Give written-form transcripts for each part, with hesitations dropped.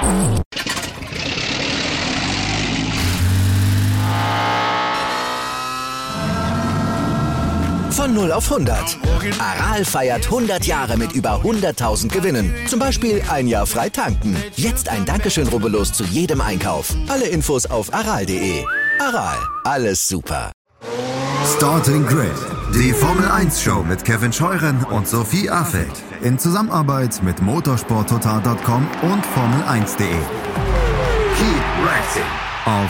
Von 0 auf 100. Aral feiert 100 Jahre mit über 100.000 Gewinnen. Zum Beispiel ein Jahr frei tanken. Jetzt ein Dankeschön, rubbellos zu jedem Einkauf. Alle Infos auf aral.de. Aral, alles super. Starting Grid, die Formel-1-Show mit Kevin Scheuren und Sophie Affeld. In Zusammenarbeit mit motorsporttotal.com und Formel1.de. Keep racing auf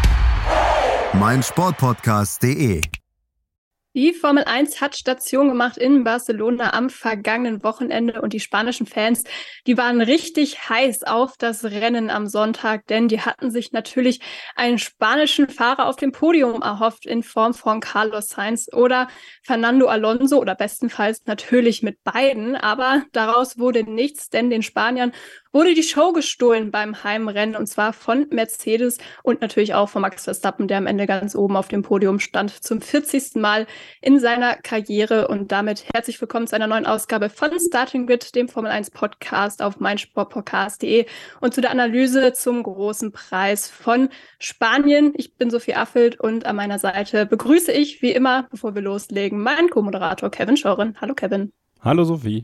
meinsportpodcast.de. Die Formel 1 hat Station gemacht in Barcelona am vergangenen Wochenende und die spanischen Fans, die waren richtig heiß auf das Rennen am Sonntag, denn die hatten sich natürlich einen spanischen Fahrer auf dem Podium erhofft in Form von Carlos Sainz oder Fernando Alonso oder bestenfalls natürlich mit beiden, aber daraus wurde nichts, denn den Spaniern wurde die Show gestohlen beim Heimrennen und zwar von Mercedes und natürlich auch von Max Verstappen, der am Ende ganz oben auf dem Podium stand zum 40. Mal in seiner Karriere und damit herzlich willkommen zu einer neuen Ausgabe von Starting Grid, dem Formel 1 Podcast auf meinsportpodcast.de und zu der Analyse zum großen Preis von Spanien. Ich bin Sophie Affeld und an meiner Seite begrüße ich wie immer, bevor wir loslegen, meinen Co-Moderator Kevin Scheuren. Hallo Kevin. Hallo Sophie.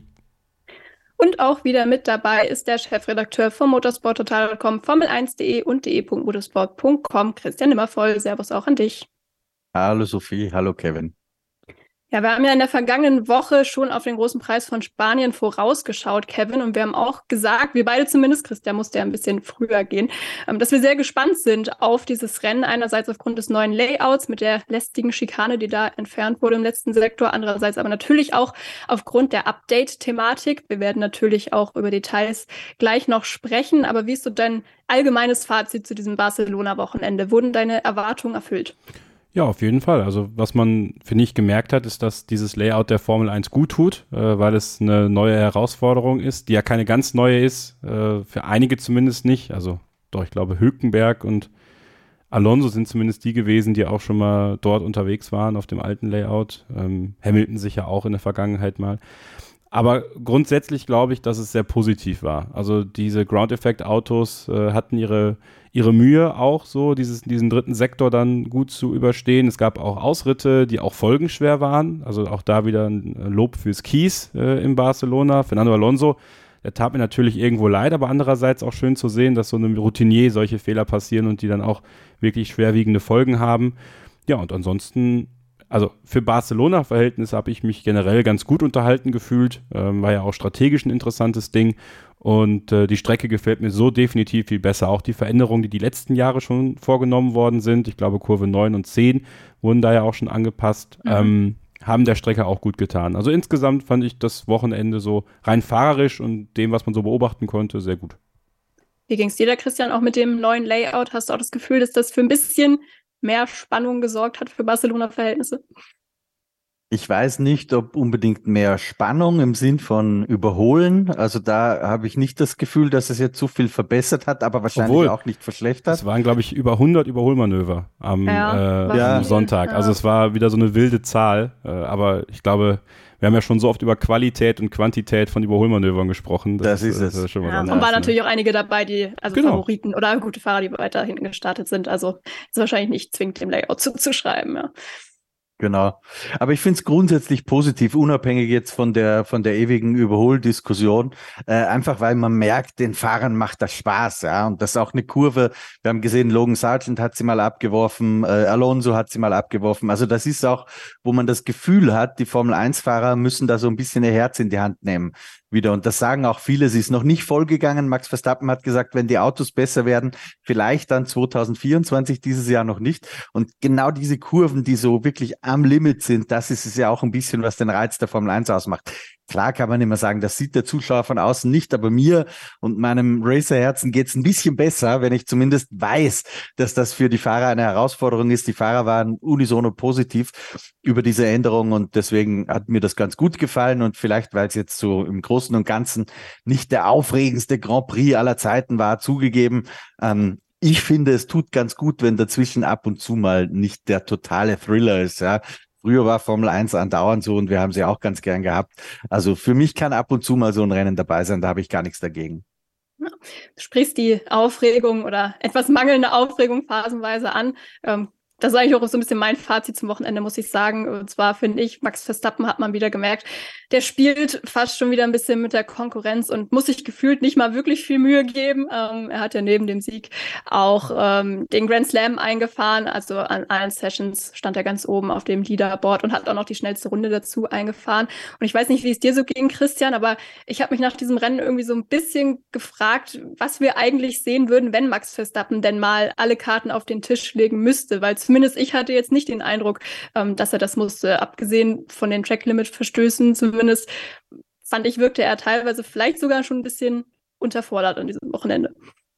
Und auch wieder mit dabei ist der Chefredakteur von motorsporttotal.com, Formel1.de und de.motorsport.com, Christian Nimmervoll. Servus auch an dich. Hallo Sophie, hallo Kevin. Ja, wir haben ja in der vergangenen Woche schon auf den großen Preis von Spanien vorausgeschaut, Kevin, und wir haben auch gesagt, wir beide zumindest, Christian musste ja ein bisschen früher gehen, dass wir sehr gespannt sind auf dieses Rennen, einerseits aufgrund des neuen Layouts mit der lästigen Schikane, die da entfernt wurde im letzten Sektor, andererseits aber natürlich auch aufgrund der Update-Thematik. Wir werden natürlich auch über Details gleich noch sprechen, aber wie ist so dein allgemeines Fazit zu diesem Barcelona-Wochenende? Wurden deine Erwartungen erfüllt? Ja, auf jeden Fall. Also was man, finde ich, gemerkt hat, ist, dass dieses Layout der Formel 1 gut tut, weil es eine neue Herausforderung ist, die ja keine ganz neue ist, für einige zumindest nicht. Also doch, ich glaube, Hülkenberg und Alonso sind zumindest die gewesen, die auch schon mal dort unterwegs waren auf dem alten Layout. Hamilton sicher auch in der Vergangenheit mal. Aber grundsätzlich glaube ich, dass es sehr positiv war. Also diese Ground-Effect-Autos hatten ihre Mühe auch so, diesen dritten Sektor dann gut zu überstehen. Es gab auch Ausritte, die auch folgenschwer waren. Also auch da wieder ein Lob fürs Kies in Barcelona. Fernando Alonso, der tat mir natürlich irgendwo leid, aber andererseits auch schön zu sehen, dass so einem Routinier solche Fehler passieren und die dann auch wirklich schwerwiegende Folgen haben. Ja, und ansonsten, also für Barcelona-Verhältnisse habe ich mich generell ganz gut unterhalten gefühlt. War ja auch strategisch ein interessantes Ding. Und die Strecke gefällt mir so definitiv viel besser. Auch die Veränderungen, die letzten Jahre schon vorgenommen worden sind, ich glaube Kurve 9 und 10 wurden da ja auch schon angepasst, haben der Strecke auch gut getan. Also insgesamt fand ich das Wochenende so rein fahrerisch und dem, was man so beobachten konnte, sehr gut. Wie ging es dir da, Christian, auch mit dem neuen Layout? Hast du auch das Gefühl, dass das für ein bisschen mehr Spannung gesorgt hat für Barcelona-Verhältnisse? Ich weiß nicht, ob unbedingt mehr Spannung im Sinn von Überholen. Also da habe ich nicht das Gefühl, dass es jetzt so viel verbessert hat, aber wahrscheinlich auch nicht verschlechtert. Es waren, glaube ich, über 100 Überholmanöver am Sonntag. Ja. Also es war wieder so eine wilde Zahl. Aber ich glaube, wir haben ja schon so oft über Qualität und Quantität von Überholmanövern gesprochen. Das ist es. Das ist schon was Und anderes, waren natürlich auch einige dabei, die Genau. Favoriten oder gute Fahrer, die weiter hinten gestartet sind. Also ist wahrscheinlich nicht zwingend dem Layout zuzuschreiben, ja. Genau. Aber ich finde es grundsätzlich positiv, unabhängig jetzt von der ewigen Überholdiskussion, einfach weil man merkt, den Fahrern macht das Spaß, ja, und das ist auch eine Kurve. Wir haben gesehen, Logan Sargent hat sie mal abgeworfen, Alonso hat sie mal abgeworfen. Also das ist auch, wo man das Gefühl hat, die Formel-1-Fahrer müssen da so ein bisschen ihr Herz in die Hand nehmen wieder. Und das sagen auch viele, sie ist noch nicht vollgegangen. Max Verstappen hat gesagt, wenn die Autos besser werden, vielleicht dann 2024, dieses Jahr noch nicht. Und genau diese Kurven, die so wirklich am Limit sind, das ist es ja auch ein bisschen, was den Reiz der Formel 1 ausmacht. Klar kann man immer sagen, das sieht der Zuschauer von außen nicht, aber mir und meinem Racer-Herzen geht's ein bisschen besser, wenn ich zumindest weiß, dass das für die Fahrer eine Herausforderung ist. Die Fahrer waren unisono positiv über diese Änderung und deswegen hat mir das ganz gut gefallen und vielleicht, weil es jetzt so im Großen und Ganzen nicht der aufregendste Grand Prix aller Zeiten war, zugegeben. Ich finde, es tut ganz gut, wenn dazwischen ab und zu mal nicht der totale Thriller ist, ja. Früher war Formel 1 andauernd so und wir haben sie auch ganz gern gehabt. Also für mich kann ab und zu mal so ein Rennen dabei sein, da habe ich gar nichts dagegen. Ja, du sprichst die Aufregung oder etwas mangelnde Aufregung phasenweise an. Das ist eigentlich auch so ein bisschen mein Fazit zum Wochenende, muss ich sagen. Und zwar finde ich, Max Verstappen hat man wieder gemerkt, der spielt fast schon wieder ein bisschen mit der Konkurrenz und muss sich gefühlt nicht mal wirklich viel Mühe geben. Er hat ja neben dem Sieg auch den Grand Slam eingefahren. Also an allen Sessions stand er ganz oben auf dem Leaderboard und hat auch noch die schnellste Runde dazu eingefahren. Und ich weiß nicht, wie es dir so ging, Christian, aber ich habe mich nach diesem Rennen irgendwie so ein bisschen gefragt, was wir eigentlich sehen würden, wenn Max Verstappen denn mal alle Karten auf den Tisch legen müsste, weil zumindest ich hatte jetzt nicht den Eindruck, dass er das musste. Abgesehen von den Track-Limit-Verstößen zumindest, fand ich, wirkte er teilweise vielleicht sogar schon ein bisschen unterfordert an diesem Wochenende.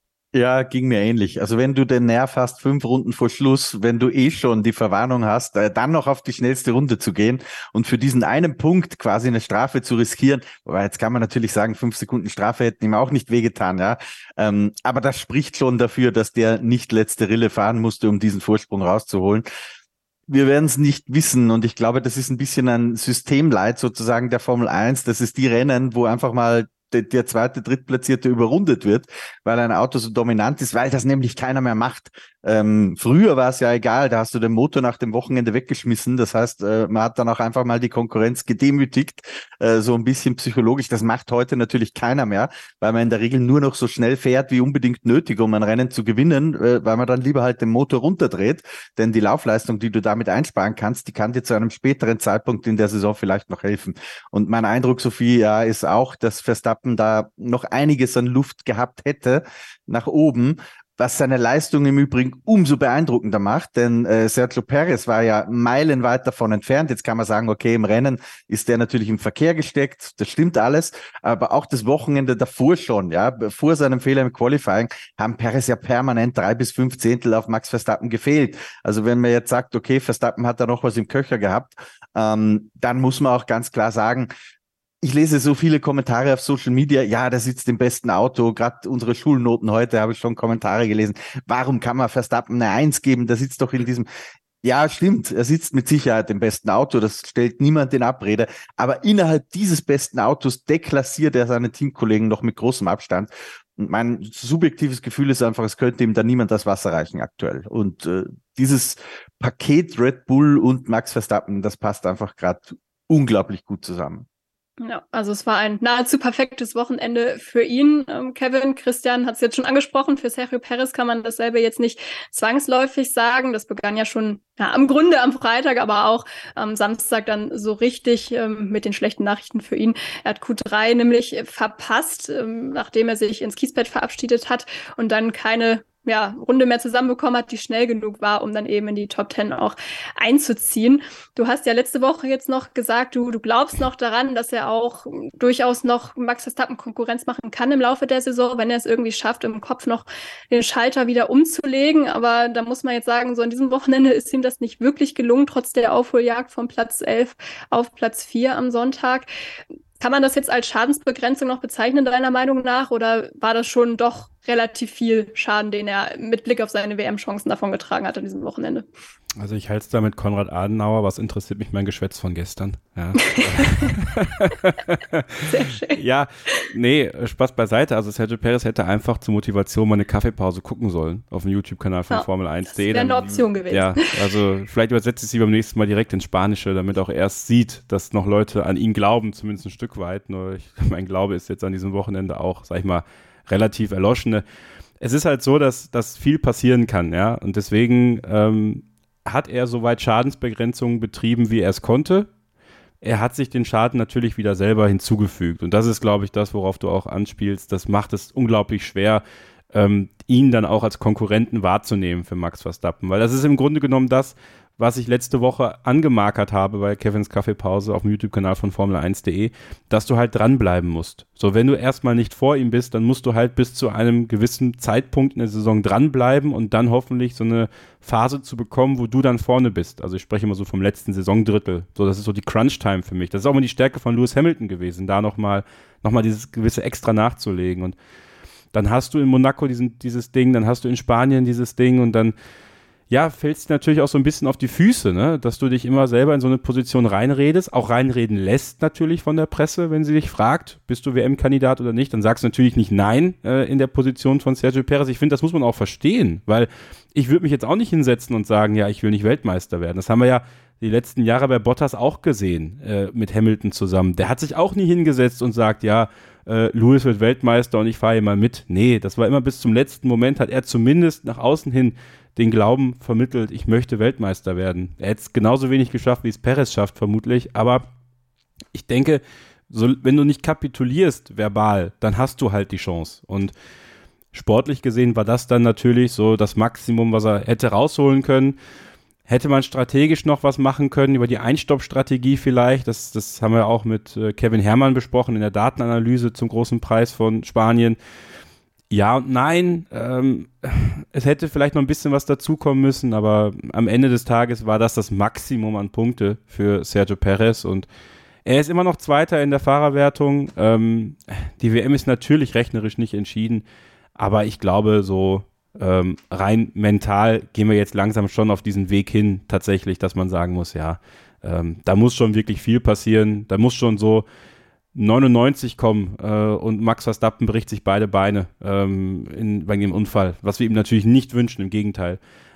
Ja, ging mir ähnlich. Also wenn du den Nerv hast, 5 Runden vor Schluss, wenn du schon die Verwarnung hast, dann noch auf die schnellste Runde zu gehen und für diesen einen Punkt quasi eine Strafe zu riskieren, aber jetzt kann man natürlich sagen, 5 Sekunden Strafe hätten ihm auch nicht wehgetan, ja. Aber das spricht schon dafür, dass der nicht letzte Rille fahren musste, um diesen Vorsprung rauszuholen. Wir werden es nicht wissen und ich glaube, das ist ein bisschen ein Systemleid sozusagen der Formel 1. Das ist die Rennen, wo einfach mal der zweite, drittplatzierte überrundet wird, weil ein Auto so dominant ist, weil das nämlich keiner mehr macht. Früher war es ja egal, da hast du den Motor nach dem Wochenende weggeschmissen. Das heißt, man hat dann auch einfach mal die Konkurrenz gedemütigt, so ein bisschen psychologisch. Das macht heute natürlich keiner mehr, weil man in der Regel nur noch so schnell fährt, wie unbedingt nötig, um ein Rennen zu gewinnen, weil man dann lieber halt den Motor runterdreht. Denn die Laufleistung, die du damit einsparen kannst, die kann dir zu einem späteren Zeitpunkt in der Saison vielleicht noch helfen. Und mein Eindruck, Sophie, ja, ist auch, dass Verstappen da noch einiges an Luft gehabt hätte nach oben, was seine Leistung im Übrigen umso beeindruckender macht, denn Sergio Perez war ja meilenweit davon entfernt. Jetzt kann man sagen, okay, im Rennen ist der natürlich im Verkehr gesteckt, das stimmt alles, aber auch das Wochenende davor schon, ja, vor seinem Fehler im Qualifying, haben Perez ja permanent 3 bis 5 Zehntel auf Max Verstappen gefehlt. Also wenn man jetzt sagt, okay, Verstappen hat da noch was im Köcher gehabt, dann muss man auch ganz klar sagen, ich lese so viele Kommentare auf Social Media, ja, der sitzt im besten Auto, gerade unsere Schulnoten heute habe ich schon Kommentare gelesen, warum kann man Verstappen eine 1 geben, der sitzt doch in diesem, ja, stimmt, er sitzt mit Sicherheit im besten Auto, das stellt niemand in Abrede, aber innerhalb dieses besten Autos deklassiert er seine Teamkollegen noch mit großem Abstand. Und mein subjektives Gefühl ist einfach, es könnte ihm da niemand das Wasser reichen aktuell. Und dieses Paket Red Bull und Max Verstappen, das passt einfach gerade unglaublich gut zusammen. Ja, also es war ein nahezu perfektes Wochenende für ihn. Kevin, Christian hat es jetzt schon angesprochen, für Sergio Perez kann man dasselbe jetzt nicht zwangsläufig sagen. Das begann ja schon am Grunde am Freitag, aber auch am Samstag dann so richtig mit den schlechten Nachrichten für ihn. Er hat Q3 nämlich verpasst, nachdem er sich ins Kiesbett verabschiedet hat und dann keine Runde mehr zusammenbekommen hat, die schnell genug war, um dann eben in die Top 10 auch einzuziehen. Du hast ja letzte Woche jetzt noch gesagt, du glaubst noch daran, dass er auch durchaus noch Max Verstappen Konkurrenz machen kann im Laufe der Saison, wenn er es irgendwie schafft, im Kopf noch den Schalter wieder umzulegen. Aber da muss man jetzt sagen, so an diesem Wochenende ist ihm das nicht wirklich gelungen, trotz der Aufholjagd von Platz 11 auf Platz 4 am Sonntag. Kann man das jetzt als Schadensbegrenzung noch bezeichnen, deiner Meinung nach? Oder war das schon doch relativ viel Schaden, den er mit Blick auf seine WM-Chancen davongetragen hat an diesem Wochenende? Also ich halte es da mit Konrad Adenauer, was interessiert mich mein Geschwätz von gestern? Ja. Sehr schön. Ja, nee, Spaß beiseite. Also Sergio Perez hätte einfach zur Motivation mal eine Kaffeepause gucken sollen auf dem YouTube-Kanal von Formel 1.de. Das wäre eine Option gewesen. Ja, also vielleicht übersetze ich sie beim nächsten Mal direkt ins Spanische, damit auch erst sieht, dass noch Leute an ihn glauben, zumindest ein Stück weit. Nur mein Glaube ist jetzt an diesem Wochenende auch, sag ich mal, relativ erloschene. Es ist halt so, dass viel passieren kann, ja, und deswegen hat er soweit Schadensbegrenzungen betrieben, wie er es konnte. Er hat sich den Schaden natürlich wieder selber hinzugefügt. Und das ist, glaube ich, das, worauf du auch anspielst. Das macht es unglaublich schwer, ihn dann auch als Konkurrenten wahrzunehmen für Max Verstappen. Weil das ist im Grunde genommen das, was ich letzte Woche angemarkert habe bei Kevins Kaffeepause auf dem YouTube-Kanal von Formel1.de, dass du halt dranbleiben musst. So, wenn du erstmal nicht vor ihm bist, dann musst du halt bis zu einem gewissen Zeitpunkt in der Saison dranbleiben und dann hoffentlich so eine Phase zu bekommen, wo du dann vorne bist. Also ich spreche immer so vom letzten Saisondrittel. So, das ist so die Crunch-Time für mich. Das ist auch immer die Stärke von Lewis Hamilton gewesen, da nochmal dieses gewisse Extra nachzulegen. Und dann hast du in Monaco dieses Ding, dann hast du in Spanien dieses Ding und dann ja, fällst natürlich auch so ein bisschen auf die Füße, ne? Dass du dich immer selber in so eine Position reinredest, auch reinreden lässt natürlich von der Presse, wenn sie dich fragt, bist du WM-Kandidat oder nicht, dann sagst du natürlich nicht nein in der Position von Sergio Perez. Ich finde, das muss man auch verstehen, weil ich würde mich jetzt auch nicht hinsetzen und sagen, ja, ich will nicht Weltmeister werden. Das haben wir ja die letzten Jahre bei Bottas auch gesehen, mit Hamilton zusammen. Der hat sich auch nie hingesetzt und sagt, ja, Lewis wird Weltmeister und ich fahre hier mal mit. Nee, das war immer bis zum letzten Moment, hat er zumindest nach außen hin den Glauben vermittelt, ich möchte Weltmeister werden. Er hätte es genauso wenig geschafft, wie es Perez schafft, vermutlich. Aber ich denke, wenn du nicht kapitulierst verbal, dann hast du halt die Chance. Und sportlich gesehen war das dann natürlich so das Maximum, was er hätte rausholen können. Hätte man strategisch noch was machen können, über die Einstoppstrategie vielleicht. Das haben wir auch mit Kevin Herrmann besprochen in der Datenanalyse zum großen Preis von Spanien. Ja und nein, es hätte vielleicht noch ein bisschen was dazukommen müssen, aber am Ende des Tages war das Maximum an Punkte für Sergio Perez und er ist immer noch Zweiter in der Fahrerwertung. Die WM ist natürlich rechnerisch nicht entschieden, aber ich glaube, so rein mental gehen wir jetzt langsam schon auf diesen Weg hin, tatsächlich, dass man sagen muss, ja, da muss schon wirklich viel passieren, da muss schon so 99 kommen und Max Verstappen bricht sich beide Beine wegen dem Unfall, was wir ihm natürlich nicht wünschen, im Gegenteil.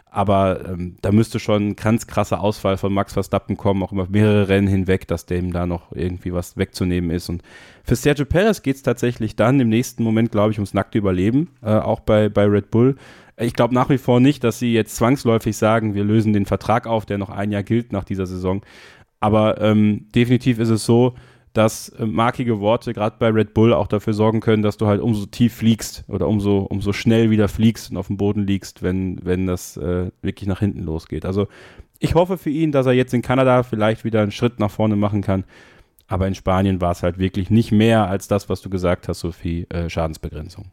Aber da müsste schon ein ganz krasser Ausfall von Max Verstappen kommen, auch über mehrere Rennen hinweg, dass dem da noch irgendwie was wegzunehmen ist. Und für Sergio Perez geht es tatsächlich dann im nächsten Moment, glaube ich, ums nackte Überleben, auch bei Red Bull. Ich glaube nach wie vor nicht, dass sie jetzt zwangsläufig sagen, wir lösen den Vertrag auf, der noch ein Jahr gilt nach dieser Saison. Aber definitiv ist es so, dass markige Worte gerade bei Red Bull auch dafür sorgen können, dass du halt umso tief fliegst oder umso schnell wieder fliegst und auf dem Boden liegst, wenn das wirklich nach hinten losgeht. Also ich hoffe für ihn, dass er jetzt in Kanada vielleicht wieder einen Schritt nach vorne machen kann, aber in Spanien war es halt wirklich nicht mehr als das, was du gesagt hast, Sophie, Schadensbegrenzung.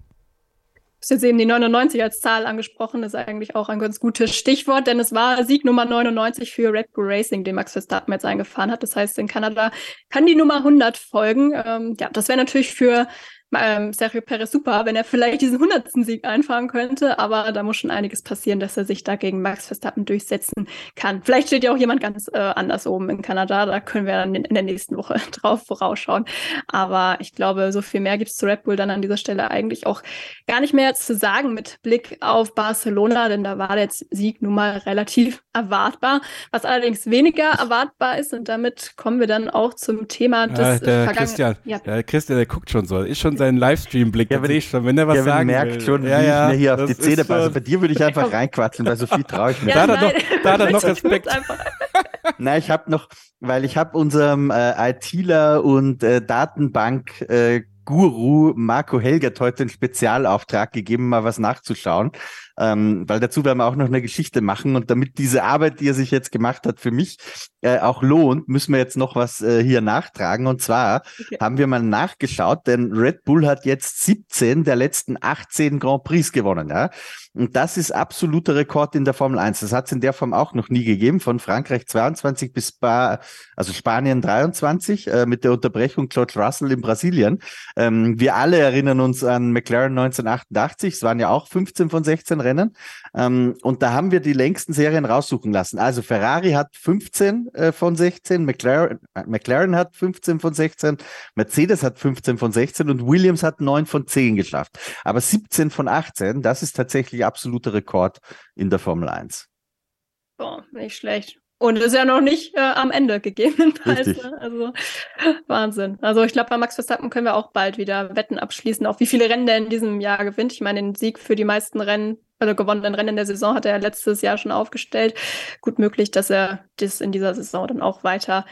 Du hast jetzt eben die 99 als Zahl angesprochen, das ist eigentlich auch ein ganz gutes Stichwort, denn es war Sieg Nummer 99 für Red Bull Racing, den Max Verstappen jetzt eingefahren hat. Das heißt, in Kanada kann die Nummer 100 folgen. Ja, das wäre natürlich für Sergio Perez super, wenn er vielleicht diesen 100. Sieg einfahren könnte, aber da muss schon einiges passieren, dass er sich da gegen Max Verstappen durchsetzen kann. Vielleicht steht ja auch jemand ganz anders oben in Kanada, da können wir dann in der nächsten Woche drauf vorausschauen. Aber ich glaube, so viel mehr gibt es zu Red Bull dann an dieser Stelle eigentlich auch gar nicht mehr zu sagen mit Blick auf Barcelona, denn da war der Sieg nun mal relativ erwartbar. Was allerdings weniger erwartbar ist, und damit kommen wir dann auch zum Thema des Christian, der Christian, der guckt schon so, ist schon sein Livestream-Blick, ja, sehe ich schon, wenn er was sagen merkt will. schon, wie ich mir hier auf die Zähne passe. Also bei dir würde ich einfach reinquatschen, bei Sophie traue ich mir. Da hat er noch Respekt. Nein, ich habe unserem ITler und Datenbank Guru Marco Helgert heute einen Spezialauftrag gegeben, mal was nachzuschauen, weil dazu werden wir auch noch eine Geschichte machen und damit diese Arbeit, die er sich jetzt gemacht hat, für mich auch lohnt, müssen wir jetzt noch was hier nachtragen und zwar haben wir mal nachgeschaut, denn Red Bull hat jetzt 17 der letzten 18 Grand Prix gewonnen, ja. Und das ist absoluter Rekord in der Formel 1. Das hat es in der Form auch noch nie gegeben, von Frankreich 22 bis Spanien 23, mit der Unterbrechung George Russell in Brasilien. Wir alle erinnern uns an McLaren 1988, es waren ja auch 15 von 16 Rennen. Und da haben wir die längsten Serien raussuchen lassen. Also Ferrari hat 15 von 16, McLaren hat 15 von 16, Mercedes hat 15 von 16 und Williams hat 9 von 10 geschafft. Aber 17 von 18, das ist tatsächlich absoluter Rekord in der Formel 1. Boah, nicht schlecht. Und ist ja noch nicht am Ende gegebenenfalls. Richtig. Also Wahnsinn. Also ich glaube, bei Max Verstappen können wir auch bald wieder Wetten abschließen, auch wie viele Rennen der in diesem Jahr gewinnt. Ich meine, den Sieg für die meisten Rennen, also gewonnenen Rennen in der Saison hat er letztes Jahr schon aufgestellt. Gut möglich, dass er das in dieser Saison dann auch weiter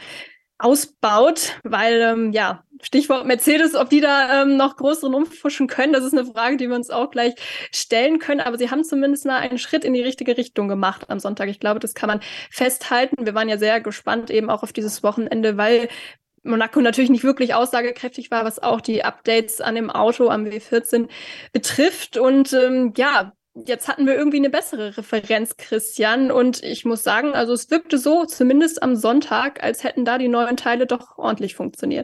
ausbaut, weil, Stichwort Mercedes, ob die da noch größeren umfuschen können, das ist eine Frage, die wir uns auch gleich stellen können, aber sie haben zumindest mal einen Schritt in die richtige Richtung gemacht am Sonntag. Ich glaube, das kann man festhalten. Wir waren ja sehr gespannt eben auch auf dieses Wochenende, weil Monaco natürlich nicht wirklich aussagekräftig war, was auch die Updates an dem Auto am W14 betrifft und jetzt hatten wir irgendwie eine bessere Referenz, Christian. Und ich muss sagen, also es wirkte so, zumindest am Sonntag, als hätten da die neuen Teile doch ordentlich funktioniert.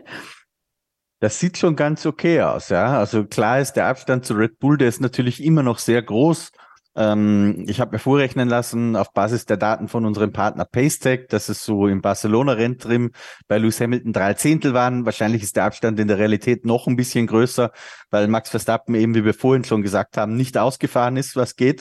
Das sieht schon ganz okay aus, ja. Also klar ist der Abstand zu Red Bull, der ist natürlich immer noch sehr groß. Ich habe mir vorrechnen lassen auf Basis der Daten von unserem Partner Pacetech, dass es so im Barcelona-Renntrim bei Lewis Hamilton 3/10 waren. Wahrscheinlich ist der Abstand in der Realität noch ein bisschen größer, weil Max Verstappen eben, wie wir vorhin schon gesagt haben, nicht ausgefahren ist, was geht.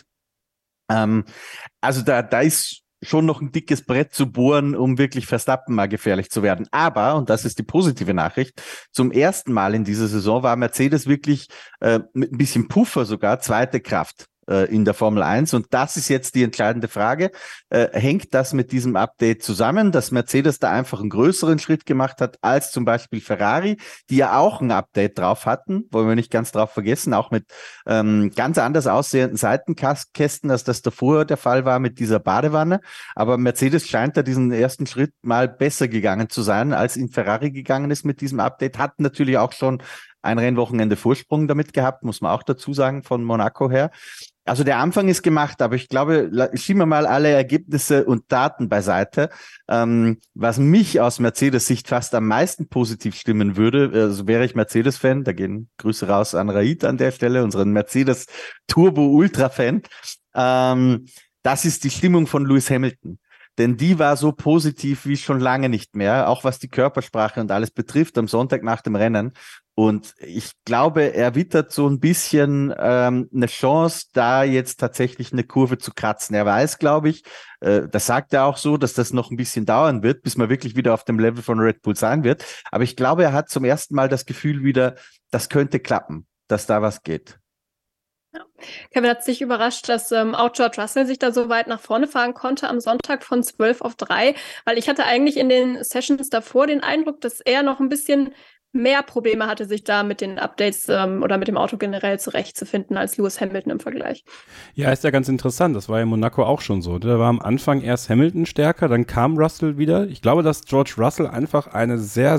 Also da ist schon noch ein dickes Brett zu bohren, um wirklich Verstappen mal gefährlich zu werden. Aber, und das ist die positive Nachricht, zum ersten Mal in dieser Saison war Mercedes wirklich mit ein bisschen Puffer sogar zweite Kraft in der Formel 1. Und das ist jetzt die entscheidende Frage. Hängt das mit diesem Update zusammen, dass Mercedes da einfach einen größeren Schritt gemacht hat als zum Beispiel Ferrari, die ja auch ein Update drauf hatten, wollen wir nicht ganz drauf vergessen, auch mit ganz anders aussehenden Seitenkästen, als das davor der Fall war mit dieser Badewanne. Aber Mercedes scheint da diesen ersten Schritt mal besser gegangen zu sein, als in Ferrari gegangen ist mit diesem Update. Hat natürlich auch schon ein Rennwochenende Vorsprung damit gehabt, muss man auch dazu sagen, von Monaco her. Also der Anfang ist gemacht, aber ich glaube, schieben wir mal alle Ergebnisse und Daten beiseite. Was mich aus Mercedes-Sicht fast am meisten positiv stimmen würde, also wäre ich Mercedes-Fan, da gehen Grüße raus an Raid an der Stelle, unseren Mercedes-Turbo-Ultra-Fan. Das ist die Stimmung von Lewis Hamilton. Denn die war so positiv wie schon lange nicht mehr, auch was die Körpersprache und alles betrifft, am Sonntag nach dem Rennen. Und ich glaube, er wittert so ein bisschen eine Chance, da jetzt tatsächlich eine Kurve zu kratzen. Er weiß, glaube ich, das sagt er auch so, dass das noch ein bisschen dauern wird, bis man wirklich wieder auf dem Level von Red Bull sein wird. Aber ich glaube, er hat zum ersten Mal das Gefühl wieder, das könnte klappen, dass da was geht. Ja. Kevin hat sich überrascht, dass auch George Russell sich da so weit nach vorne fahren konnte am Sonntag von 12 auf 3, weil ich hatte eigentlich in den Sessions davor den Eindruck, dass er noch ein bisschen mehr Probleme hatte, sich da mit den Updates oder mit dem Auto generell zurechtzufinden als Lewis Hamilton im Vergleich. Ja, ist ja ganz interessant. Das war ja in Monaco auch schon so. Da war am Anfang erst Hamilton stärker, dann kam Russell wieder. Ich glaube, dass George Russell einfach ein sehr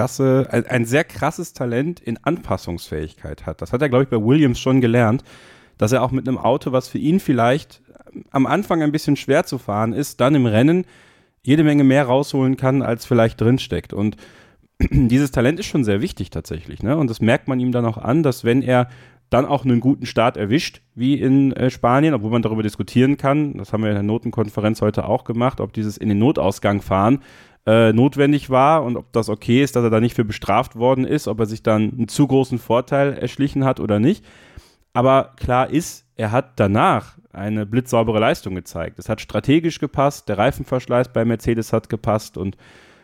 krasses Talent in Anpassungsfähigkeit hat. Das hat er, glaube ich, bei Williams schon gelernt, dass er auch mit einem Auto, was für ihn vielleicht am Anfang ein bisschen schwer zu fahren ist, dann im Rennen jede Menge mehr rausholen kann, als vielleicht drinsteckt. Und dieses Talent ist schon sehr wichtig tatsächlich, ne? Und das merkt man ihm dann auch an, dass wenn er dann auch einen guten Start erwischt, wie in Spanien, obwohl man darüber diskutieren kann, das haben wir in der Notenkonferenz heute auch gemacht, ob dieses in den Notausgang fahren notwendig war und ob das okay ist, dass er da nicht für bestraft worden ist, ob er sich dann einen zu großen Vorteil erschlichen hat oder nicht. Aber klar ist, er hat danach eine blitzsaubere Leistung gezeigt. Es hat strategisch gepasst, der Reifenverschleiß bei Mercedes hat gepasst und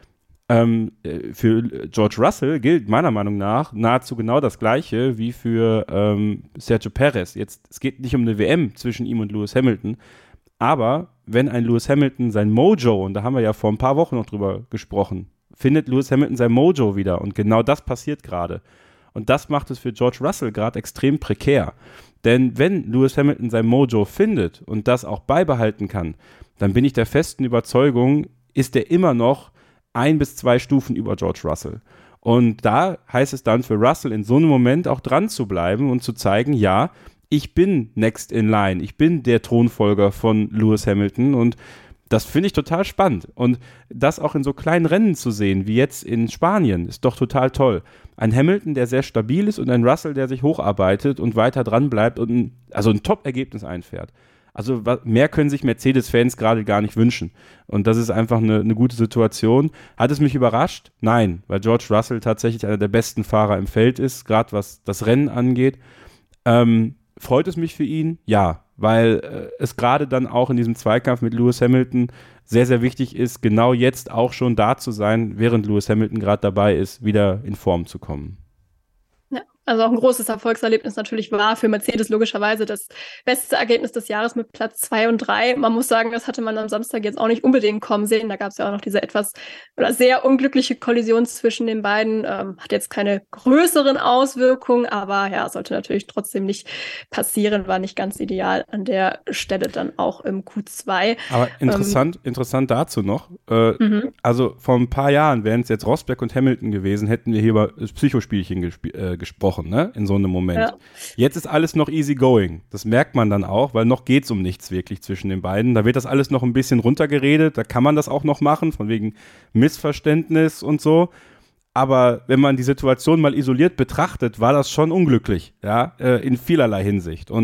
für George Russell gilt meiner Meinung nach nahezu genau das Gleiche wie für Sergio Perez. Jetzt, es geht nicht um eine WM zwischen ihm und Lewis Hamilton, aber wenn ein Lewis Hamilton sein Mojo, und da haben wir ja vor ein paar Wochen noch drüber gesprochen, findet Lewis Hamilton sein Mojo wieder und genau das passiert gerade. Und das macht es für George Russell gerade extrem prekär. Denn wenn Lewis Hamilton sein Mojo findet und das auch beibehalten kann, dann bin ich der festen Überzeugung, ist er immer noch 1 bis 2 Stufen über George Russell. Und da heißt es dann für Russell in so einem Moment auch dran zu bleiben und zu zeigen, ja, ich bin next in line, ich bin der Thronfolger von Lewis Hamilton und das finde ich total spannend. Und das auch in so kleinen Rennen zu sehen, wie jetzt in Spanien, ist doch total toll. Ein Hamilton, der sehr stabil ist und ein Russell, der sich hocharbeitet und weiter dran bleibt und ein Top-Ergebnis einfährt. Also mehr können sich Mercedes-Fans gerade gar nicht wünschen. Und das ist einfach eine gute Situation. Hat es mich überrascht? Nein, weil George Russell tatsächlich einer der besten Fahrer im Feld ist, gerade was das Rennen angeht. Freut es mich für ihn? Ja, weil es gerade dann auch in diesem Zweikampf mit Lewis Hamilton sehr, sehr wichtig ist, genau jetzt auch schon da zu sein, während Lewis Hamilton gerade dabei ist, wieder in Form zu kommen. Also auch ein großes Erfolgserlebnis natürlich war für Mercedes logischerweise das beste Ergebnis des Jahres mit Platz 2 und 3. Man muss sagen, das hatte man am Samstag jetzt auch nicht unbedingt kommen sehen. Da gab es ja auch noch diese etwas oder sehr unglückliche Kollision zwischen den beiden. Hat jetzt keine größeren Auswirkungen, aber ja, sollte natürlich trotzdem nicht passieren. War nicht ganz ideal an der Stelle dann auch im Q2. Aber interessant dazu noch. Also vor ein paar Jahren wären es jetzt Rosberg und Hamilton gewesen, hätten wir hier über das Psychospielchen gesprochen. Ne, in so einem Moment. Ja. Jetzt ist alles noch easy going. Das merkt man dann auch, weil noch geht es um nichts wirklich zwischen den beiden. Da wird das alles noch ein bisschen runtergeredet. Da kann man das auch noch machen, von wegen Missverständnis und so. Aber wenn man die Situation mal isoliert betrachtet, war das schon unglücklich, ja, in vielerlei Hinsicht. Und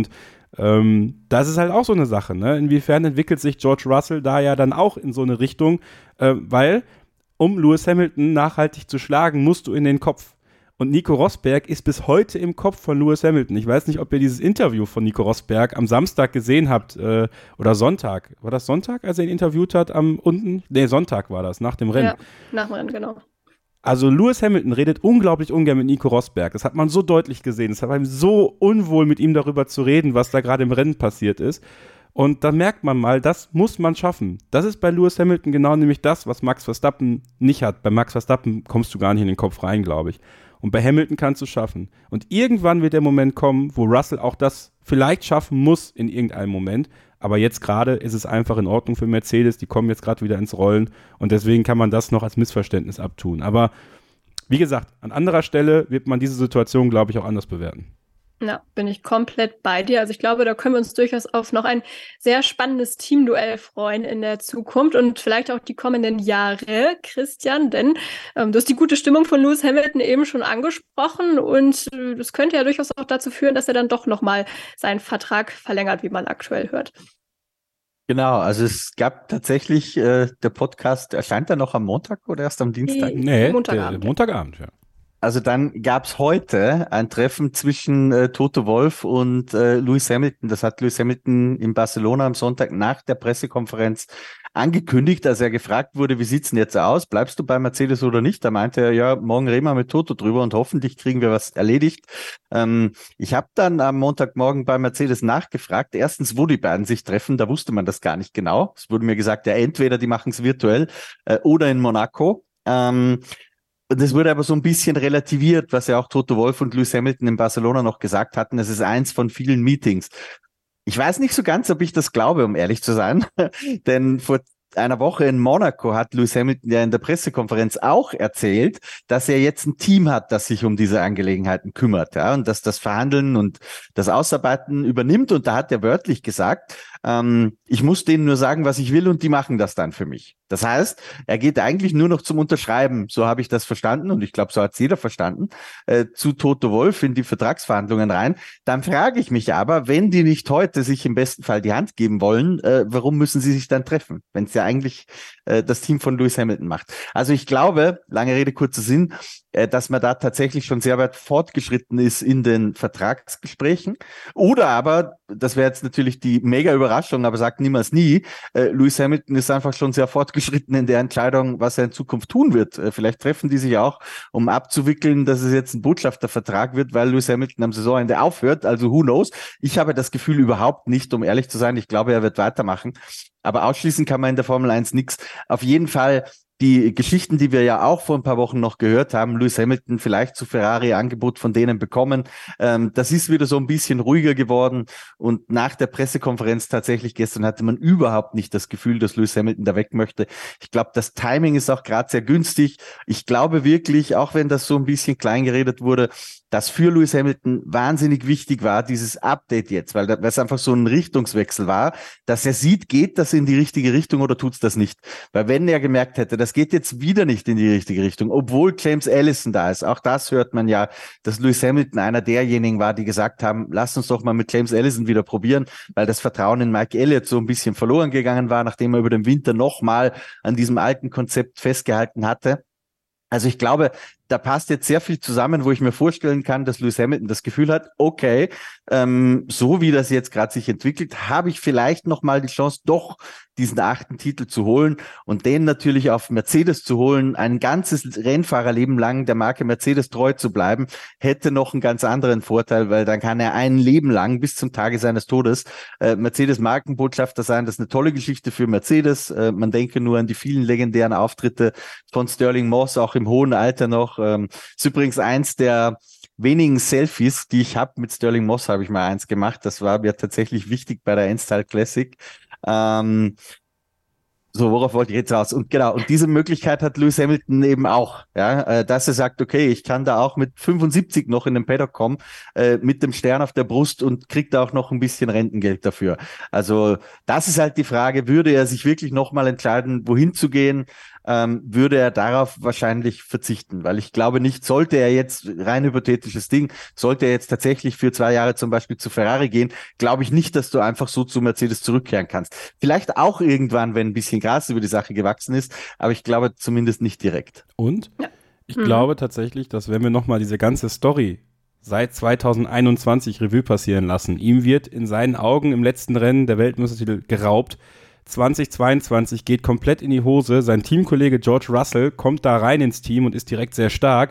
Das ist halt auch so eine Sache, ne? Inwiefern entwickelt sich George Russell da ja dann auch in so eine Richtung, weil um Lewis Hamilton nachhaltig zu schlagen, musst du in den Kopf. Und Nico Rosberg ist bis heute im Kopf von Lewis Hamilton. Ich weiß nicht, ob ihr dieses Interview von Nico Rosberg am Samstag gesehen habt oder Sonntag. War das Sonntag, als er ihn interviewt hat Sonntag war das, nach dem Rennen. Ja, nach dem Rennen, genau. Also Lewis Hamilton redet unglaublich ungern mit Nico Rosberg. Das hat man so deutlich gesehen. Es war ihm so unwohl, mit ihm darüber zu reden, was da gerade im Rennen passiert ist. Und da merkt man mal, das muss man schaffen. Das ist bei Lewis Hamilton genau nämlich das, was Max Verstappen nicht hat. Bei Max Verstappen kommst du gar nicht in den Kopf rein, glaube ich. Und bei Hamilton kannst du es schaffen. Und irgendwann wird der Moment kommen, wo Russell auch das vielleicht schaffen muss in irgendeinem Moment. Aber jetzt gerade ist es einfach in Ordnung für Mercedes. Die kommen jetzt gerade wieder ins Rollen. Und deswegen kann man das noch als Missverständnis abtun. Aber wie gesagt, an anderer Stelle wird man diese Situation, glaube ich, auch anders bewerten. Ja, bin ich komplett bei dir. Also ich glaube, da können wir uns durchaus auf noch ein sehr spannendes Teamduell freuen in der Zukunft und vielleicht auch die kommenden Jahre, Christian, denn du hast die gute Stimmung von Lewis Hamilton eben schon angesprochen und das könnte ja durchaus auch dazu führen, dass er dann doch nochmal seinen Vertrag verlängert, wie man aktuell hört. Genau, also es gab tatsächlich, der Podcast, erscheint er noch am Montag oder erst am Dienstag? Nee, Montagabend. Montagabend, ja. Also dann gab's heute ein Treffen zwischen Toto Wolff und Lewis Hamilton. Das hat Lewis Hamilton in Barcelona am Sonntag nach der Pressekonferenz angekündigt, als er gefragt wurde, wie sieht's denn jetzt aus? Bleibst du bei Mercedes oder nicht? Da meinte er, ja, morgen reden wir mit Toto drüber und hoffentlich kriegen wir was erledigt. Ich habe dann am Montagmorgen bei Mercedes nachgefragt, erstens, wo die beiden sich treffen, da wusste man das gar nicht genau. Es wurde mir gesagt, ja, entweder die machen es virtuell oder in Monaco. Und es wurde aber so ein bisschen relativiert, was ja auch Toto Wolff und Lewis Hamilton in Barcelona noch gesagt hatten. Es ist eins von vielen Meetings. Ich weiß nicht so ganz, ob ich das glaube, um ehrlich zu sein. Denn vor einer Woche in Monaco hat Lewis Hamilton ja in der Pressekonferenz auch erzählt, dass er jetzt ein Team hat, das sich um diese Angelegenheiten kümmert, ja, und dass das Verhandeln und das Ausarbeiten übernimmt. Und da hat er wörtlich gesagt, ich muss denen nur sagen, was ich will und die machen das dann für mich. Das heißt, er geht eigentlich nur noch zum Unterschreiben, so habe ich das verstanden und ich glaube, so hat es jeder verstanden, zu Toto Wolff in die Vertragsverhandlungen rein. Dann frage ich mich aber, wenn die nicht heute sich im besten Fall die Hand geben wollen, warum müssen sie sich dann treffen, wenn es ja eigentlich das Team von Lewis Hamilton macht. Also ich glaube, lange Rede, kurzer Sinn, dass man da tatsächlich schon sehr weit fortgeschritten ist in den Vertragsgesprächen. Oder aber, das wäre jetzt natürlich die mega Überraschung, aber sagt niemals nie, Lewis Hamilton ist einfach schon sehr fortgeschritten in der Entscheidung, was er in Zukunft tun wird. Vielleicht treffen die sich auch, um abzuwickeln, dass es jetzt ein Botschaftervertrag wird, weil Lewis Hamilton am Saisonende aufhört. Also who knows? Ich habe das Gefühl überhaupt nicht, um ehrlich zu sein. Ich glaube, er wird weitermachen. Aber ausschließen kann man in der Formel 1 nichts. Auf jeden Fall die Geschichten, die wir ja auch vor ein paar Wochen noch gehört haben, Lewis Hamilton vielleicht zu Ferrari Angebot von denen bekommen, das ist wieder so ein bisschen ruhiger geworden und nach der Pressekonferenz tatsächlich gestern hatte man überhaupt nicht das Gefühl, dass Lewis Hamilton da weg möchte. Ich glaube, das Timing ist auch gerade sehr günstig. Ich glaube wirklich, auch wenn das so ein bisschen klein geredet wurde, dass für Lewis Hamilton wahnsinnig wichtig war, dieses Update jetzt, weil es einfach so ein Richtungswechsel war, dass er sieht, geht das in die richtige Richtung oder tut's das nicht? Weil wenn er gemerkt hätte, das geht jetzt wieder nicht in die richtige Richtung, obwohl James Allison da ist, auch das hört man ja, dass Lewis Hamilton einer derjenigen war, die gesagt haben, lass uns doch mal mit James Allison wieder probieren, weil das Vertrauen in Mike Elliott so ein bisschen verloren gegangen war, nachdem er über den Winter nochmal an diesem alten Konzept festgehalten hatte. Also ich glaube, da passt jetzt sehr viel zusammen, wo ich mir vorstellen kann, dass Lewis Hamilton das Gefühl hat, okay, so wie das jetzt gerade sich entwickelt, habe ich vielleicht nochmal die Chance, doch diesen 8. Titel zu holen und den natürlich auf Mercedes zu holen, ein ganzes Rennfahrerleben lang der Marke Mercedes treu zu bleiben, hätte noch einen ganz anderen Vorteil, weil dann kann er ein Leben lang bis zum Tage seines Todes Mercedes Markenbotschafter sein. Das ist eine tolle Geschichte für Mercedes. Man denke nur an die vielen legendären Auftritte von Sterling Moss, auch im hohen Alter noch. Ist übrigens eins der wenigen Selfies, die ich habe mit Sterling Moss, habe ich mal eins gemacht. Das war mir tatsächlich wichtig bei der N-Style Classic. So, worauf wollte ich jetzt raus? Und genau, und diese Möglichkeit hat Lewis Hamilton eben auch, ja, dass er sagt, okay, ich kann da auch mit 75 noch in den Paddock kommen, mit dem Stern auf der Brust und kriegt da auch noch ein bisschen Rentengeld dafür. Also das ist halt die Frage, würde er sich wirklich nochmal entscheiden, wohin zu gehen? würde er darauf wahrscheinlich verzichten, weil ich glaube nicht, sollte er jetzt, rein hypothetisches Ding, sollte er jetzt tatsächlich für 2 Jahre zum Beispiel zu Ferrari gehen, glaube ich nicht, dass du einfach so zu Mercedes zurückkehren kannst. Vielleicht auch irgendwann, wenn ein bisschen Gras über die Sache gewachsen ist, aber ich glaube zumindest nicht direkt. Und ich glaube tatsächlich, dass wenn wir nochmal diese ganze Story seit 2021 Revue passieren lassen, ihm wird in seinen Augen im letzten Rennen der Weltmeistertitel geraubt. 2022 geht komplett in die Hose. Sein Teamkollege George Russell kommt da rein ins Team und ist direkt sehr stark.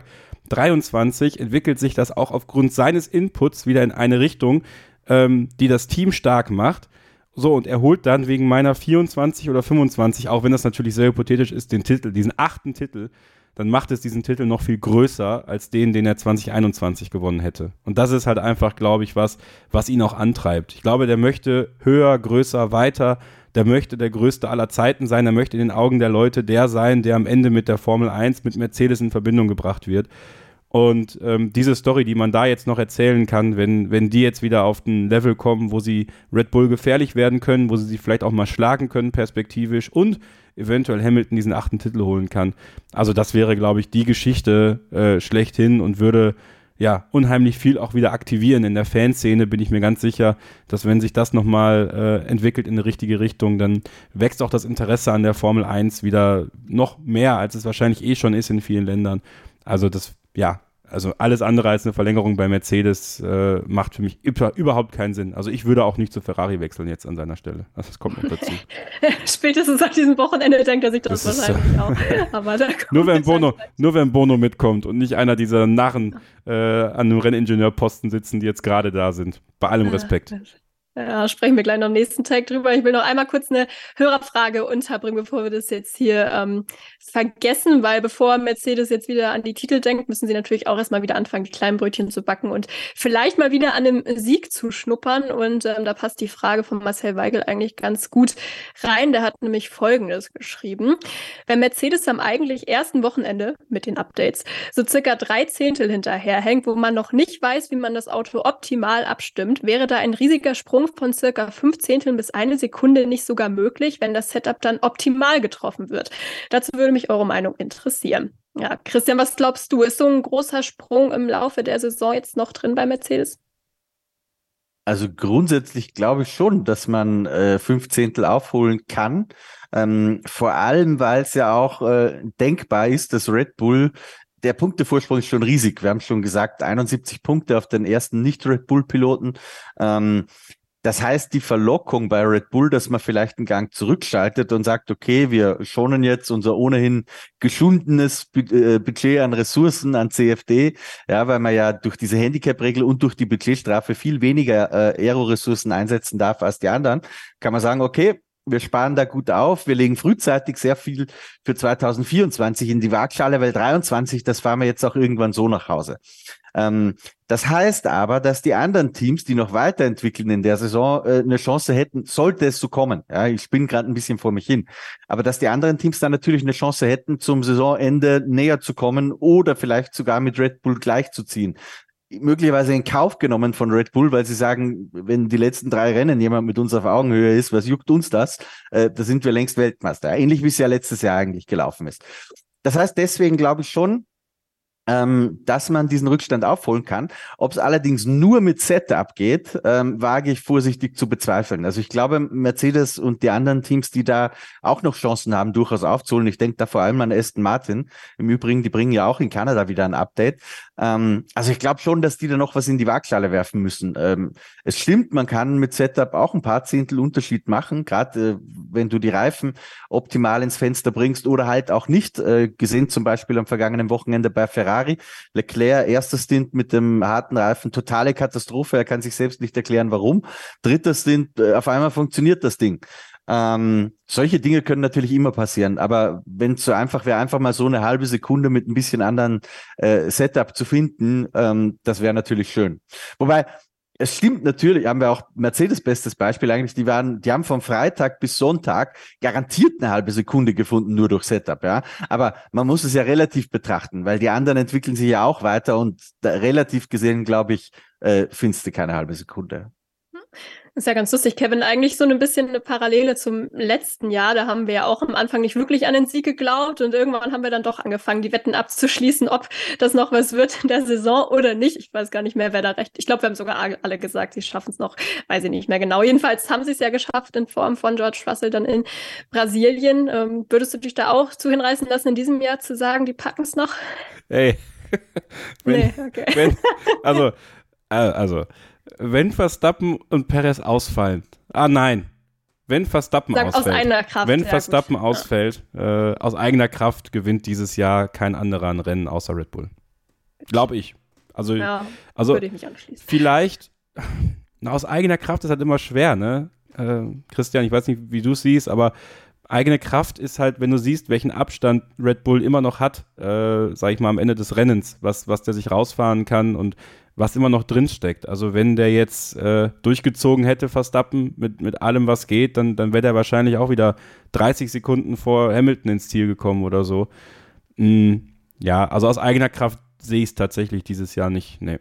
23 entwickelt sich das auch aufgrund seines Inputs wieder in eine Richtung, die das Team stark macht. So, und er holt dann wegen meiner 24 oder 25, auch wenn das natürlich sehr hypothetisch ist, den Titel, diesen 8. Titel, dann macht es diesen Titel noch viel größer als den er 2021 gewonnen hätte. Und das ist halt einfach, glaube ich, was ihn auch antreibt. Ich glaube, der möchte höher, größer, weiter, der möchte der Größte aller Zeiten sein, der möchte in den Augen der Leute der sein, der am Ende mit der Formel 1, mit Mercedes in Verbindung gebracht wird. Und diese Story, die man da jetzt noch erzählen kann, wenn die jetzt wieder auf ein Level kommen, wo sie Red Bull gefährlich werden können, wo sie sich vielleicht auch mal schlagen können perspektivisch und eventuell Hamilton diesen 8. Titel holen kann. Also das wäre, glaube ich, die Geschichte schlechthin und würde ja unheimlich viel auch wieder aktivieren in der Fanszene, bin ich mir ganz sicher, dass wenn sich das nochmal entwickelt in eine richtige Richtung, dann wächst auch das Interesse an der Formel 1 wieder noch mehr, als es wahrscheinlich schon ist in vielen Ländern. Also also alles andere als eine Verlängerung bei Mercedes macht für mich überhaupt keinen Sinn. Also ich würde auch nicht zu Ferrari wechseln jetzt an seiner Stelle. Also das kommt noch dazu. Spätestens nach diesem Wochenende denkt er sich das wahrscheinlich auch. Aber nur wenn Bono mitkommt und nicht einer dieser Narren an einem Renningenieurposten sitzen, die jetzt gerade da sind. Bei allem Respekt. Ja, sprechen wir gleich noch am nächsten Tag drüber. Ich will noch einmal kurz eine Hörerfrage unterbringen, bevor wir das jetzt hier vergessen, weil bevor Mercedes jetzt wieder an die Titel denkt, müssen sie natürlich auch erstmal wieder anfangen, die kleinen Brötchen zu backen und vielleicht mal wieder an einem Sieg zu schnuppern. Und da passt die Frage von Marcel Weigel eigentlich ganz gut rein. Der hat nämlich Folgendes geschrieben. Wenn Mercedes am eigentlich ersten Wochenende mit den Updates so circa 3 Zehntel hinterherhängt, wo man noch nicht weiß, wie man das Auto optimal abstimmt, wäre da ein riesiger Sprung von circa 5 Zehnteln bis 1 Sekunde nicht sogar möglich, wenn das Setup dann optimal getroffen wird. Dazu würde mich eure Meinung interessieren. Ja, Christian, was glaubst du? Ist so ein großer Sprung im Laufe der Saison jetzt noch drin bei Mercedes? Also grundsätzlich glaube ich schon, dass man 5 Zehntel aufholen kann. Vor allem, weil es ja auch denkbar ist, dass Red Bull, der Punktevorsprung ist schon riesig. Wir haben schon gesagt, 71 Punkte auf den ersten Nicht-Red Bull-Piloten. Das heißt, die Verlockung bei Red Bull, dass man vielleicht einen Gang zurückschaltet und sagt, okay, wir schonen jetzt unser ohnehin geschundenes Budget an Ressourcen, an CFD, ja, weil man ja durch diese Handicap-Regel und durch die Budgetstrafe viel weniger Aero-Ressourcen einsetzen darf als die anderen, kann man sagen, okay, wir sparen da gut auf, wir legen frühzeitig sehr viel für 2024 in die Waagschale, weil 23, das fahren wir jetzt auch irgendwann so nach Hause. Das heißt aber, dass die anderen Teams, die noch weiterentwickeln in der Saison, eine Chance hätten, sollte es so kommen. Ja, ich spinne gerade ein bisschen vor mich hin. Aber dass die anderen Teams dann natürlich eine Chance hätten, zum Saisonende näher zu kommen oder vielleicht sogar mit Red Bull gleichzuziehen. Möglicherweise in Kauf genommen von Red Bull, weil sie sagen, wenn die letzten 3 Rennen jemand mit uns auf Augenhöhe ist, was juckt uns das? Da sind wir längst Weltmeister. Ähnlich wie es ja letztes Jahr eigentlich gelaufen ist. Das heißt, deswegen glaube ich schon, dass man diesen Rückstand aufholen kann. Ob es allerdings nur mit Setup geht, wage ich vorsichtig zu bezweifeln. Also ich glaube, Mercedes und die anderen Teams, die da auch noch Chancen haben, durchaus aufzuholen. Ich denke da vor allem an Aston Martin. Im Übrigen, die bringen ja auch in Kanada wieder ein Update. Also ich glaube schon, dass die da noch was in die Waagschale werfen müssen. Es stimmt, man kann mit Setup auch ein paar Zehntel Unterschied machen, gerade wenn du die Reifen optimal ins Fenster bringst oder halt auch nicht. Gesehen zum Beispiel am vergangenen Wochenende bei Ferrari. Leclerc, erster Stint mit dem harten Reifen, totale Katastrophe. Er kann sich selbst nicht erklären, warum. Dritter Stint, auf einmal funktioniert das Ding. Solche Dinge können natürlich immer passieren, aber wenn es so einfach wäre, einfach mal so eine halbe Sekunde mit ein bisschen anderen Setup zu finden, das wäre natürlich schön. Wobei, es stimmt natürlich, haben wir auch Mercedes bestes Beispiel eigentlich, die haben von Freitag bis Sonntag garantiert eine halbe Sekunde gefunden, nur durch Setup, ja. Aber man muss es ja relativ betrachten, weil die anderen entwickeln sich ja auch weiter und relativ gesehen, glaube ich, findest du keine halbe Sekunde. Das ist ja ganz lustig, Kevin. Eigentlich so ein bisschen eine Parallele zum letzten Jahr. Da haben wir ja auch am Anfang nicht wirklich an den Sieg geglaubt und irgendwann haben wir dann doch angefangen, die Wetten abzuschließen, ob das noch was wird in der Saison oder nicht. Ich weiß gar nicht mehr, wer da recht. Ich glaube, wir haben sogar alle gesagt, sie schaffen es noch. Weiß ich nicht mehr genau. Jedenfalls haben sie es ja geschafft in Form von George Russell dann in Brasilien. Würdest du dich da auch zu hinreißen lassen, in diesem Jahr zu sagen, die packen es noch? Ey. Nee, okay. Wenn Verstappen und Perez ausfallen. Wenn Verstappen ausfällt. Aus eigener Kraft. Wenn Verstappen ausfällt, aus eigener Kraft gewinnt dieses Jahr kein anderer ein Rennen außer Red Bull. Glaube ich. Also würde ich mich anschließen. Vielleicht, aus eigener Kraft ist halt immer schwer, ne? Christian, ich weiß nicht, wie du es siehst, aber eigene Kraft ist halt, wenn du siehst, welchen Abstand Red Bull immer noch hat, sag ich mal, am Ende des Rennens, was der sich rausfahren kann und was immer noch drinsteckt. Also wenn der jetzt durchgezogen hätte, Verstappen, mit allem, was geht, dann wäre der wahrscheinlich auch wieder 30 Sekunden vor Hamilton ins Ziel gekommen oder so. Ja, also aus eigener Kraft sehe ich es tatsächlich dieses Jahr nicht, nee.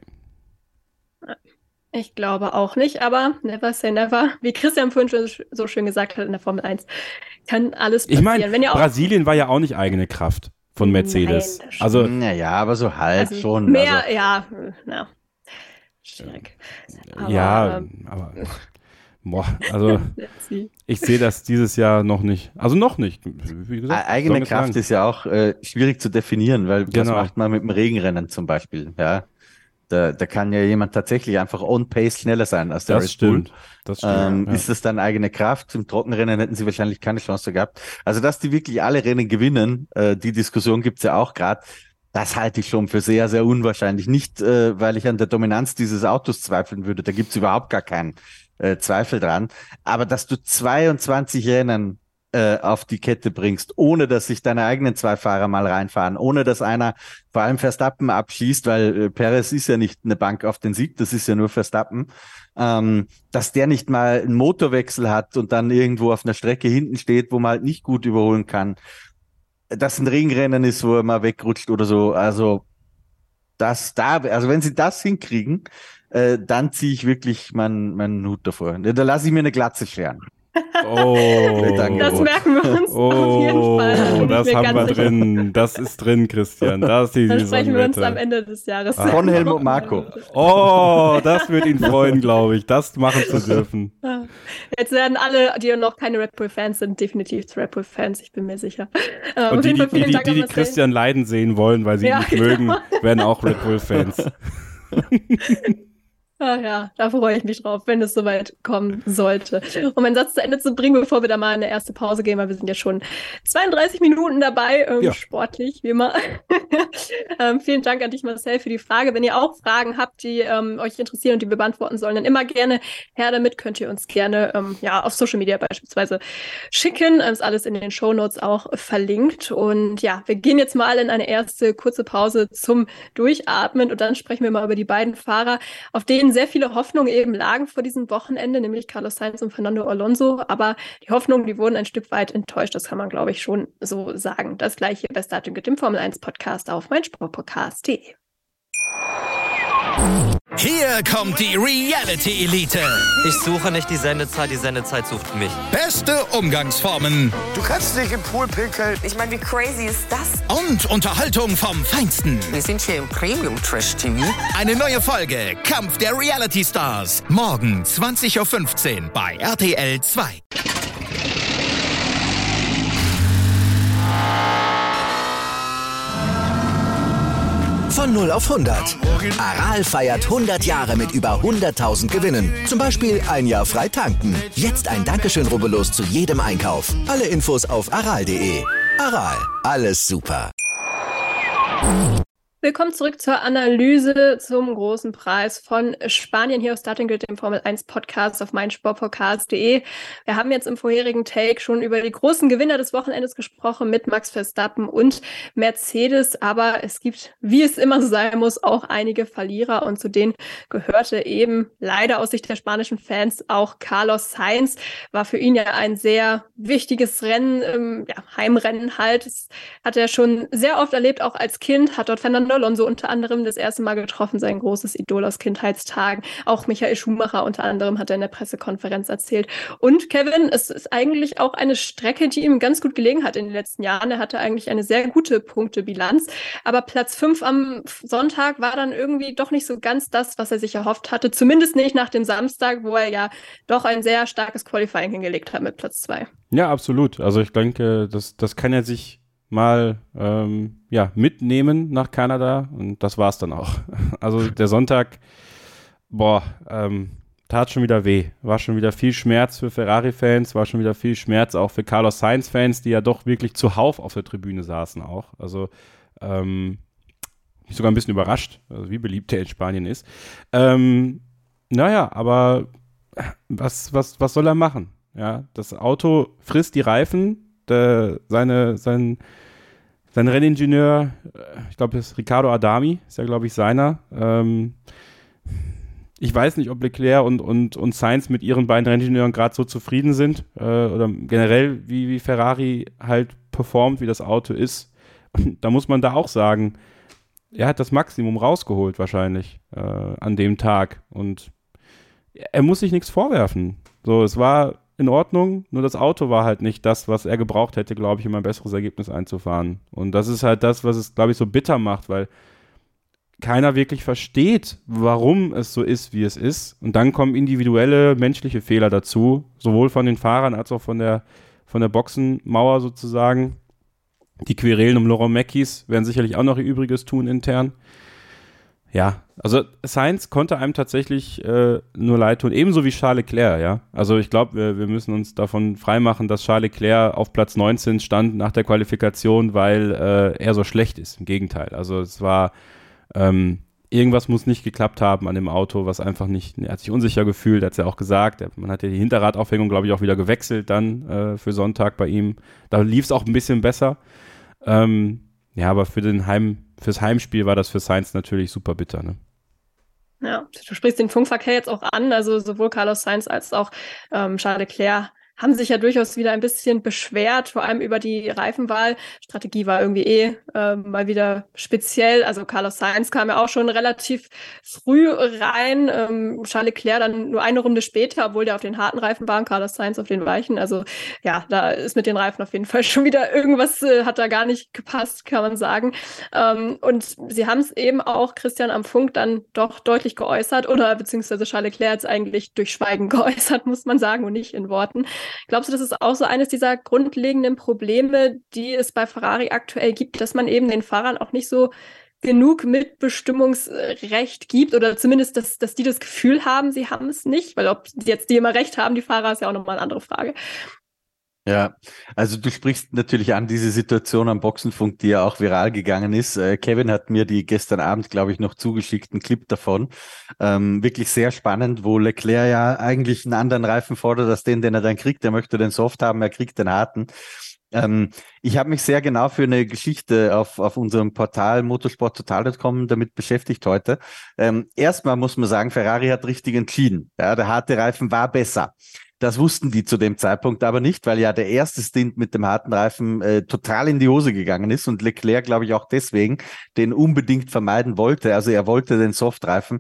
Ich glaube auch nicht, aber never say never. Wie Christian vorhin schon so schön gesagt hat in der Formel 1, kann alles passieren. Ich meine, Brasilien war ja auch nicht eigene Kraft von Mercedes. Nein, also naja, aber so halb schon. Mehr, also. Schwierig. Aber ich sehe das dieses Jahr noch nicht. Also noch nicht. Wie gesagt, eigene Kraft ist ja auch schwierig zu definieren, weil was macht man mit dem Regenrennen zum Beispiel? Ja, da kann ja jemand tatsächlich einfach on pace schneller sein als der Red Bull. Das stimmt. Ist das dann eigene Kraft? Im Trockenrennen hätten sie wahrscheinlich keine Chance gehabt. Also, dass die wirklich alle Rennen gewinnen, die Diskussion gibt's ja auch gerade. Das halte ich schon für sehr, sehr unwahrscheinlich. Nicht, weil ich an der Dominanz dieses Autos zweifeln würde. Da gibt's überhaupt gar keinen Zweifel dran. Aber dass du 22 Rennen auf die Kette bringst, ohne dass sich deine eigenen zwei Fahrer mal reinfahren, ohne dass einer vor allem Verstappen abschießt, weil Perez ist ja nicht eine Bank auf den Sieg, das ist ja nur Verstappen, dass der nicht mal einen Motorwechsel hat und dann irgendwo auf einer Strecke hinten steht, wo man halt nicht gut überholen kann, dass ein Ringrennen ist, wo er mal wegrutscht oder so. Also wenn sie das hinkriegen, dann ziehe ich wirklich meinen Hut davor. Da lasse ich mir eine Glatze scheren. Das merken wir uns auf jeden Fall. Das haben wir drin. Das ist drin, Christian. Das ist die Dann sprechen wir uns am Ende des Jahres. Von Helmut Marko. Oh, das wird ihn freuen, glaube ich, das machen zu dürfen. Jetzt werden alle, die noch keine Red Bull-Fans sind, definitiv zu Red Bull-Fans, ich bin mir sicher. Und die Christian leiden sehen wollen, weil sie ihn nicht mögen, werden auch Red Bull-Fans. Ach ja, da freue ich mich drauf, wenn es soweit kommen sollte. Um einen Satz zu Ende zu bringen, bevor wir da mal eine erste Pause gehen, weil wir sind ja schon 32 Minuten dabei, sportlich, wie immer. Vielen Dank an dich, Marcel, für die Frage. Wenn ihr auch Fragen habt, die euch interessieren und die wir beantworten sollen, dann immer gerne her damit. Könnt ihr uns gerne auf Social Media beispielsweise schicken. Ist alles in den Shownotes auch verlinkt. Und ja, wir gehen jetzt mal in eine erste kurze Pause zum Durchatmen und dann sprechen wir mal über die beiden Fahrer, auf denen sehr viele Hoffnungen eben lagen vor diesem Wochenende, nämlich Carlos Sainz und Fernando Alonso. Aber die Hoffnungen, die wurden ein Stück weit enttäuscht. Das kann man, glaube ich, schon so sagen. Das gleiche bei Starting Grid, dem Formel 1 Podcast auf meinsportpodcast.de. Hier kommt die Reality Elite. Ich suche nicht die Sendezeit sucht mich. Beste Umgangsformen. Du kannst nicht im Pool pinkeln. Ich meine, wie crazy ist das? Und Unterhaltung vom Feinsten. Wir sind hier im Premium-Trash-TV. Eine neue Folge Kampf der Reality Stars. Morgen 20.15 Uhr bei RTL 2. Von 0 auf 100. Aral feiert 100 Jahre mit über 100.000 Gewinnen. Zum Beispiel ein Jahr frei tanken. Jetzt ein Dankeschön, rubbellos zu jedem Einkauf. Alle Infos auf aral.de. Aral, alles super. Willkommen zurück zur Analyse zum großen Preis von Spanien hier auf Starting Grid, dem Formel 1 Podcast auf meinsportpodcast.de. Wir haben jetzt im vorherigen Take schon über die großen Gewinner des Wochenendes gesprochen mit Max Verstappen und Mercedes, aber es gibt, wie es immer so sein muss, auch einige Verlierer und zu denen gehörte eben leider aus Sicht der spanischen Fans auch Carlos Sainz. War für ihn ja ein sehr wichtiges Rennen, Heimrennen halt. Das hat er schon sehr oft erlebt, auch als Kind, hat dort Fernando Alonso unter anderem das erste Mal getroffen, sein großes Idol aus Kindheitstagen. Auch Michael Schumacher unter anderem hat er in der Pressekonferenz erzählt. Und Kevin, es ist eigentlich auch eine Strecke, die ihm ganz gut gelegen hat in den letzten Jahren. Er hatte eigentlich eine sehr gute Punktebilanz. Aber Platz 5 am Sonntag war dann irgendwie doch nicht so ganz das, was er sich erhofft hatte. Zumindest nicht nach dem Samstag, wo er ja doch ein sehr starkes Qualifying hingelegt hat mit Platz 2. Ja, absolut. Also ich denke, das kann er sich mal mitnehmen nach Kanada und das war's dann auch. Also der Sonntag, tat schon wieder weh. War schon wieder viel Schmerz für Ferrari-Fans, war schon wieder viel Schmerz auch für Carlos Sainz-Fans, die ja doch wirklich zuhauf auf der Tribüne saßen auch. Also mich sogar ein bisschen überrascht, also wie beliebt er in Spanien ist. Aber was soll er machen? Ja, das Auto frisst die Reifen. Sein Renningenieur, ich glaube, das ist Riccardo Adami, ist ja, glaube ich, seiner. Ich weiß nicht, ob Leclerc und Sainz mit ihren beiden Renningenieuren gerade so zufrieden sind oder generell, wie Ferrari halt performt, wie das Auto ist. Und da muss man da auch sagen, er hat das Maximum rausgeholt wahrscheinlich an dem Tag und er muss sich nichts vorwerfen. So, es war in Ordnung, nur das Auto war halt nicht das, was er gebraucht hätte, glaube ich, um ein besseres Ergebnis einzufahren. Und das ist halt das, was es, glaube ich, so bitter macht, weil keiner wirklich versteht, warum es so ist, wie es ist. Und dann kommen individuelle menschliche Fehler dazu, sowohl von den Fahrern als auch von der Boxenmauer sozusagen. Die Querelen um Laurent Mekies werden sicherlich auch noch ihr Übriges tun intern. Ja, also Sainz konnte einem tatsächlich nur leid tun, ebenso wie Charles Leclerc, ja. Also ich glaube, wir müssen uns davon freimachen, dass Charles Leclerc auf Platz 19 stand nach der Qualifikation, weil er so schlecht ist. Im Gegenteil. Also es war, irgendwas muss nicht geklappt haben an dem Auto, was einfach nicht, er hat sich unsicher gefühlt, hat es ja auch gesagt. Man hat ja die Hinterradaufhängung, glaube ich, auch wieder gewechselt dann für Sonntag bei ihm. Da lief es auch ein bisschen besser. Aber fürs Heimspiel war das für Sainz natürlich super bitter, ne? Ja, du sprichst den Funkverkehr jetzt auch an, also sowohl Carlos Sainz als auch Charles Leclerc haben sich ja durchaus wieder ein bisschen beschwert, vor allem über die Reifenwahl. Strategie war irgendwie mal wieder speziell. Also Carlos Sainz kam ja auch schon relativ früh rein. Charles Leclerc dann nur eine Runde später, obwohl der auf den harten Reifen war und Carlos Sainz auf den weichen. Also ja, da ist mit den Reifen auf jeden Fall schon wieder irgendwas, hat da gar nicht gepasst, kann man sagen. Und sie haben es eben auch, Christian, am Funk dann doch deutlich geäußert oder beziehungsweise Charles Leclerc hat es eigentlich durch Schweigen geäußert, muss man sagen, und nicht in Worten. Glaubst du, das ist auch so eines dieser grundlegenden Probleme, die es bei Ferrari aktuell gibt, dass man eben den Fahrern auch nicht so genug Mitbestimmungsrecht gibt oder zumindest, dass die das Gefühl haben, sie haben es nicht? Weil ob jetzt die immer recht haben, die Fahrer, ist ja auch nochmal eine andere Frage. Ja, also du sprichst natürlich an diese Situation am Boxenfunk, die ja auch viral gegangen ist. Kevin hat mir die gestern Abend, glaube ich, noch zugeschickt, einen Clip davon. Wirklich sehr spannend, wo Leclerc ja eigentlich einen anderen Reifen fordert als den er dann kriegt. Er möchte den Soft haben, er kriegt den harten. Ich habe mich sehr genau für eine Geschichte auf unserem Portal motorsporttotal.com damit beschäftigt heute. Erstmal muss man sagen, Ferrari hat richtig entschieden. Ja, der harte Reifen war besser. Das wussten die zu dem Zeitpunkt aber nicht, weil ja der erste Stint mit dem harten Reifen total in die Hose gegangen ist und Leclerc, glaube ich, auch deswegen den unbedingt vermeiden wollte. Also er wollte den Softreifen.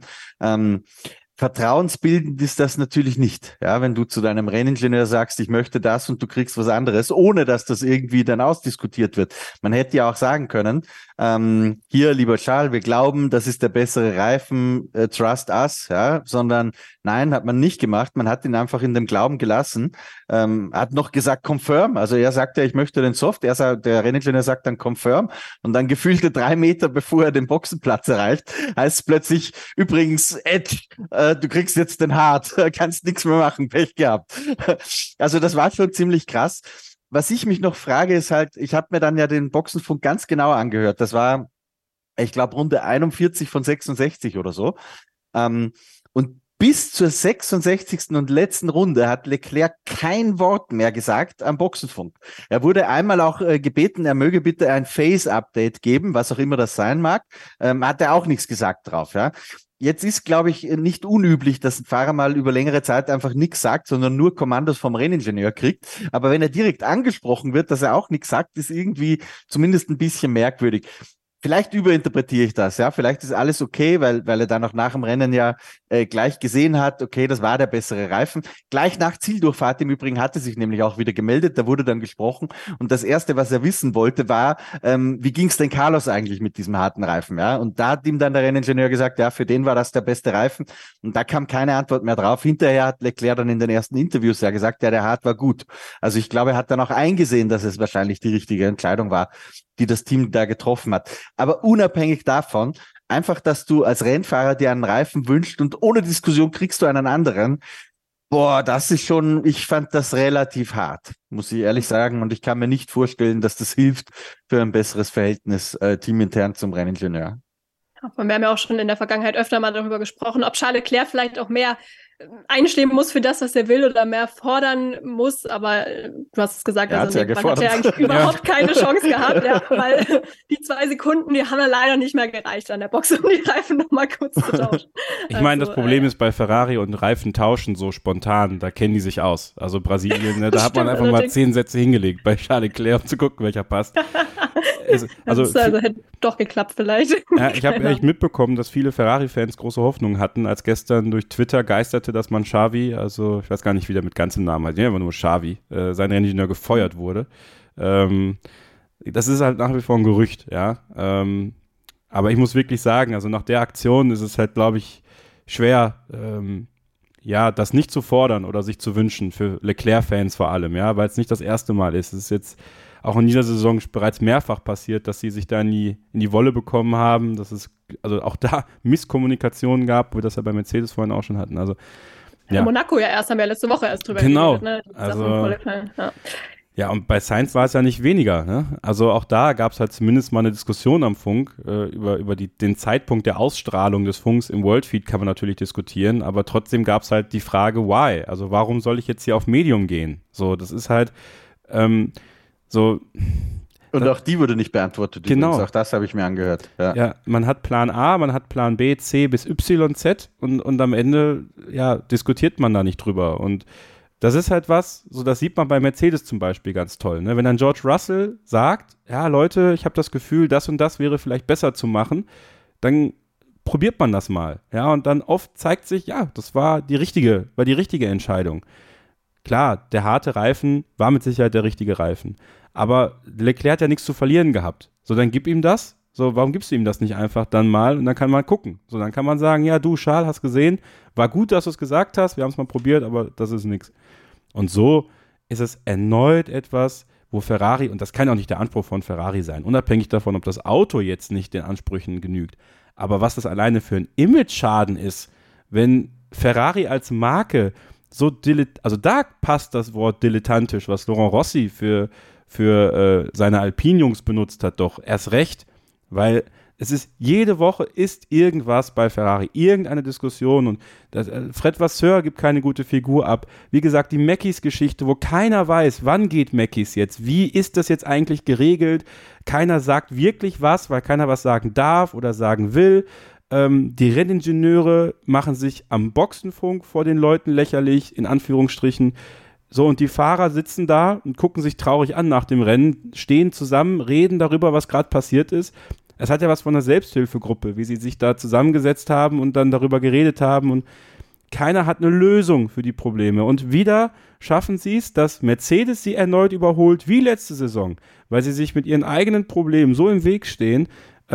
Vertrauensbildend ist das natürlich nicht. Ja, wenn du zu deinem Renningenieur sagst, ich möchte das und du kriegst was anderes, ohne dass das irgendwie dann ausdiskutiert wird. Man hätte ja auch sagen können, hier, lieber Charles, wir glauben, das ist der bessere Reifen, trust us, ja, sondern nein, hat man nicht gemacht. Man hat ihn einfach in dem Glauben gelassen, hat noch gesagt, confirm. Also er sagt ja, ich möchte den Soft. Der Renningenieur sagt dann confirm und dann gefühlte 3 Meter, bevor er den Boxenplatz erreicht, heißt es plötzlich, übrigens, Ed, du kriegst jetzt den Hard, kannst nichts mehr machen, Pech gehabt. Also das war schon ziemlich krass. Was ich mich noch frage, ist halt, ich habe mir dann ja den Boxenfunk ganz genau angehört. Das war, ich glaube, Runde 41 von 66 oder so. Und bis zur 66. und letzten Runde hat Leclerc kein Wort mehr gesagt am Boxenfunk. Er wurde einmal auch gebeten, er möge bitte ein Phase-Update geben, was auch immer das sein mag. Hat er auch nichts gesagt drauf, ja. Jetzt ist, glaube ich, nicht unüblich, dass ein Fahrer mal über längere Zeit einfach nichts sagt, sondern nur Kommandos vom Renningenieur kriegt. Aber wenn er direkt angesprochen wird, dass er auch nichts sagt, ist irgendwie zumindest ein bisschen merkwürdig. Vielleicht überinterpretiere ich das, ja. Vielleicht ist alles okay, weil er dann auch nach dem Rennen ja gleich gesehen hat, okay, das war der bessere Reifen. Gleich nach Zieldurchfahrt im Übrigen hat er sich nämlich auch wieder gemeldet, da wurde dann gesprochen und das Erste, was er wissen wollte, war, wie ging es denn Carlos eigentlich mit diesem harten Reifen, ja? Und da hat ihm dann der Renningenieur gesagt, ja, für den war das der beste Reifen und da kam keine Antwort mehr drauf. Hinterher hat Leclerc dann in den ersten Interviews ja gesagt, ja, der hart war gut. Also ich glaube, er hat dann auch eingesehen, dass es wahrscheinlich die richtige Entscheidung war, die das Team da getroffen hat. Aber unabhängig davon, einfach, dass du als Rennfahrer dir einen Reifen wünschst und ohne Diskussion kriegst du einen anderen. Boah, das ist schon, ich fand das relativ hart, muss ich ehrlich sagen. Und ich kann mir nicht vorstellen, dass das hilft für ein besseres Verhältnis teamintern zum Renningenieur. Wir haben ja auch schon in der Vergangenheit öfter mal darüber gesprochen, ob Charles Leclerc vielleicht auch mehr einstehen muss für das, was er will oder mehr fordern muss, aber du hast es gesagt, also man hat ja eigentlich überhaupt keine Chance gehabt, ja, weil die 2 Sekunden, die haben ja leider nicht mehr gereicht an der Box, um die Reifen nochmal kurz zu tauschen. Ich meine, das Problem ist bei Ferrari und Reifen tauschen so spontan, da kennen die sich aus. Also Brasilien, ne, da hat man einfach mal 10 Sätze hingelegt bei Charles Leclerc, um zu gucken, welcher passt. Also hätte doch geklappt vielleicht. Ja, ich habe echt mitbekommen, dass viele Ferrari-Fans große Hoffnungen hatten, als gestern durch Twitter geisterte, dass man Xavi, also ich weiß gar nicht, wie der mit ganzem Namen heißt, einfach nur Xavi, sein Renningenieur gefeuert wurde. Das ist halt nach wie vor ein Gerücht, ja. Aber ich muss wirklich sagen, also nach der Aktion ist es halt, glaube ich, schwer, das nicht zu fordern oder sich zu wünschen, für Leclerc-Fans vor allem, ja, weil es nicht das erste Mal ist. Es ist jetzt auch in dieser Saison bereits mehrfach passiert, dass sie sich da in die Wolle bekommen haben, dass es also auch da Misskommunikation gab, wo wir das ja bei Mercedes vorhin auch schon hatten. Also ja. Monaco ja erst, haben wir letzte Woche erst drüber geredet. Ne? Also, ja, und bei Sainz war es ja nicht weniger. Ne? Also auch da gab es halt zumindest mal eine Diskussion am Funk über den Zeitpunkt der Ausstrahlung des Funks im Worldfeed kann man natürlich diskutieren, aber trotzdem gab es halt die Frage, why? Also warum soll ich jetzt hier auf Medium gehen? So, das ist halt so. Und auch die wurde nicht beantwortet. Genau. Übrigens. Auch das habe ich mir angehört. Ja, man hat Plan A, man hat Plan B, C bis Y, Z und am Ende, ja, diskutiert man da nicht drüber. Und das ist halt was, so das sieht man bei Mercedes zum Beispiel ganz toll. Ne? Wenn dann George Russell sagt, ja Leute, ich habe das Gefühl, das und das wäre vielleicht besser zu machen, dann probiert man das mal. Ja, und dann oft zeigt sich, ja, das war die richtige Entscheidung. Klar, der harte Reifen war mit Sicherheit der richtige Reifen. Aber Leclerc hat ja nichts zu verlieren gehabt. So, dann gib ihm das. So, warum gibst du ihm das nicht einfach dann mal? Und dann kann man gucken. So, dann kann man sagen, ja, du, Charles, hast gesehen, war gut, dass du es gesagt hast, wir haben es mal probiert, aber das ist nichts. Und so ist es erneut etwas, wo Ferrari, und das kann auch nicht der Anspruch von Ferrari sein, unabhängig davon, ob das Auto jetzt nicht den Ansprüchen genügt. Aber was das alleine für ein Image-Schaden ist, wenn Ferrari als Marke so also da passt das Wort dilettantisch, was Laurent Rossi für seine Alpine-Jungs benutzt hat, doch erst recht, weil es ist, jede Woche ist irgendwas bei Ferrari, irgendeine Diskussion und Fred Vasseur gibt keine gute Figur ab. Wie gesagt, die Mackies-Geschichte, wo keiner weiß, wann geht Mackies jetzt, wie ist das jetzt eigentlich geregelt, keiner sagt wirklich was, weil keiner was sagen darf oder sagen will. Die Renningenieure machen sich am Boxenfunk vor den Leuten lächerlich, in Anführungsstrichen. So, und die Fahrer sitzen da und gucken sich traurig an nach dem Rennen, stehen zusammen, reden darüber, was gerade passiert ist. Es hat ja was von einer Selbsthilfegruppe, wie sie sich da zusammengesetzt haben und dann darüber geredet haben und keiner hat eine Lösung für die Probleme. Und wieder schaffen sie es, dass Mercedes sie erneut überholt, wie letzte Saison, weil sie sich mit ihren eigenen Problemen so im Weg stehen.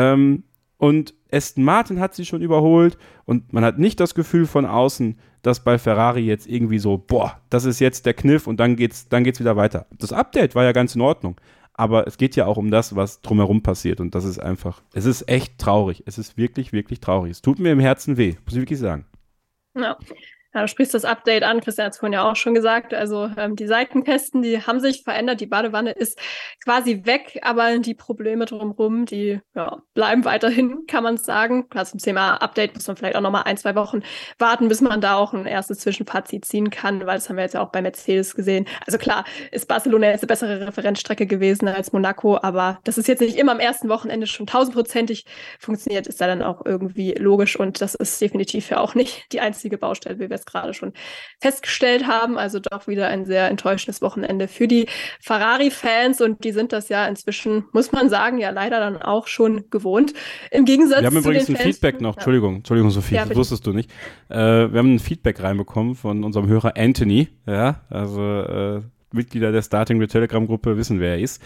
Und Aston Martin hat sie schon überholt und man hat nicht das Gefühl von außen, dass bei Ferrari jetzt irgendwie so, boah, das ist jetzt der Kniff und dann geht's wieder weiter. Das Update war ja ganz in Ordnung, aber es geht ja auch um das, was drumherum passiert und das ist einfach, es ist echt traurig. Es ist wirklich, wirklich traurig. Es tut mir im Herzen weh, muss ich wirklich sagen. Ja. Ja, du sprichst das Update an, Christian hat es vorhin ja auch schon gesagt, also die Seitenkästen, die haben sich verändert, die Badewanne ist quasi weg, aber die Probleme drumherum, die bleiben weiterhin, kann man sagen. Klar, zum Thema Update muss man vielleicht auch nochmal 1-2 Wochen warten, bis man da auch ein erstes Zwischenfazit ziehen kann, weil das haben wir jetzt ja auch bei Mercedes gesehen. Also klar, ist Barcelona jetzt eine bessere Referenzstrecke gewesen als Monaco, aber das ist jetzt nicht immer am ersten Wochenende schon 1000%ig funktioniert, ist da dann auch irgendwie logisch und das ist definitiv ja auch nicht die einzige Baustelle, wie wir es gerade schon festgestellt haben. Also doch wieder ein sehr enttäuschendes Wochenende für die Ferrari-Fans und die sind das ja inzwischen, muss man sagen, ja leider dann auch schon gewohnt. Im Gegensatz wir haben zu übrigens den ein Fans, Feedback noch, Entschuldigung Sophie, Ja, das wusstest du nicht. Wir haben ein Feedback reinbekommen von unserem Hörer Anthony, ja, also Mitglieder der Starting Grid Telegram-Gruppe wissen, wer er ist.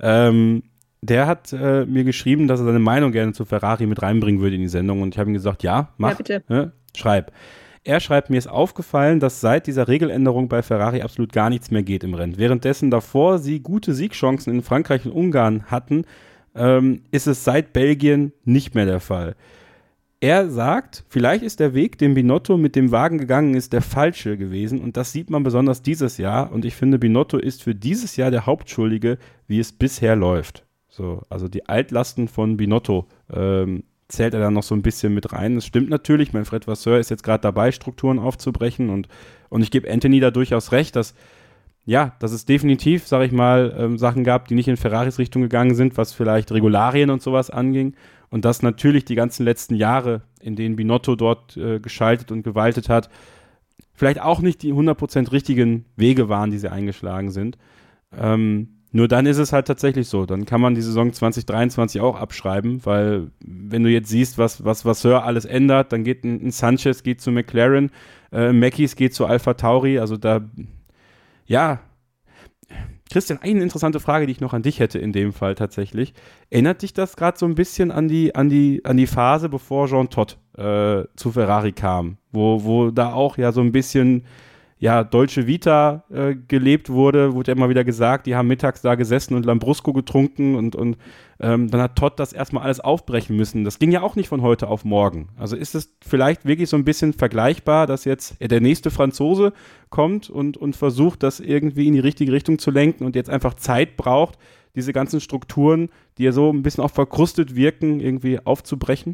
Der hat mir geschrieben, dass er seine Meinung gerne zu Ferrari mit reinbringen würde in die Sendung und ich habe ihm gesagt, ja, mach, bitte. Schreib. Er schreibt, mir ist aufgefallen, dass seit dieser Regeländerung bei Ferrari absolut gar nichts mehr geht im Rennen. Währenddessen davor sie gute Siegchancen in Frankreich und Ungarn hatten, ist es seit Belgien nicht mehr der Fall. Er sagt, vielleicht ist der Weg, den Binotto mit dem Wagen gegangen ist, der falsche gewesen und das sieht man besonders dieses Jahr und ich finde, Binotto ist für dieses Jahr der Hauptschuldige, wie es bisher läuft. So, also die Altlasten von Binotto zählt er dann noch so ein bisschen mit rein. Das stimmt natürlich, mein Fred Vasseur ist jetzt gerade dabei, Strukturen aufzubrechen und ich gebe Anthony da durchaus recht, dass es definitiv, sage ich mal, Sachen gab, die nicht in Ferraris Richtung gegangen sind, was vielleicht Regularien und sowas anging und dass natürlich die ganzen letzten Jahre, in denen Binotto dort geschaltet und gewaltet hat, vielleicht auch nicht die 100% richtigen Wege waren, die sie eingeschlagen sind. Nur dann ist es halt tatsächlich so. Dann kann man die Saison 2023 auch abschreiben, weil wenn du jetzt siehst, was Vasseur alles ändert, dann geht ein Sanchez geht zu McLaren, Mackies geht zu AlphaTauri, also da, ja. Christian, eine interessante Frage, die ich noch an dich hätte in dem Fall tatsächlich. Erinnert dich das gerade so ein bisschen an die Phase, bevor Jean Todt zu Ferrari kam, wo da auch ja so ein bisschen Dolce Vita gelebt wurde ja immer wieder gesagt, die haben mittags da gesessen und Lambrusco getrunken und dann hat Todt das erstmal alles aufbrechen müssen. Das ging ja auch nicht von heute auf morgen. Also ist es vielleicht wirklich so ein bisschen vergleichbar, dass jetzt der nächste Franzose kommt und versucht, das irgendwie in die richtige Richtung zu lenken und jetzt einfach Zeit braucht, diese ganzen Strukturen, die ja so ein bisschen auch verkrustet wirken, irgendwie aufzubrechen?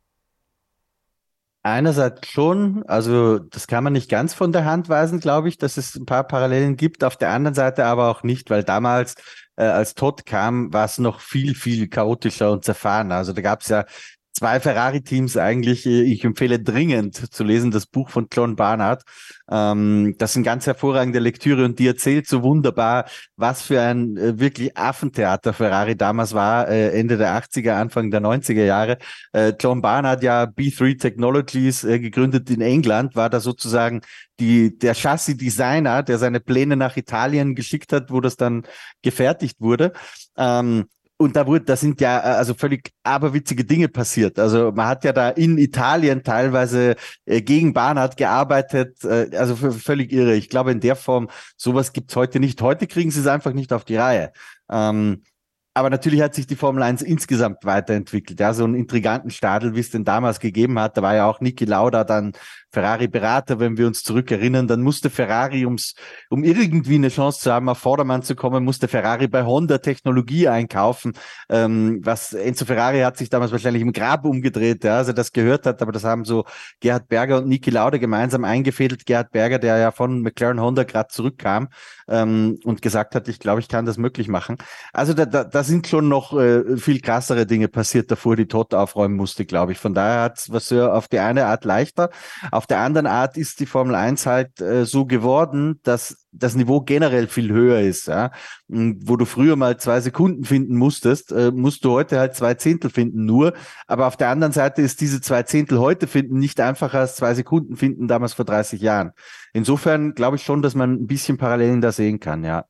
Einerseits schon, also das kann man nicht ganz von der Hand weisen, glaube ich, dass es ein paar Parallelen gibt. Auf der anderen Seite aber auch nicht, weil damals, als Todt kam, war es noch viel, viel chaotischer und zerfahrener. Also da gab es ja 2 Ferrari-Teams eigentlich. Ich empfehle dringend zu lesen das Buch von John Barnard. Das ist eine ganz hervorragende Lektüre und die erzählt so wunderbar, was für ein wirklich Affentheater Ferrari damals war, Ende der 80er, Anfang der 90er Jahre. John Barnard, ja B3 Technologies, gegründet in England, war da sozusagen der Chassis-Designer, der seine Pläne nach Italien geschickt hat, wo das dann gefertigt wurde. Und da sind ja also völlig aberwitzige Dinge passiert. Also man hat ja da in Italien teilweise gegen Barnard gearbeitet, also völlig irre. Ich glaube, in der Form, sowas gibt's heute nicht. Heute kriegen sie es einfach nicht auf die Reihe. Aber natürlich hat sich die Formel 1 insgesamt weiterentwickelt. Ja, so einen intriganten Stadel, wie es denn damals gegeben hat. Da war ja auch Niki Lauda dann Ferrari-Berater, wenn wir uns zurückerinnern. Dann musste Ferrari, um irgendwie eine Chance zu haben, auf Vordermann zu kommen, musste Ferrari bei Honda Technologie einkaufen. Was Enzo Ferrari hat sich damals wahrscheinlich im Grab umgedreht, ja, als er das gehört hat. Aber das haben so Gerhard Berger und Niki Lauda gemeinsam eingefädelt. Gerhard Berger, der ja von McLaren Honda gerade zurückkam und gesagt hat, ich glaube, ich kann das möglich machen. Also da sind schon noch viel krassere Dinge passiert davor, die Todt aufräumen musste, glaube ich. Von daher hat es Vasseur auf die eine Art leichter. Auf der anderen Art ist die Formel 1 halt so geworden, dass das Niveau generell viel höher ist. Ja? Wo du früher mal 2 Sekunden finden musstest, musst du heute halt 2 Zehntel finden nur. Aber auf der anderen Seite ist diese 2 Zehntel heute finden nicht einfacher als 2 Sekunden finden damals vor 30 Jahren. Insofern glaube ich schon, dass man ein bisschen Parallelen da sehen kann, ja.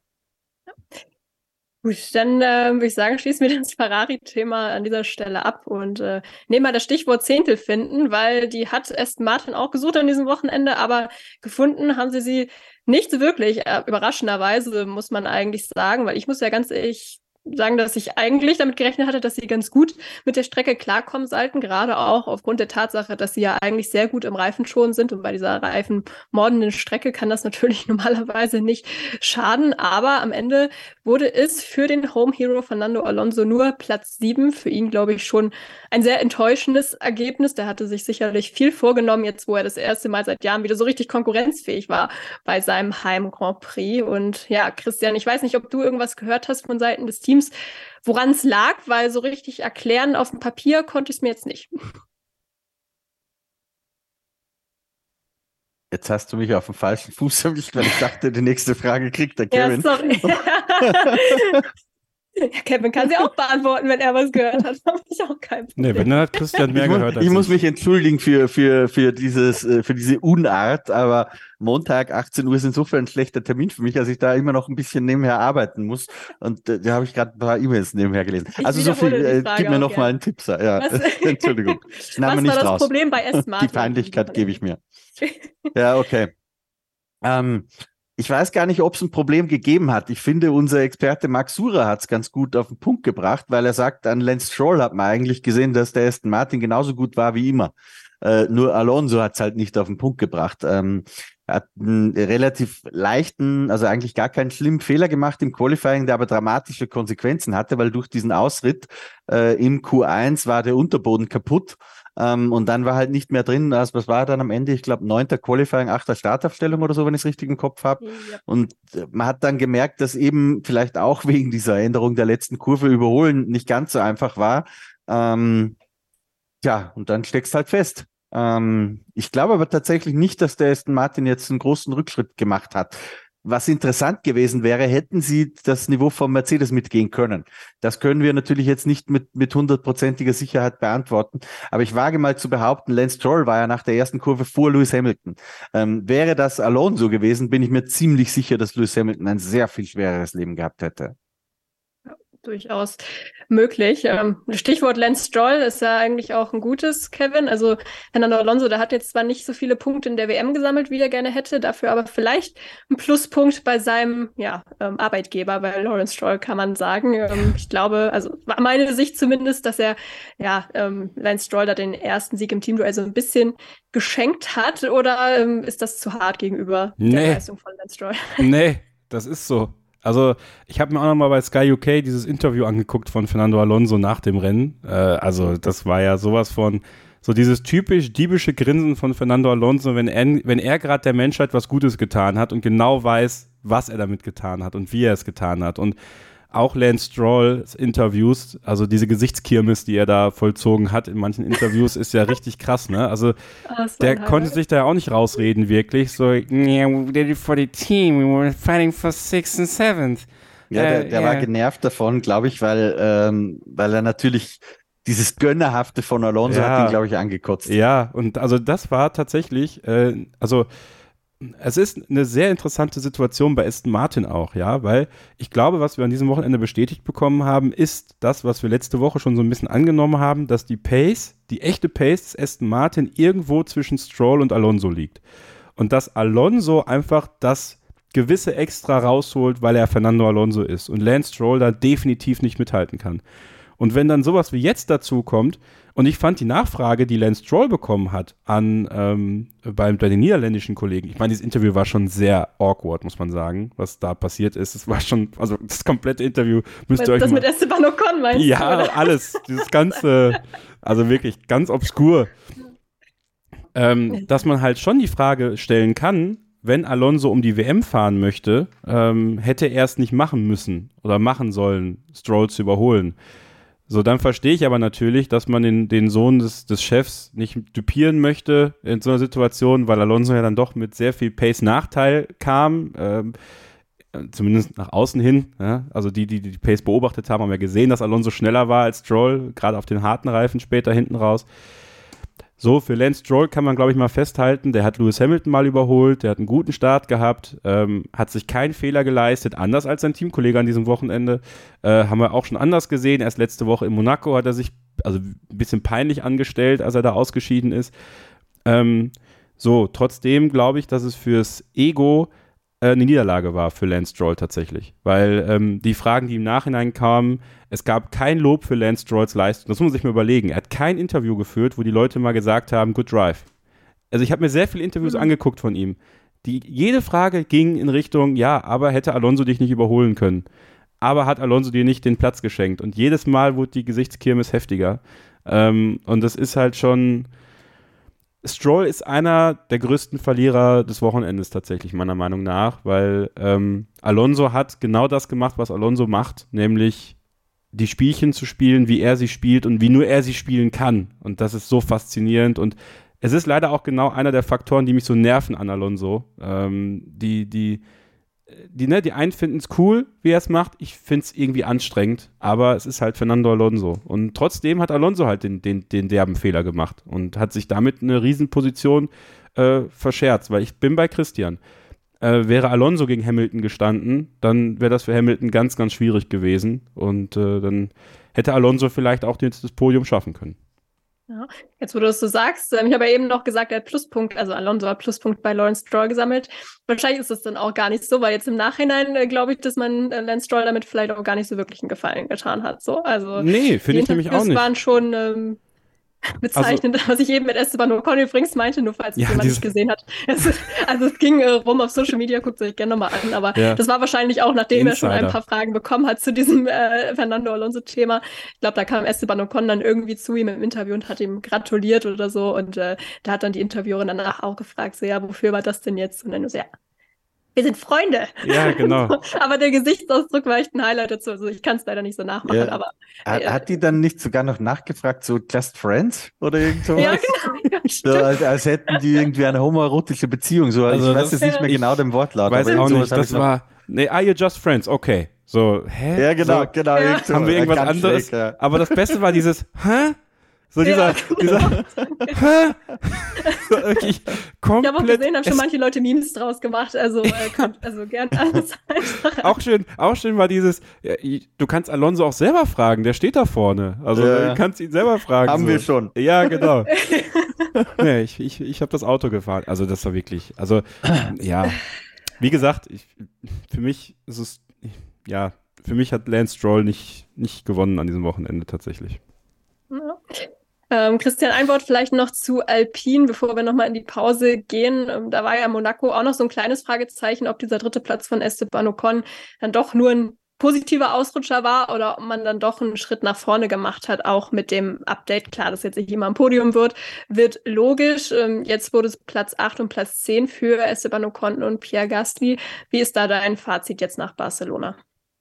Gut, dann würde ich sagen, schließen wir das Ferrari-Thema an dieser Stelle ab und nehmen mal das Stichwort Zehntel finden, weil die hat Aston Martin auch gesucht an diesem Wochenende, aber gefunden haben sie nicht so wirklich. Überraschenderweise muss man eigentlich sagen, weil ich muss ja ganz ehrlich sagen, dass ich eigentlich damit gerechnet hatte, dass sie ganz gut mit der Strecke klarkommen sollten, gerade auch aufgrund der Tatsache, dass sie ja eigentlich sehr gut im Reifenschonen sind und bei dieser reifenmordenden Strecke kann das natürlich normalerweise nicht schaden, aber am Ende wurde es für den Home Hero Fernando Alonso nur Platz 7, für ihn glaube ich schon ein sehr enttäuschendes Ergebnis, der hatte sich sicherlich viel vorgenommen, jetzt wo er das erste Mal seit Jahren wieder so richtig konkurrenzfähig war bei seinem Heim Grand Prix und ja, Christian, ich weiß nicht, ob du irgendwas gehört hast von Seiten des Teams, woran es lag, weil so richtig erklären auf dem Papier konnte ich es mir jetzt nicht. Jetzt hast du mich auf dem falschen Fuß erwischt, weil ich dachte, die nächste Frage kriegt der Kevin. Ja, sorry. Ja, Kevin kann sie auch beantworten, wenn er was gehört hat. Habe ich auch kein Problem. Nee, wenn dann hat Christian mehr gehört als ich muss mich entschuldigen für diese Unart, aber Montag 18 Uhr ist insofern ein schlechter Termin für mich, als ich da immer noch ein bisschen nebenher arbeiten muss. Und da habe ich gerade ein paar E-Mails nebenher gelesen. Also Sophie, gib mir noch mal einen Tipp. Ja, Entschuldigung. Was war das Problem bei Aston Martin? Die Peinlichkeit gebe ich mir. Ja, okay. Ich weiß gar nicht, ob es ein Problem gegeben hat. Ich finde, unser Experte Max Surer hat es ganz gut auf den Punkt gebracht, weil er sagt, an Lance Stroll hat man eigentlich gesehen, dass der Aston Martin genauso gut war wie immer. Nur Alonso hat es halt nicht auf den Punkt gebracht. Er hat einen relativ leichten, also eigentlich gar keinen schlimmen Fehler gemacht im Qualifying, der aber dramatische Konsequenzen hatte, weil durch diesen Ausritt im Q1 war der Unterboden kaputt. Und dann war halt nicht mehr drin, was war er dann am Ende? Ich glaube 9. Qualifying, 8. Startaufstellung oder so, wenn ich es richtig im Kopf habe. Ja. Und man hat dann gemerkt, dass eben vielleicht auch wegen dieser Änderung der letzten Kurve überholen nicht ganz so einfach war. Und dann steckst halt fest. Ich glaube aber tatsächlich nicht, dass der Aston Martin jetzt einen großen Rückschritt gemacht hat. Was interessant gewesen wäre, hätten sie das Niveau von Mercedes mitgehen können. Das können wir natürlich jetzt nicht mit 100%iger Sicherheit beantworten. Aber ich wage mal zu behaupten, Lance Stroll war ja nach der ersten Kurve vor Lewis Hamilton. Wäre das Alonso gewesen, bin ich mir ziemlich sicher, dass Lewis Hamilton ein sehr viel schwereres Leben gehabt hätte. Durchaus möglich. Stichwort Lance Stroll ist ja eigentlich auch ein gutes, Kevin. Also Fernando Alonso, der hat jetzt zwar nicht so viele Punkte in der WM gesammelt, wie er gerne hätte, dafür aber vielleicht ein Pluspunkt bei seinem Arbeitgeber, bei Lawrence Stroll kann man sagen. Ich glaube, also war meine Sicht zumindest, dass er Lance Stroll da den ersten Sieg im Teamduell so ein bisschen geschenkt hat, oder ist das zu hart gegenüber der Leistung von Lance Stroll? Nee, das ist so. Also ich habe mir auch nochmal bei Sky UK dieses Interview angeguckt von Fernando Alonso nach dem Rennen. Also das war ja sowas von, so dieses typisch diebische Grinsen von Fernando Alonso, wenn er gerade der Menschheit was Gutes getan hat und genau weiß, was er damit getan hat und wie er es getan hat. Und auch Lance Strolls Interviews, also diese Gesichtskirmes, die er da vollzogen hat in manchen Interviews, ist ja richtig krass, ne? Also der konnte sich da ja auch nicht rausreden, wirklich. So, yeah, we did it for the team, we were fighting for 6th and 7th. Ja, der war genervt davon, glaube ich, weil er natürlich dieses Gönnerhafte von Alonso hat ihn, glaube ich, angekotzt. Ja, und also das war tatsächlich, es ist eine sehr interessante Situation bei Aston Martin auch, ja, weil ich glaube, was wir an diesem Wochenende bestätigt bekommen haben, ist das, was wir letzte Woche schon so ein bisschen angenommen haben, dass die echte Pace des Aston Martin irgendwo zwischen Stroll und Alonso liegt. Und dass Alonso einfach das gewisse Extra rausholt, weil er Fernando Alonso ist und Lance Stroll da definitiv nicht mithalten kann. Und wenn dann sowas wie jetzt dazu kommt, und ich fand die Nachfrage, die Lance Stroll bekommen hat bei den niederländischen Kollegen, ich meine, dieses Interview war schon sehr awkward, muss man sagen, was da passiert ist. Es war schon, also das komplette Interview müsst ihr euch das mit Esteban Ocon meinst du? Ja, oder? Alles, dieses ganze, also wirklich ganz obskur. Dass man halt schon die Frage stellen kann, wenn Alonso um die WM fahren möchte, hätte er es nicht machen müssen oder machen sollen, Stroll zu überholen. So, dann verstehe ich aber natürlich, dass man den Sohn des Chefs nicht düpieren möchte in so einer Situation, weil Alonso ja dann doch mit sehr viel Pace-Nachteil kam, zumindest nach außen hin. Ja? Also die Pace beobachtet haben ja gesehen, dass Alonso schneller war als Stroll, gerade auf den harten Reifen später hinten raus. So, für Lance Stroll kann man, glaube ich, mal festhalten, der hat Lewis Hamilton mal überholt, der hat einen guten Start gehabt, hat sich keinen Fehler geleistet, anders als sein Teamkollege an diesem Wochenende. Haben wir auch schon anders gesehen. Erst letzte Woche in Monaco hat er sich also ein bisschen peinlich angestellt, als er da ausgeschieden ist. Trotzdem glaube ich, dass es fürs Ego eine Niederlage war für Lance Stroll tatsächlich, weil die Fragen, die im Nachhinein kamen, es gab kein Lob für Lance Strolls Leistung. Das muss man sich mal überlegen. Er hat kein Interview geführt, wo die Leute mal gesagt haben, good drive. Also ich habe mir sehr viele Interviews angeguckt von ihm. Jede Frage ging in Richtung, ja, aber hätte Alonso dich nicht überholen können. Aber hat Alonso dir nicht den Platz geschenkt. Und jedes Mal wurde die Gesichtskirmes heftiger. Und das ist halt schon... Stroll ist einer der größten Verlierer des Wochenendes tatsächlich, meiner Meinung nach, weil Alonso hat genau das gemacht, was Alonso macht, nämlich die Spielchen zu spielen, wie er sie spielt und wie nur er sie spielen kann. Und das ist so faszinierend und es ist leider auch genau einer der Faktoren, die mich so nerven an Alonso. Die einen finden es cool, wie er es macht. Ich finde es irgendwie anstrengend, aber es ist halt Fernando Alonso. Und trotzdem hat Alonso halt den derben Fehler gemacht und hat sich damit eine Riesenposition verscherzt, weil ich bin bei Christian. Wäre Alonso gegen Hamilton gestanden, dann wäre das für Hamilton ganz, ganz schwierig gewesen und dann hätte Alonso vielleicht auch das Podium schaffen können. Ja, jetzt, wo du das so sagst, ich habe ja eben noch gesagt, er hat Pluspunkt, also Alonso hat Pluspunkt bei Lawrence Stroll gesammelt. Wahrscheinlich ist das dann auch gar nicht so, weil jetzt im Nachhinein glaube ich, dass man Lance Stroll damit vielleicht auch gar nicht so wirklich einen Gefallen getan hat. So. Also, nee, finde ich nämlich auch nicht. Das waren schon bezeichnend, was ich eben mit Esteban Ocon übrigens meinte, nur falls es jemand nicht gesehen hat. Also es ging rum auf Social Media, guckt es euch gerne nochmal an, aber das war wahrscheinlich auch, nachdem er schon ein paar Fragen bekommen hat zu diesem Fernando Alonso-Thema. Ich glaube, da kam Esteban Ocon dann irgendwie zu ihm im Interview und hat ihm gratuliert oder so und da hat dann die Interviewerin danach auch gefragt, so ja, wofür war das denn jetzt? Und dann so, ja, wir sind Freunde. Ja, genau. Aber der Gesichtsausdruck war echt ein Highlight dazu. Also ich kann es leider nicht so nachmachen. Ja. Aber hat die dann nicht sogar noch nachgefragt, so just friends oder irgend sowas? Ja, genau. So, als hätten die irgendwie eine homoerotische Beziehung. So, also ich weiß jetzt nicht mehr genau den Wortlaut. Weiß auch nicht, das war, are you just friends? Okay. So, hä? Ja, genau, so, genau. Ja. Haben wir irgendwas anderes? Schräg, ja. Aber das Beste war dieses, hä? So dieser hä? So wirklich komplett. Ich habe auch gesehen, haben schon manche Leute Memes draus gemacht, also gern alles einfach. Auch schön war dieses, du kannst Alonso auch selber fragen, der steht da vorne. Also du kannst ihn selber fragen. Haben wir schon. Ja, genau. Nee, ich habe das Auto gefahren. Also das war wirklich, also ja, wie gesagt, für mich ist es, ja, für mich hat Lance Stroll nicht gewonnen an diesem Wochenende tatsächlich. Ja. Christian, ein Wort vielleicht noch zu Alpine, bevor wir nochmal in die Pause gehen. Da war ja Monaco auch noch so ein kleines Fragezeichen, ob dieser 3. Platz von Esteban Ocon dann doch nur ein positiver Ausrutscher war oder ob man dann doch einen Schritt nach vorne gemacht hat, auch mit dem Update. Klar, dass jetzt nicht immer ein Podium wird logisch. Jetzt wurde es Platz 8 und Platz 10 für Esteban Ocon und Pierre Gasly. Wie ist da dein Fazit jetzt nach Barcelona?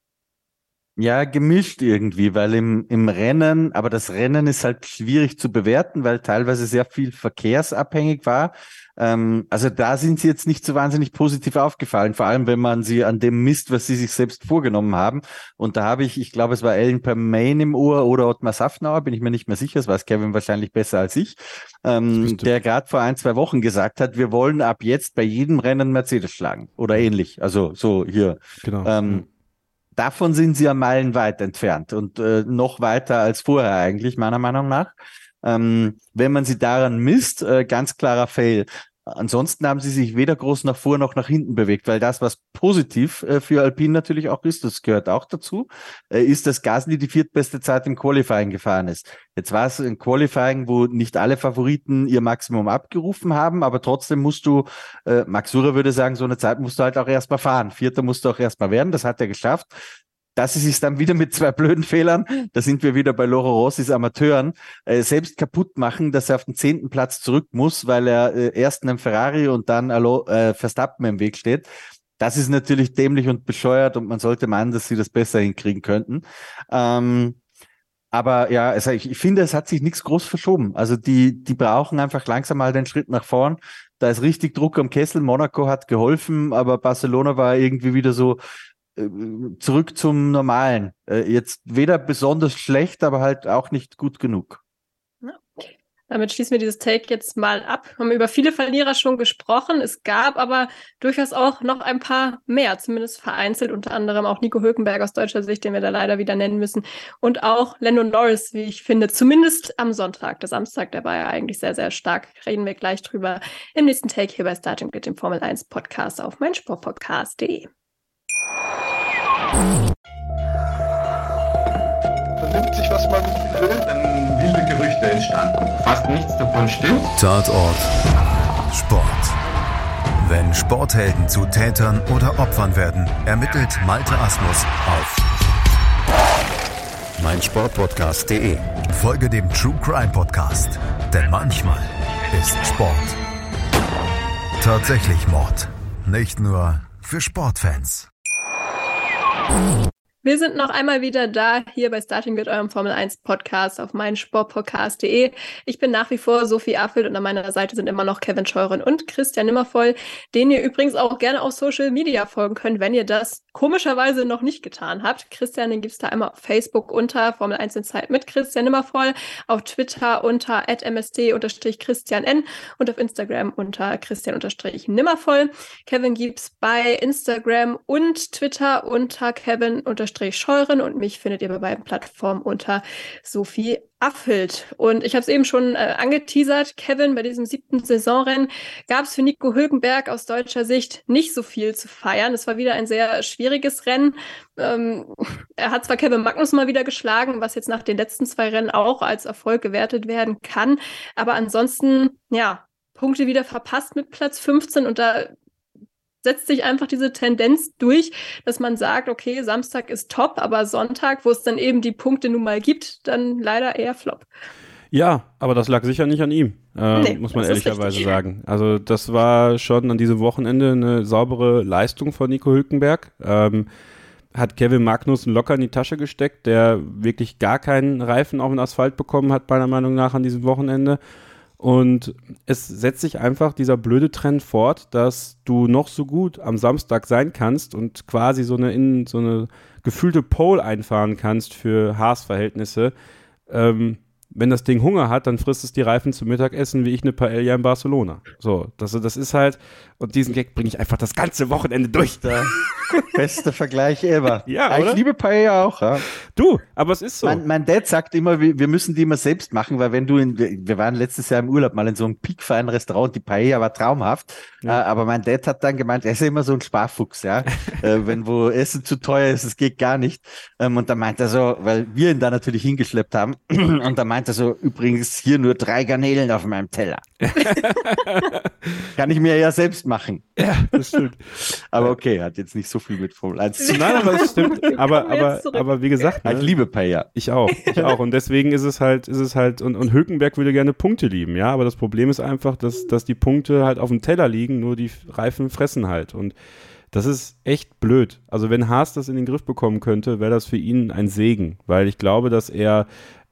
Ja, gemischt irgendwie, weil im Rennen, aber das Rennen ist halt schwierig zu bewerten, weil teilweise sehr viel verkehrsabhängig war. Also da sind sie jetzt nicht so wahnsinnig positiv aufgefallen, vor allem wenn man sie an dem misst, was sie sich selbst vorgenommen haben. Und da habe ich glaube, es war Ellen Permain im Ohr oder Ottmar Safnauer, bin ich mir nicht mehr sicher, das weiß Kevin wahrscheinlich besser als ich, der gerade vor 1-2 Wochen gesagt hat, wir wollen ab jetzt bei jedem Rennen Mercedes schlagen oder ähnlich. Also so hier. Genau. Davon sind sie ja meilenweit entfernt und noch weiter als vorher eigentlich, meiner Meinung nach. Wenn man sie daran misst, ganz klarer Fail. Ansonsten haben sie sich weder groß nach vor noch nach hinten bewegt, weil das, was positiv für Alpine natürlich auch ist, das gehört auch dazu, ist, dass Gasly die 4. beste Zeit im Qualifying gefahren ist. Jetzt war es ein Qualifying, wo nicht alle Favoriten ihr Maximum abgerufen haben, aber trotzdem musst du, Max Surer würde sagen, so eine Zeit musst du halt auch erstmal fahren. 4. musst du auch erstmal werden, das hat er geschafft. Dass sie sich dann wieder mit 2 blöden Fehlern, da sind wir wieder bei Loro Rossis Amateuren, selbst kaputt machen, dass er auf den 10. Platz zurück muss, weil er erst einem Ferrari und dann Verstappen im Weg steht. Das ist natürlich dämlich und bescheuert und man sollte meinen, dass sie das besser hinkriegen könnten. Aber ja, also ich finde, es hat sich nichts groß verschoben. Also die brauchen einfach langsam mal den Schritt nach vorn. Da ist richtig Druck am Kessel. Monaco hat geholfen, aber Barcelona war irgendwie wieder so zurück zum Normalen. Jetzt weder besonders schlecht, aber halt auch nicht gut genug. Ja. Damit schließen wir dieses Take jetzt mal ab. Wir haben über viele Verlierer schon gesprochen. Es gab aber durchaus auch noch ein paar mehr, zumindest vereinzelt, unter anderem auch Nico Hülkenberg aus deutscher Sicht, den wir da leider wieder nennen müssen. Und auch Lando Norris, wie ich finde, zumindest am Sonntag. Der Samstag, der war ja eigentlich sehr, sehr stark. Reden wir gleich drüber im nächsten Take hier bei Starting Grid, dem Formel 1 Podcast auf meinsportpodcast.de. Vernimmt sich, was man will, dann wilde Gerüchte entstanden. Fast nichts davon stimmt. Tatort Sport. Wenn Sporthelden zu Tätern oder Opfern werden, ermittelt Malte Asmus auf meinsportpodcast.de. Folge dem True Crime Podcast, denn manchmal ist Sport tatsächlich Mord. Nicht nur für Sportfans. Wir sind noch einmal wieder da, hier bei Starting Grid, eurem Formel 1 Podcast auf meinsportpodcast.de. Ich bin nach wie vor Sophie Affelt und an meiner Seite sind immer noch Kevin Scheuren und Christian Nimmervoll, denen ihr übrigens auch gerne auf Social Media folgen könnt, wenn ihr das komischerweise noch nicht getan habt. Christian, den gibt's da einmal auf Facebook unter Formel 1 in Zeit mit Christian Nimmervoll, auf Twitter unter @msd_christian_n und auf Instagram unter Christian_Nimmervoll. Kevin gibt's bei Instagram und Twitter unter Kevin_Scheuren und mich findet ihr bei beiden Plattformen unter Sophie Affelt. Und ich habe es eben schon angeteasert, Kevin, bei diesem 7. Saisonrennen gab es für Nico Hülkenberg aus deutscher Sicht nicht so viel zu feiern. Es war wieder ein sehr schwieriges Rennen. Er hat zwar Kevin Magnussen mal wieder geschlagen, was jetzt nach den letzten 2 Rennen auch als Erfolg gewertet werden kann, aber ansonsten, ja, Punkte wieder verpasst mit Platz 15 und da setzt sich einfach diese Tendenz durch, dass man sagt, okay, Samstag ist top, aber Sonntag, wo es dann eben die Punkte nun mal gibt, dann leider eher Flop. Ja, aber das hat sicher nicht an ihm, Nee, muss man das ist ehrlicherweise richtig. sagen. Also das war schon an diesem Wochenende eine saubere Leistung von Nico Hülkenberg. Hat Kevin Magnussen locker in die Tasche gesteckt, der wirklich gar keinen Reifen auf den Asphalt bekommen hat, meiner Meinung nach, an diesem Wochenende. Und es setzt sich einfach dieser blöde Trend fort, dass du noch so gut am Samstag sein kannst und quasi so eine gefühlte Pole einfahren kannst für Haas-Verhältnisse. Wenn das Ding Hunger hat, dann frisst es die Reifen zum Mittagessen, wie ich eine Paella in Barcelona. So, das ist halt, und diesen Gag bringe ich einfach das ganze Wochenende durch. Der beste Vergleich ever. Ja, Ich oder? liebe Paella auch. Ja. Du, aber es ist so. Mein Dad sagt immer, wir müssen die immer selbst machen, weil wenn wir waren letztes Jahr im Urlaub mal in so einem piekfeinen Restaurant, die Paella war traumhaft, aber mein Dad hat dann gemeint, er ist ja immer so ein Sparfuchs, ja, wenn wo Essen zu teuer ist, es geht gar nicht, und dann meint er so, weil wir ihn da natürlich hingeschleppt haben, und dann meint er so, übrigens hier nur 3 Garnelen auf meinem Teller. Kann ich mir ja selbst machen. Ja, das stimmt. Aber okay, hat jetzt nicht so viel mit Formel 1 zu tun. Nein, aber das stimmt. Kommen wir jetzt zurück. Aber wie gesagt, Ich liebe Paella. Ich auch. Und deswegen ist es halt, und Hülkenberg würde gerne Punkte lieben, ja, aber das Problem ist einfach, dass die Punkte halt auf dem Teller liegen, nur die Reifen fressen halt. Und das ist echt blöd. Also wenn Haas das in den Griff bekommen könnte, wäre das für ihn ein Segen, weil ich glaube, dass er,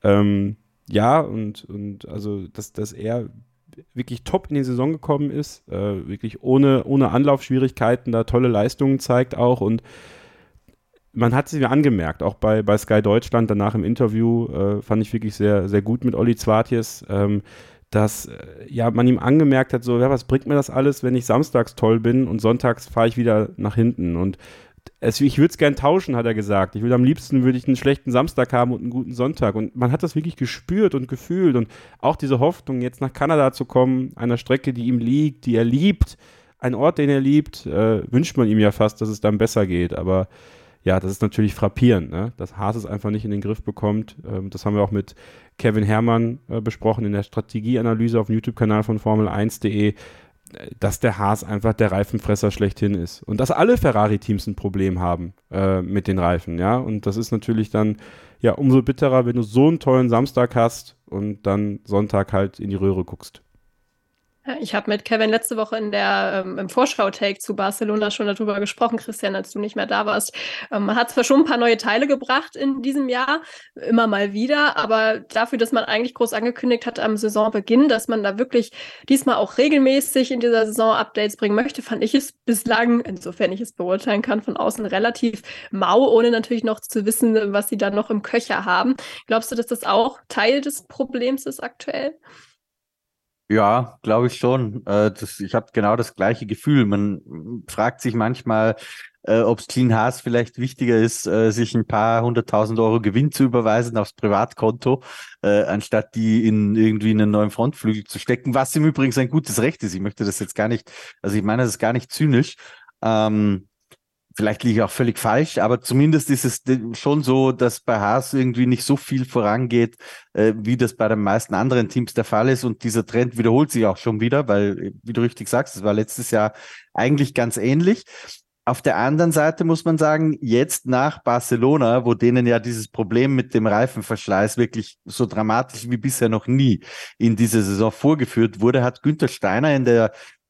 dass er wirklich top in die Saison gekommen ist, wirklich ohne Anlaufschwierigkeiten da tolle Leistungen zeigt auch, und man hat es mir angemerkt, auch bei Sky Deutschland danach im Interview, fand ich wirklich sehr, sehr gut mit Olli Zwartjes, dass man ihm angemerkt hat, so, ja, was bringt mir das alles, wenn ich samstags toll bin und sonntags fahre ich wieder nach hinten, und ich würde es gern tauschen, hat er gesagt. Am liebsten würde ich einen schlechten Samstag haben und einen guten Sonntag. Und man hat das wirklich gespürt und gefühlt. Und auch diese Hoffnung, jetzt nach Kanada zu kommen, einer Strecke, die ihm liegt, die er liebt, ein Ort, den er liebt, wünscht man ihm ja fast, dass es dann besser geht. Aber ja, das ist natürlich frappierend, ne? Dass Haas es einfach nicht in den Griff bekommt. Das haben wir auch mit Kevin Herrmann besprochen in der Strategieanalyse auf dem YouTube-Kanal von Formel1.de. Dass der Haas einfach der Reifenfresser schlechthin ist. Und dass alle Ferrari-Teams ein Problem haben mit den Reifen, ja. Und das ist natürlich dann ja umso bitterer, wenn du so einen tollen Samstag hast und dann Sonntag halt in die Röhre guckst. Ich habe mit Kevin letzte Woche im Vorschau-Take zu Barcelona schon darüber gesprochen, Christian, als du nicht mehr da warst. Man hat zwar schon ein paar neue Teile gebracht in diesem Jahr, immer mal wieder, aber dafür, dass man eigentlich groß angekündigt hat am Saisonbeginn, dass man da wirklich diesmal auch regelmäßig in dieser Saison Updates bringen möchte, fand ich es bislang, insofern ich es beurteilen kann, von außen relativ mau, ohne natürlich noch zu wissen, was sie da noch im Köcher haben. Glaubst du, dass das auch Teil des Problems ist aktuell? Ja, glaube ich schon. Ich habe genau das gleiche Gefühl. Man fragt sich manchmal, ob es Clean Haas vielleicht wichtiger ist, sich ein paar 100.000 Euro Gewinn zu überweisen aufs Privatkonto, anstatt die irgendwie in einen neuen Frontflügel zu stecken, was im Übrigen ein gutes Recht ist. Ich möchte das jetzt gar nicht, also ich meine, das ist gar nicht zynisch. Vielleicht liege ich auch völlig falsch, aber zumindest ist es schon so, dass bei Haas irgendwie nicht so viel vorangeht, wie das bei den meisten anderen Teams der Fall ist. Und dieser Trend wiederholt sich auch schon wieder, weil, wie du richtig sagst, es war letztes Jahr eigentlich ganz ähnlich. Auf der anderen Seite muss man sagen, jetzt nach Barcelona, wo denen ja dieses Problem mit dem Reifenverschleiß wirklich so dramatisch wie bisher noch nie in dieser Saison vorgeführt wurde, hat Günther Steiner in der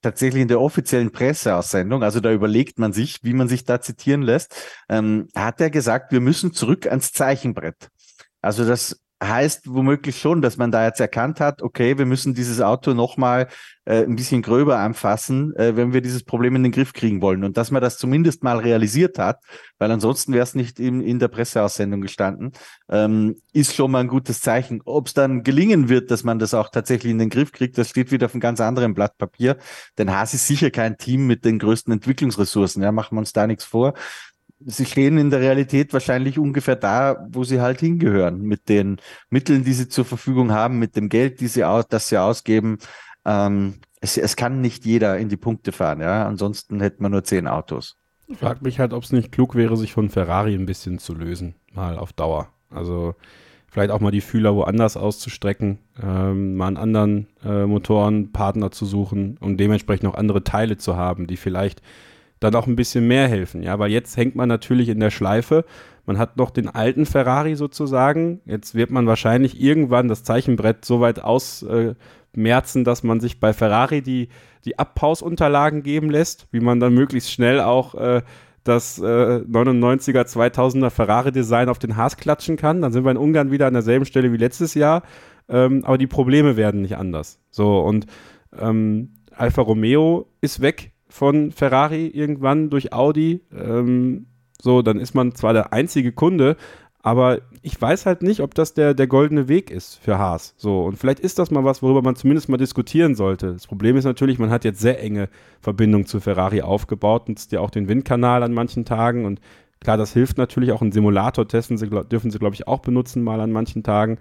tatsächlich in der offiziellen Presseaussendung, also da überlegt man sich, wie man sich da zitieren lässt, hat er gesagt, wir müssen zurück ans Zeichenbrett. Also das heißt womöglich schon, dass man da jetzt erkannt hat, okay, wir müssen dieses Auto nochmal ein bisschen gröber anfassen, wenn wir dieses Problem in den Griff kriegen wollen. Und dass man das zumindest mal realisiert hat, weil ansonsten wäre es nicht in der Presseaussendung gestanden, ist schon mal ein gutes Zeichen. Ob es dann gelingen wird, dass man das auch tatsächlich in den Griff kriegt, das steht wieder auf einem ganz anderen Blatt Papier. Denn Haas ist sicher kein Team mit den größten Entwicklungsressourcen. Ja, machen wir uns da nichts vor. Sie stehen in der Realität wahrscheinlich ungefähr da, wo sie halt hingehören, mit den Mitteln, die sie zur Verfügung haben, mit dem Geld, das sie ausgeben. Es kann nicht jeder in die Punkte fahren, ja. Ansonsten hätten wir nur 10 Autos. Ich frage mich halt, ob es nicht klug wäre, sich von Ferrari ein bisschen zu lösen, mal auf Dauer. Also vielleicht auch mal die Fühler woanders auszustrecken, mal einen anderen Motorenpartner zu suchen und dementsprechend auch andere Teile zu haben, die vielleicht dann auch ein bisschen mehr helfen, ja, weil jetzt hängt man natürlich in der Schleife, man hat noch den alten Ferrari sozusagen, jetzt wird man wahrscheinlich irgendwann das Zeichenbrett so weit ausmerzen, dass man sich bei Ferrari die Abpausunterlagen geben lässt, wie man dann möglichst schnell auch das 99er, 2000er Ferrari-Design auf den Haas klatschen kann, dann sind wir in Ungarn wieder an derselben Stelle wie letztes Jahr, aber die Probleme werden nicht anders. So, und Alfa Romeo ist weg von Ferrari irgendwann durch Audi, dann ist man zwar der einzige Kunde, aber ich weiß halt nicht, ob das der goldene Weg ist für Haas. So, und vielleicht ist das mal was, worüber man zumindest mal diskutieren sollte. Das Problem ist natürlich, man hat jetzt sehr enge Verbindung zu Ferrari aufgebaut, nutzt ja auch den Windkanal an manchen Tagen und klar, das hilft natürlich auch. Einen Simulator dürfen sie, glaube ich, auch benutzen mal an manchen Tagen.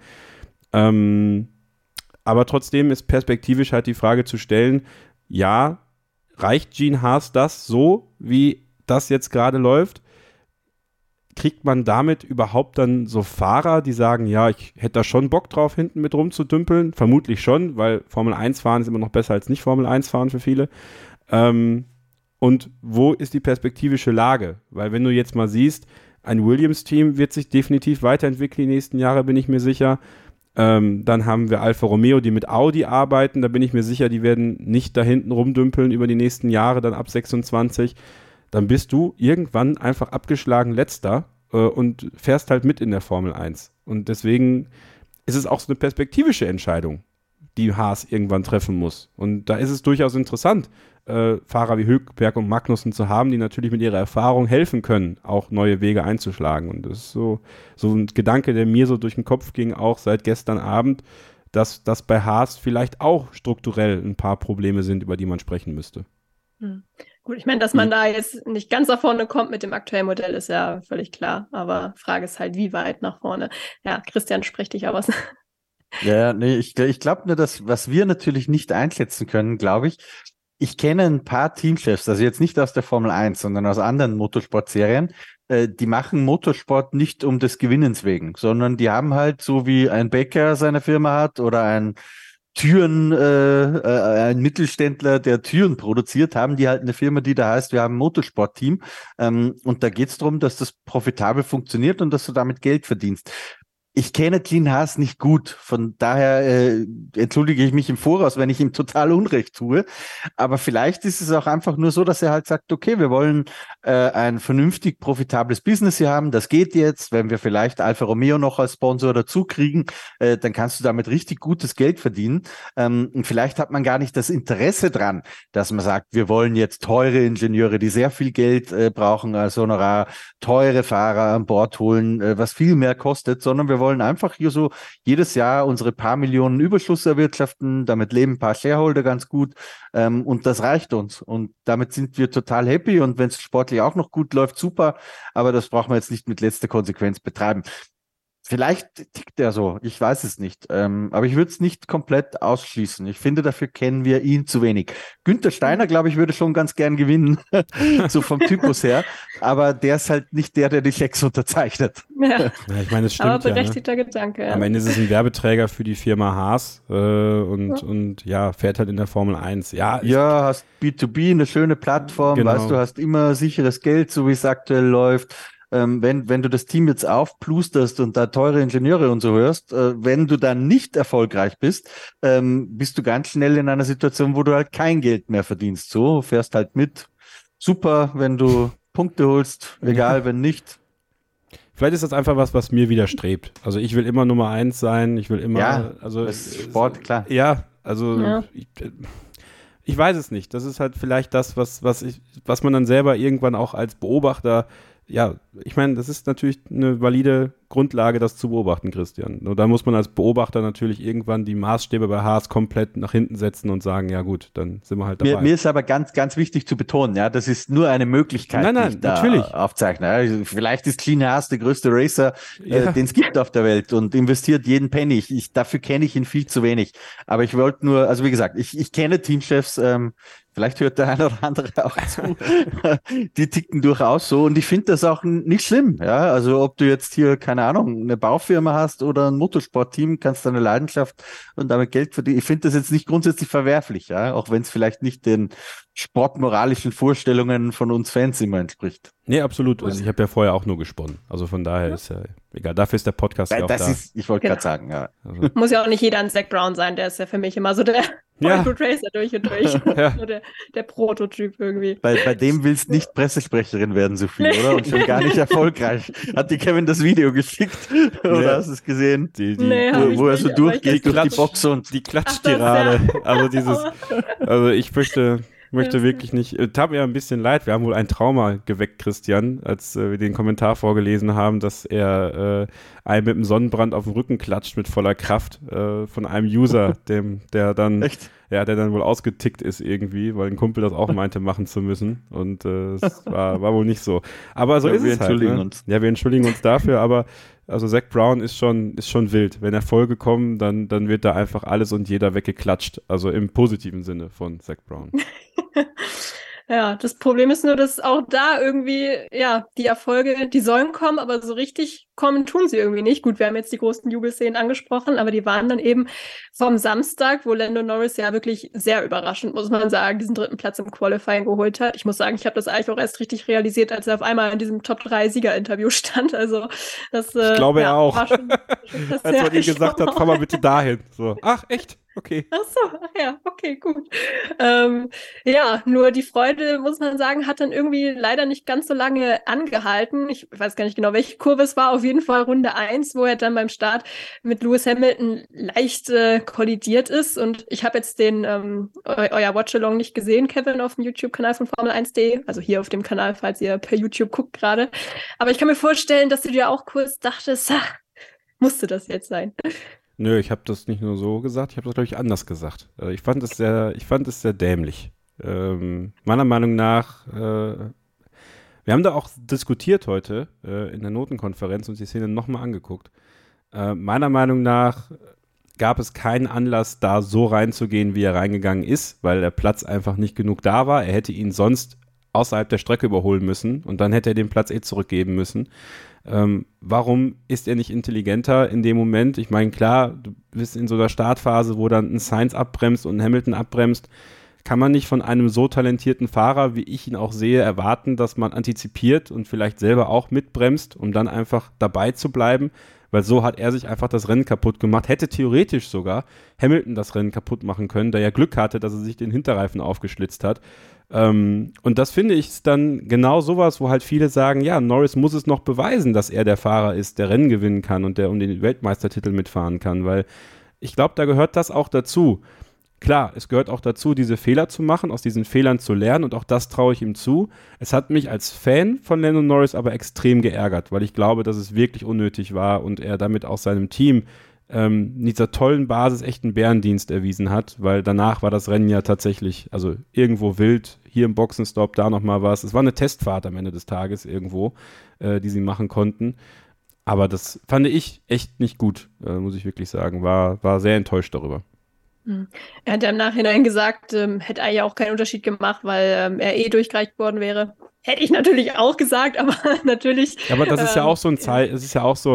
Aber trotzdem ist perspektivisch halt die Frage zu stellen, ja, reicht Gene Haas das so, wie das jetzt gerade läuft? Kriegt man damit überhaupt dann so Fahrer, die sagen, ja, ich hätte da schon Bock drauf, hinten mit rumzudümpeln? Vermutlich schon, weil Formel 1 fahren ist immer noch besser als nicht Formel 1 fahren für viele. Und wo ist die perspektivische Lage? Weil wenn du jetzt mal siehst, ein Williams-Team wird sich definitiv weiterentwickeln die nächsten Jahre, bin ich mir sicher. Dann haben wir Alfa Romeo, die mit Audi arbeiten. Da bin ich mir sicher, die werden nicht da hinten rumdümpeln über die nächsten Jahre, dann ab 26. Dann bist du irgendwann einfach abgeschlagen Letzter und fährst halt mit in der Formel 1. Und deswegen ist es auch so eine perspektivische Entscheidung, die Haas irgendwann treffen muss. Und da ist es durchaus interessant, Fahrer wie Hülkenberg und Magnussen zu haben, die natürlich mit ihrer Erfahrung helfen können, auch neue Wege einzuschlagen. Und das ist so ein Gedanke, der mir so durch den Kopf ging, auch seit gestern Abend, dass das bei Haas vielleicht auch strukturell ein paar Probleme sind, über die man sprechen müsste. Gut, ich meine, dass man da jetzt nicht ganz nach vorne kommt mit dem aktuellen Modell, ist ja völlig klar. Aber Frage ist halt, wie weit nach vorne. Ja, Christian, sprich dich aus. Ja, nee, ich glaube nur, dass, was wir natürlich nicht einschätzen können, glaube ich kenne ein paar Teamchefs, also jetzt nicht aus der Formel 1, sondern aus anderen Motorsportserien, die machen Motorsport nicht um des Gewinnens wegen, sondern die haben halt, so wie ein Bäcker seine Firma hat oder ein Mittelständler, der Türen produziert, haben die halt eine Firma, die da heißt, wir haben ein Motorsportteam, und da geht's darum, dass das profitabel funktioniert und dass du damit Geld verdienst. Ich kenne Gene Haas nicht gut, von daher entschuldige ich mich im Voraus, wenn ich ihm total Unrecht tue, aber vielleicht ist es auch einfach nur so, dass er halt sagt, okay, wir wollen ein vernünftig profitables Business hier haben, das geht jetzt, wenn wir vielleicht Alfa Romeo noch als Sponsor dazu kriegen, dann kannst du damit richtig gutes Geld verdienen, und vielleicht hat man gar nicht das Interesse dran, dass man sagt, wir wollen jetzt teure Ingenieure, die sehr viel Geld brauchen als Honorar, teure Fahrer an Bord holen, was viel mehr kostet, sondern wir wollen einfach hier so jedes Jahr unsere paar Millionen Überschuss erwirtschaften, damit leben ein paar Shareholder ganz gut, und das reicht uns und damit sind wir total happy und wenn es sportlich auch noch gut läuft, super, aber das brauchen wir jetzt nicht mit letzter Konsequenz betreiben. Vielleicht tickt er so, ich weiß es nicht, aber ich würde es nicht komplett ausschließen. Ich finde, dafür kennen wir ihn zu wenig. Günther Steiner, glaube ich, würde schon ganz gern gewinnen, so vom Typus her, aber der ist halt nicht der die Schecks unterzeichnet. Ja, ich meine, es stimmt, aber berechtigter Gedanke. Ja. Am Ende ist es ein Werbeträger für die Firma Haas und fährt halt in der Formel 1. Ja, hast B2B, eine schöne Plattform, genau. Weißt du, hast immer sicheres Geld, so wie es aktuell läuft. wenn du das Team jetzt aufplusterst und da teure Ingenieure und so hörst, wenn du dann nicht erfolgreich bist, bist du ganz schnell in einer Situation, wo du halt kein Geld mehr verdienst. So, fährst halt mit. Super, wenn du Punkte holst, egal, wenn nicht. Vielleicht ist das einfach was mir widerstrebt. Also ich will immer Nummer 1 sein, ich will immer, also das ist Sport, klar. Ja, also ich weiß es nicht. Das ist halt vielleicht das, was man dann selber irgendwann auch als Beobachter, ja, ich meine, das ist natürlich eine valide Grundlage, das zu beobachten, Christian. Nur da muss man als Beobachter natürlich irgendwann die Maßstäbe bei Haas komplett nach hinten setzen und sagen, ja gut, dann sind wir halt dabei. Mir ist aber ganz, ganz wichtig zu betonen, ja, das ist nur eine Möglichkeit, die ich da aufzeichne. Also vielleicht ist Clean Haas der größte Racer, den es gibt auf der Welt und investiert jeden Penny. Dafür kenne ich ihn viel zu wenig. Aber ich wollte nur, also wie gesagt, ich kenne Teamchefs, vielleicht hört der eine oder andere auch zu. Die ticken durchaus so und ich finde das auch nicht schlimm. Ja, also ob du jetzt hier, keine Ahnung, eine Baufirma hast oder ein Motorsportteam, kannst deine Leidenschaft und damit Geld verdienen. Ich finde das jetzt nicht grundsätzlich verwerflich, ja, auch wenn es vielleicht nicht den sportmoralischen Vorstellungen von uns Fans immer entspricht. Nee, absolut. Also ich habe ja vorher auch nur gesponnen. Also von daher ist ja egal. Dafür ist der Podcast ja auch da. Ich wollte gerade sagen, ja. Also. Muss ja auch nicht jeder ein Zac Brown sein, der ist ja für mich immer so der Racer durch und durch. So der Prototyp irgendwie. Bei dem willst nicht Pressesprecherin werden, Sophie, oder? Und schon gar nicht erfolgreich. Hat dir Kevin das Video geschickt? Oder hast du es gesehen? Wo er so durchgeht durch die Box und die Klatschtirade. Also ich möchte wirklich nicht, tat mir ein bisschen leid, wir haben wohl ein Trauma geweckt, Christian, als wir den Kommentar vorgelesen haben, dass er einen mit dem Sonnenbrand auf den Rücken klatscht mit voller Kraft von einem User, der dann wohl ausgetickt ist irgendwie, weil ein Kumpel das auch meinte, machen zu müssen und es war wohl nicht so. Aber so ist es halt. Ja, wir entschuldigen uns dafür, aber also Zac Brown ist schon wild. Wenn Erfolge kommen, dann wird da einfach alles und jeder weggeklatscht. Also im positiven Sinne von Zac Brown. Ja, das Problem ist nur, dass auch da irgendwie, die Erfolge, die sollen kommen, aber so richtig kommen tun sie irgendwie nicht. Gut, wir haben jetzt die großen Jubelszenen angesprochen, aber die waren dann eben vom Samstag, wo Lando Norris ja wirklich sehr überraschend, muss man sagen, diesen 3. Platz im Qualifying geholt hat. Ich muss sagen, ich habe das eigentlich auch erst richtig realisiert, als er auf einmal in diesem Top-3-Sieger-Interview stand. Also das, ich glaube er auch. War schon als man ihm gesagt hat, fahr mal bitte dahin. So, ach, echt? Okay. Ach so, ja, okay, gut. Nur die Freude, muss man sagen, hat dann irgendwie leider nicht ganz so lange angehalten. Ich weiß gar nicht genau, welche Kurve es war. Auf jeden Fall Runde 1, wo er dann beim Start mit Lewis Hamilton leicht kollidiert ist. Und ich habe jetzt den euer Watchalong nicht gesehen, Kevin, auf dem YouTube-Kanal von Formel1.de. Also hier auf dem Kanal, falls ihr per YouTube guckt gerade. Aber ich kann mir vorstellen, dass du dir auch kurz dachtest, musste das jetzt sein? Nö, ich habe das nicht nur so gesagt, ich habe das, glaube ich, anders gesagt. Ich fand es sehr dämlich. Meiner Meinung nach, wir haben da auch diskutiert heute in der Notenkonferenz und die Szene nochmal angeguckt. Meiner Meinung nach gab es keinen Anlass, da so reinzugehen, wie er reingegangen ist, weil der Platz einfach nicht genug da war. Er hätte ihn sonst außerhalb der Strecke überholen müssen und dann hätte er den Platz zurückgeben müssen. Warum ist er nicht intelligenter in dem Moment? Ich meine, klar, du bist in so einer Startphase, wo dann ein Sainz abbremst und ein Hamilton abbremst. Kann man nicht von einem so talentierten Fahrer, wie ich ihn auch sehe, erwarten, dass man antizipiert und vielleicht selber auch mitbremst, um dann einfach dabei zu bleiben? Weil so hat er sich einfach das Rennen kaputt gemacht. Hätte theoretisch sogar Hamilton das Rennen kaputt machen können, da er Glück hatte, dass er sich den Hinterreifen aufgeschlitzt hat. Und das finde ich ist dann genau sowas, wo halt viele sagen, ja, Norris muss es noch beweisen, dass er der Fahrer ist, der Rennen gewinnen kann und der um den Weltmeistertitel mitfahren kann, weil ich glaube, da gehört das auch dazu. Klar, es gehört auch dazu, diese Fehler zu machen, aus diesen Fehlern zu lernen und auch das traue ich ihm zu. Es hat mich als Fan von Lando Norris aber extrem geärgert, weil ich glaube, dass es wirklich unnötig war und er damit auch seinem Team dieser tollen Basis echt einen Bärendienst erwiesen hat, weil danach war das Rennen ja tatsächlich, also irgendwo wild, hier im Boxenstopp, da nochmal was. Es war eine Testfahrt am Ende des Tages irgendwo, die sie machen konnten. Aber das fand ich echt nicht gut, muss ich wirklich sagen. War sehr enttäuscht darüber. Er hat ja im Nachhinein gesagt, hätte eigentlich auch keinen Unterschied gemacht, weil er durchgereicht worden wäre. Hätte ich natürlich auch gesagt, aber natürlich. Aber das ist ja auch so ein Zeichen, es ist ja auch so,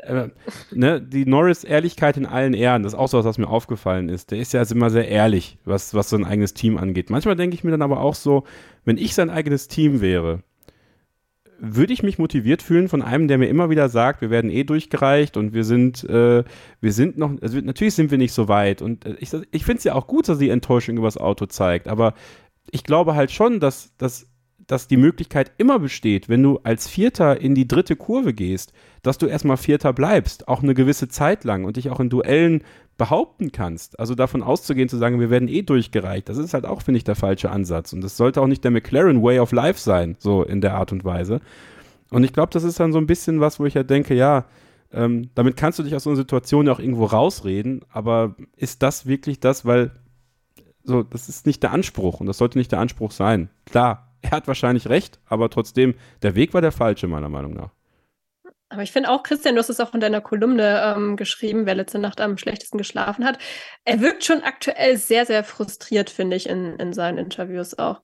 die Norris-Ehrlichkeit in allen Ehren, das ist auch so was mir aufgefallen ist. Der ist ja immer sehr ehrlich, was so ein eigenes Team angeht. Manchmal denke ich mir dann aber auch so, wenn ich sein eigenes Team wäre, würde ich mich motiviert fühlen von einem, der mir immer wieder sagt, wir werden durchgereicht und wir sind noch, also natürlich sind wir nicht so weit und ich finde es ja auch gut, dass die Enttäuschung über das Auto zeigt, aber ich glaube halt schon, dass die Möglichkeit immer besteht, wenn du als Vierter in die dritte Kurve gehst, dass du erstmal Vierter bleibst, auch eine gewisse Zeit lang und dich auch in Duellen behaupten kannst. Also davon auszugehen, zu sagen, wir werden durchgereicht, das ist halt auch, finde ich, der falsche Ansatz. Und das sollte auch nicht der McLaren Way of Life sein, so in der Art und Weise. Und ich glaube, das ist dann so ein bisschen was, wo ich halt denke, ja, damit kannst du dich aus so einer Situation ja auch irgendwo rausreden, aber ist das wirklich das, weil so, das ist nicht der Anspruch und das sollte nicht der Anspruch sein. Klar, er hat wahrscheinlich recht, aber trotzdem, der Weg war der falsche, meiner Meinung nach. Aber ich finde auch, Christian, du hast es auch in deiner Kolumne geschrieben, wer letzte Nacht am schlechtesten geschlafen hat. Er wirkt schon aktuell sehr, sehr frustriert, finde ich, in seinen Interviews auch.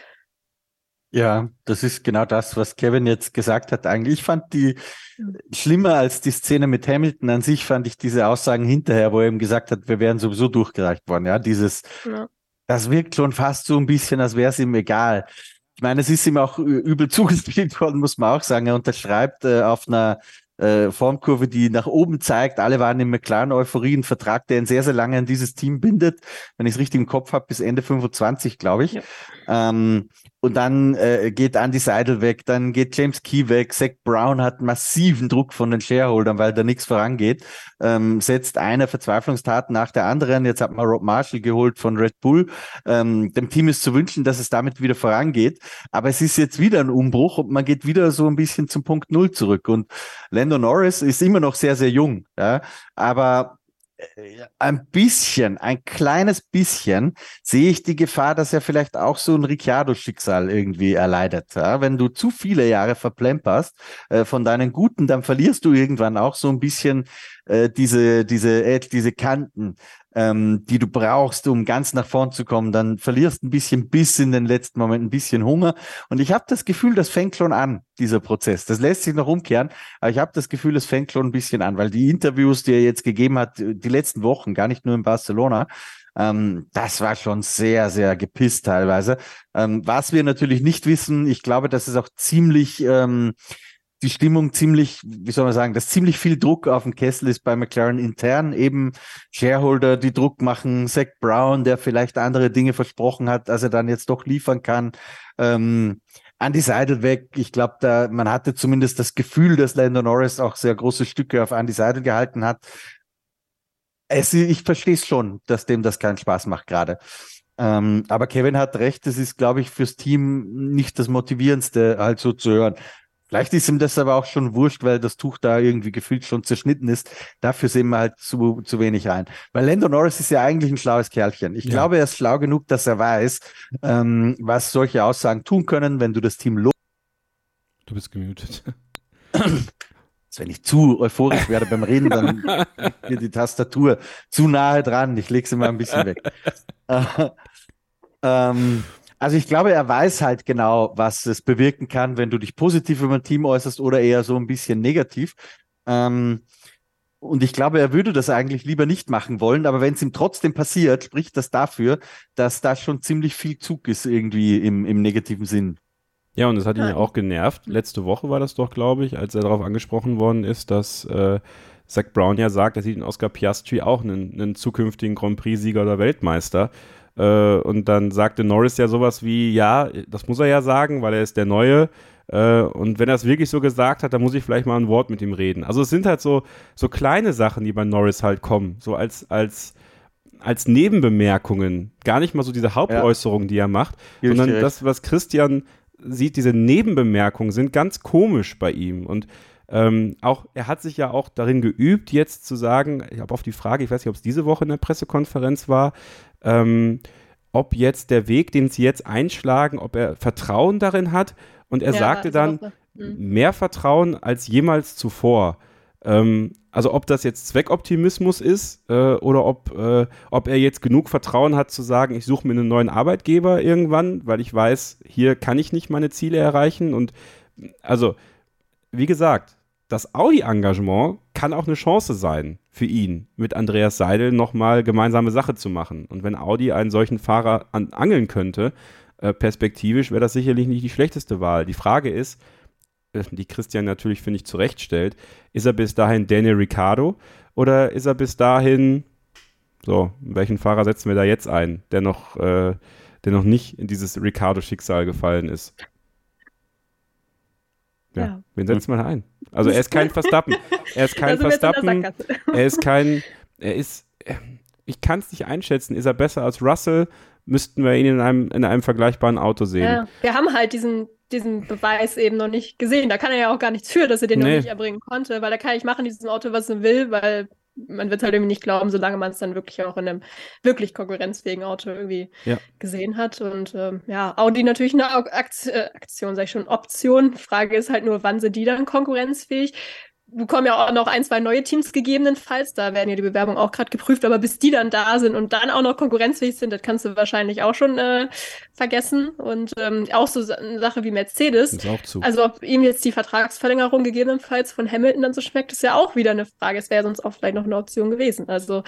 Ja, das ist genau das, was Kevin jetzt gesagt hat eigentlich. Ich fand die schlimmer als die Szene mit Hamilton an sich, fand ich diese Aussagen hinterher, wo er eben gesagt hat, wir wären sowieso durchgereicht worden. Ja, das wirkt schon fast so ein bisschen, als wäre es ihm egal. Ich meine, es ist ihm auch übel zugespielt worden, muss man auch sagen. Er unterschreibt auf einer Formkurve, die nach oben zeigt. Alle waren in McLaren-Euphorie, ein Vertrag, der ihn sehr, sehr lange an dieses Team bindet. Wenn ich es richtig im Kopf habe, bis Ende 25, glaube ich. Ja. Und dann geht Andy Seidel weg, dann geht James Key weg. Zach Brown hat massiven Druck von den Shareholdern, weil da nichts vorangeht. Setzt eine Verzweiflungstat nach der anderen. Jetzt hat man Rob Marshall geholt von Red Bull. Dem Team ist zu wünschen, dass es damit wieder vorangeht. Aber es ist jetzt wieder ein Umbruch und man geht wieder so ein bisschen zum Punkt Null zurück. Und Lando Norris ist immer noch sehr, sehr jung, ja, aber ein kleines bisschen sehe ich die Gefahr, dass er vielleicht auch so ein Ricciardo-Schicksal irgendwie erleidet. Ja? Wenn du zu viele Jahre verplemperst von deinen Guten, dann verlierst du irgendwann auch so ein bisschen diese Kanten, die du brauchst, um ganz nach vorn zu kommen. Dann verlierst ein bisschen Biss in den letzten Momenten, ein bisschen Hunger. Und ich habe das Gefühl, das fängt schon an, dieser Prozess. Das lässt sich noch umkehren, aber ich habe das Gefühl, es fängt schon ein bisschen an, weil die Interviews, die er jetzt gegeben hat, die letzten Wochen, gar nicht nur in Barcelona, das war schon sehr, sehr gepisst teilweise. Was wir natürlich nicht wissen, ich glaube, dass es auch ziemlich die Stimmung ziemlich, wie soll man sagen, dass ziemlich viel Druck auf dem Kessel ist bei McLaren intern, eben Shareholder, die Druck machen, Zach Brown, der vielleicht andere Dinge versprochen hat, als er dann jetzt doch liefern kann, Andy Seidel weg. Ich glaube, man hatte zumindest das Gefühl, dass Lando Norris auch sehr große Stücke auf Andy Seidel gehalten hat. Ich verstehe es schon, dass dem das keinen Spaß macht gerade. Aber Kevin hat recht, es ist, glaube ich, fürs Team nicht das Motivierendste, halt so zu hören. Vielleicht ist ihm das aber auch schon wurscht, weil das Tuch da irgendwie gefühlt schon zerschnitten ist. Dafür sehen wir halt zu wenig rein. Weil Lando Norris ist ja eigentlich ein schlaues Kerlchen. Ich glaube, er ist schlau genug, dass er weiß, was solche Aussagen tun können, wenn du das Team lobst. Du bist gemutet. Wenn ich zu euphorisch werde beim Reden, dann liegt mir die Tastatur zu nahe dran. Ich lege sie mal ein bisschen weg. Also ich glaube, er weiß halt genau, was es bewirken kann, wenn du dich positiv über ein Team äußerst oder eher so ein bisschen negativ. Und ich glaube, er würde das eigentlich lieber nicht machen wollen, aber wenn es ihm trotzdem passiert, spricht das dafür, dass da schon ziemlich viel Zug ist irgendwie im negativen Sinn. Ja, und das hat ihn ja auch genervt. Letzte Woche war das doch, glaube ich, als er darauf angesprochen worden ist, dass Zach Brown ja sagt, er sieht in Oscar Piastri auch einen zukünftigen Grand Prix-Sieger oder Weltmeister. Und dann sagte Norris ja sowas wie, ja, das muss er ja sagen, weil er ist der Neue. Und wenn er es wirklich so gesagt hat, dann muss ich vielleicht mal ein Wort mit ihm reden. Also es sind halt so kleine Sachen, die bei Norris halt kommen, so als Nebenbemerkungen. Gar nicht mal so diese Hauptäußerungen, die er macht, sondern das, was Christian sieht, diese Nebenbemerkungen sind ganz komisch bei ihm. Und auch, er hat sich ja auch darin geübt, jetzt zu sagen, ich habe auf die Frage, ich weiß nicht, ob es diese Woche in der Pressekonferenz war, ob jetzt der Weg, den sie jetzt einschlagen, ob er Vertrauen darin hat. Und er sagte dann, mehr Vertrauen als jemals zuvor. Also ob das jetzt Zweckoptimismus ist oder ob er jetzt genug Vertrauen hat zu sagen, ich suche mir einen neuen Arbeitgeber irgendwann, weil ich weiß, hier kann ich nicht meine Ziele erreichen. Und also, wie gesagt, das Audi-Engagement kann auch eine Chance sein für ihn, mit Andreas Seidel nochmal gemeinsame Sache zu machen. Und wenn Audi einen solchen Fahrer angeln könnte, perspektivisch wäre das sicherlich nicht die schlechteste Wahl. Die Frage ist, die Christian natürlich, finde ich, zurechtstellt, ist er bis dahin Daniel Ricciardo oder ist er bis dahin, so, welchen Fahrer setzen wir da jetzt ein, der noch nicht in dieses Ricciardo-Schicksal gefallen ist? Ja. Wen setzen wir da ein? Also er ist kein Verstappen. Ich kann es nicht einschätzen. Ist er besser als Russell? Müssten wir ihn in einem vergleichbaren Auto sehen. Ja, wir haben halt diesen Beweis eben noch nicht gesehen. Da kann er ja auch gar nichts für, dass er den noch nicht erbringen konnte, weil er kann nicht machen in diesem Auto, was er will, weil man wird halt irgendwie nicht glauben, solange man es dann wirklich auch in einem wirklich konkurrenzfähigen Auto irgendwie gesehen hat. Und Audi natürlich eine Aktion, sag ich schon, Option. Frage ist halt nur, wann sind die dann konkurrenzfähig? Bekommen ja auch noch 1, 2 neue Teams gegebenenfalls, da werden ja die Bewerbungen auch gerade geprüft, aber bis die dann da sind und dann auch noch konkurrenzfähig sind, das kannst du wahrscheinlich auch schon vergessen. Und auch so eine Sache wie Mercedes, ist auch zu. Also ob ihm jetzt die Vertragsverlängerung gegebenenfalls von Hamilton dann so schmeckt, ist ja auch wieder eine Frage. Es wäre sonst auch vielleicht noch eine Option gewesen. Also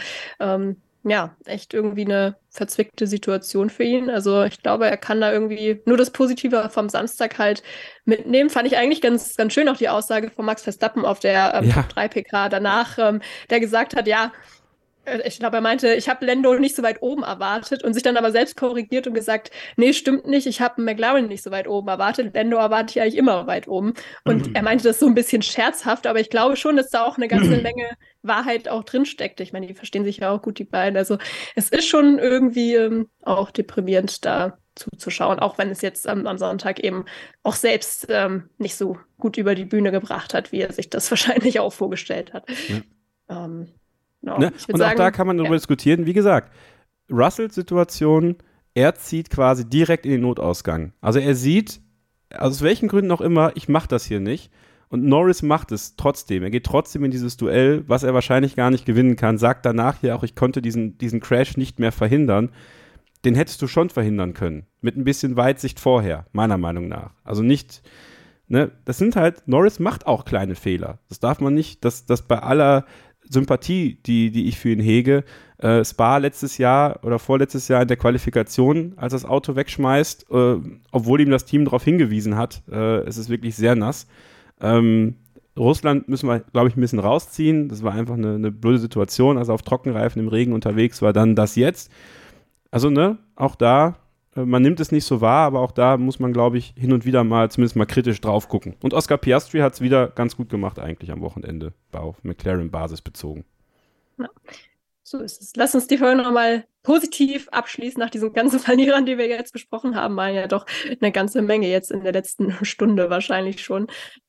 echt irgendwie eine verzwickte Situation für ihn. Also ich glaube, er kann da irgendwie nur das Positive vom Samstag halt mitnehmen. Fand ich eigentlich ganz, ganz schön auch die Aussage von Max Verstappen auf der Top 3 PK danach, der gesagt hat, ich glaube, er meinte, ich habe Lando nicht so weit oben erwartet und sich dann aber selbst korrigiert und gesagt, nee, stimmt nicht, ich habe McLaren nicht so weit oben erwartet. Lando erwarte ich eigentlich immer weit oben. Und er meinte das so ein bisschen scherzhaft, aber ich glaube schon, dass da auch eine ganze Menge Wahrheit auch drinsteckt. Ich meine, die verstehen sich ja auch gut, die beiden. Also es ist schon irgendwie auch deprimierend, da zuzuschauen, auch wenn es jetzt am Sonntag eben auch selbst nicht so gut über die Bühne gebracht hat, wie er sich das wahrscheinlich auch vorgestellt hat. Ja. No, und sagen, auch da kann man darüber diskutieren. Wie gesagt, Russells Situation, er zieht quasi direkt in den Notausgang. Also er sieht, aus welchen Gründen auch immer, ich mache das hier nicht. Und Norris macht es trotzdem. Er geht trotzdem in dieses Duell, was er wahrscheinlich gar nicht gewinnen kann. Sagt danach ja auch, ich konnte diesen Crash nicht mehr verhindern. Den hättest du schon verhindern können. Mit ein bisschen Weitsicht vorher, meiner Meinung nach. Also nicht, das sind halt, Norris macht auch kleine Fehler. Das darf man nicht, dass bei aller Sympathie, die ich für ihn hege, Spa letztes Jahr oder vorletztes Jahr in der Qualifikation, als das Auto wegschmeißt, obwohl ihm das Team darauf hingewiesen hat, es ist wirklich sehr nass. Russland müssen wir, glaube ich, ein bisschen rausziehen. Das war einfach eine blöde Situation, als er auf Trockenreifen im Regen unterwegs war. Dann das jetzt. Also, auch da, man nimmt es nicht so wahr, aber auch da muss man, glaube ich, hin und wieder zumindest mal kritisch drauf gucken. Und Oscar Piastri hat es wieder ganz gut gemacht eigentlich am Wochenende, auf McLaren-Basis bezogen. Ja, so ist es. Lass uns die Folge nochmal positiv abschließen nach diesen ganzen Verlierern, die wir jetzt besprochen haben. Waren ja doch eine ganze Menge jetzt in der letzten Stunde wahrscheinlich schon.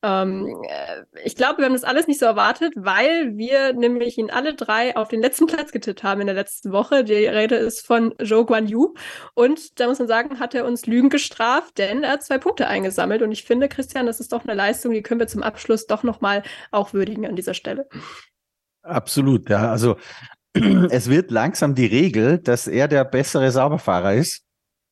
Ich glaube, wir haben das alles nicht so erwartet, weil wir nämlich ihn alle 3 auf den letzten Platz getippt haben in der letzten Woche. Die Rede ist von Zhou Guanyu. Und da muss man sagen, hat er uns Lügen gestraft, denn er hat 2 Punkte eingesammelt. Und ich finde, Christian, das ist doch eine Leistung, die können wir zum Abschluss doch nochmal auch würdigen an dieser Stelle. Absolut, ja. Also es wird langsam die Regel, dass er der bessere Sauberfahrer ist.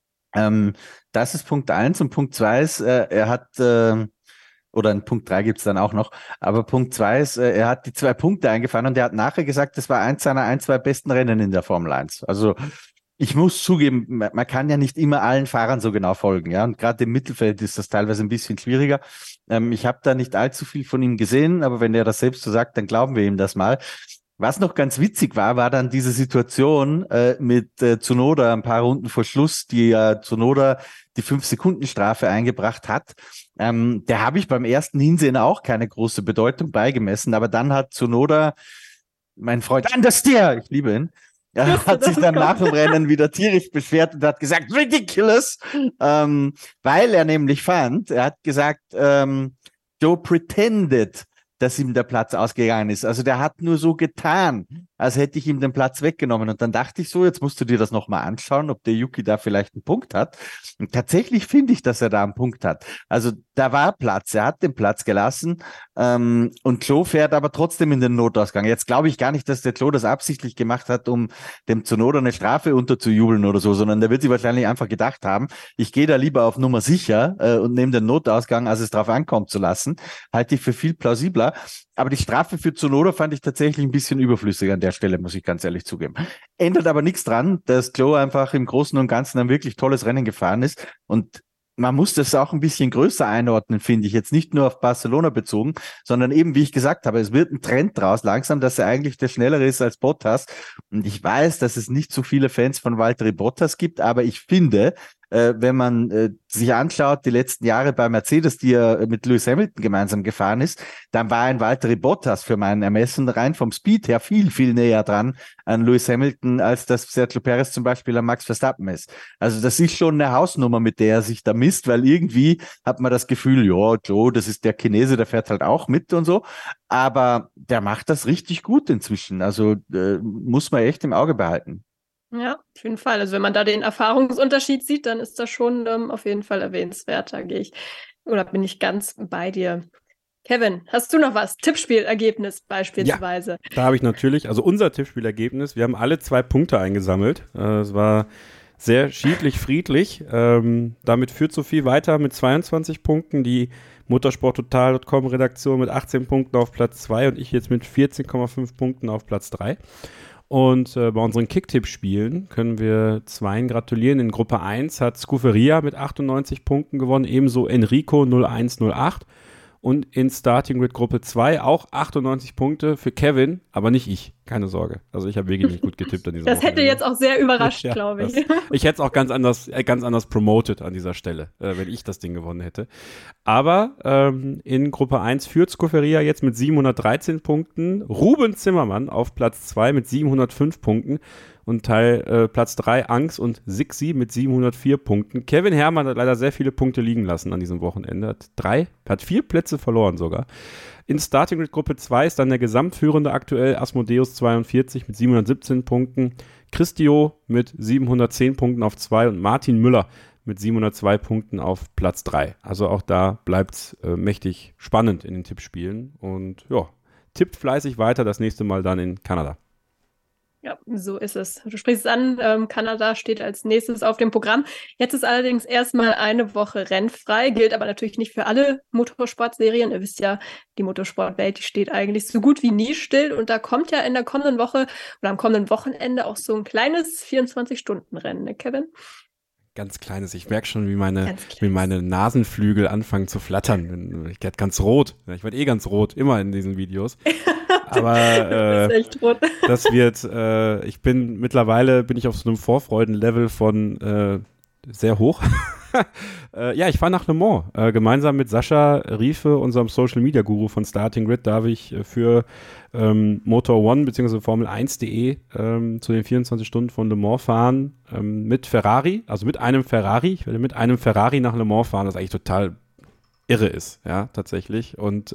Das ist Punkt 1 und Punkt 2 ist, er hat, oder in Punkt 3 gibt's dann auch noch, aber Punkt 2 ist, er hat die 2 Punkte eingefahren und er hat nachher gesagt, das war eins seiner 2 besten Rennen in der Formel 1. Also ich muss zugeben, man kann ja nicht immer allen Fahrern so genau folgen, ja, und gerade im Mittelfeld ist das teilweise ein bisschen schwieriger. Ich habe da nicht allzu viel von ihm gesehen, aber wenn er das selbst so sagt, dann glauben wir ihm das mal. Was noch ganz witzig war dann diese Situation mit Tsunoda ein paar Runden vor Schluss, die Tsunoda die 5-Sekunden-Strafe eingebracht hat. Der habe ich beim ersten Hinsehen auch keine große Bedeutung beigemessen, aber dann hat Tsunoda, mein Freund Understeer, ich liebe ihn, hat sich dann nach dem Rennen wieder tierisch beschwert und hat gesagt, ridiculous, weil er nämlich fand, er hat gesagt, Joe pretended, dass ihm der Platz ausgegangen ist. Also der hat nur so getan, als hätte ich ihm den Platz weggenommen. Und dann dachte ich so, jetzt musst du dir das nochmal anschauen, ob der Yuki da vielleicht einen Punkt hat. Und tatsächlich finde ich, dass er da einen Punkt hat. Also da war Platz, er hat den Platz gelassen und Zhou fährt aber trotzdem in den Notausgang. Jetzt glaube ich gar nicht, dass der Zhou das absichtlich gemacht hat, um dem Tsunoda eine Strafe unterzujubeln oder so, sondern der wird sich wahrscheinlich einfach gedacht haben, ich gehe da lieber auf Nummer sicher und nehme den Notausgang, als es drauf ankommen zu lassen. Halte ich für viel plausibler. Aber die Strafe für Tsunoda fand ich tatsächlich ein bisschen überflüssig an der Stelle, muss ich ganz ehrlich zugeben. Ändert aber nichts dran, dass Zhou einfach im Großen und Ganzen ein wirklich tolles Rennen gefahren ist. Und man muss das auch ein bisschen größer einordnen, finde ich. Jetzt nicht nur auf Barcelona bezogen, sondern eben, wie ich gesagt habe, es wird ein Trend draus langsam, dass er eigentlich der Schnellere ist als Bottas. Und ich weiß, dass es nicht so viele Fans von Valtteri Bottas gibt, aber ich finde, wenn man sich anschaut, die letzten Jahre bei Mercedes, die er mit Lewis Hamilton gemeinsam gefahren ist, dann war ein Valtteri Bottas für mein Ermessen rein vom Speed her viel, viel näher dran an Lewis Hamilton, als das Sergio Perez zum Beispiel an Max Verstappen ist. Also das ist schon eine Hausnummer, mit der er sich da misst, weil irgendwie hat man das Gefühl, ja, Joe, das ist der Chinese, der fährt halt auch mit und so, aber der macht das richtig gut inzwischen. Also muss man echt im Auge behalten. Ja, auf jeden Fall. Also wenn man da den Erfahrungsunterschied sieht, dann ist das schon auf jeden Fall erwähnenswert. Da bin ich ganz bei dir. Kevin, hast du noch was? Tippspielergebnis beispielsweise. Ja, da habe ich natürlich, also unser Tippspielergebnis, wir haben alle 2 Punkte eingesammelt. Es war sehr schiedlich, friedlich. Damit führt Sophie weiter mit 22 Punkten, die motorsporttotal.com Redaktion mit 18 Punkten auf Platz 2 und ich jetzt mit 14,5 Punkten auf Platz 3. Und bei unseren Kicktipp-Spielen können wir zweien gratulieren. In Gruppe 1 hat Scuferia mit 98 Punkten gewonnen, ebenso Enrico 0108. Und in Starting Grid Gruppe 2 auch 98 Punkte für Kevin, aber nicht ich. Keine Sorge. Also ich habe wirklich nicht gut getippt an diesem Das hätte jetzt auch sehr überrascht, ja, glaube ich. Ich hätte es auch ganz anders promoted an dieser Stelle, wenn ich das Ding gewonnen hätte. Aber in Gruppe 1 führt Scuferia jetzt mit 713 Punkten. Ruben Zimmermann auf Platz 2 mit 705 Punkten. Und Platz 3 Angst und Sixi mit 704 Punkten. Kevin Herrmann hat leider sehr viele Punkte liegen lassen an diesem Wochenende. Hat 4 Plätze verloren sogar. In Starting Grid Gruppe 2 ist dann der Gesamtführende aktuell Asmodeus 42 mit 717 Punkten. Christio mit 710 Punkten auf 2 und Martin Müller mit 702 Punkten auf Platz 3. Also auch da bleibt es mächtig spannend in den Tippspielen. Und ja, tippt fleißig weiter, das nächste Mal dann in Kanada. Ja, so ist es. Du sprichst es an, Kanada steht als nächstes auf dem Programm. Jetzt ist allerdings erstmal eine Woche rennfrei, gilt aber natürlich nicht für alle Motorsportserien. Ihr wisst ja, die Motorsportwelt, die steht eigentlich so gut wie nie still. Und da kommt ja in der kommenden Woche oder am kommenden Wochenende auch so ein kleines 24-Stunden-Rennen, ne, Kevin? Ganz kleines. Ich merke schon, wie meine Nasenflügel anfangen zu flattern. Ich werde ganz rot. Ich werde ganz rot, immer in diesen Videos. Aber das ist echt rot. Das wird, mittlerweile bin ich auf so einem Vorfreudenlevel von sehr hoch. Ja, ich fahre nach Le Mans. Gemeinsam mit Sascha Riefe, unserem Social-Media-Guru von Starting Grid, darf ich für Motor One bzw. Formel1.de zu den 24 Stunden von Le Mans fahren mit Ferrari, also mit einem Ferrari. Ich werde mit einem Ferrari nach Le Mans fahren, das eigentlich total irre ist, ja, tatsächlich. Und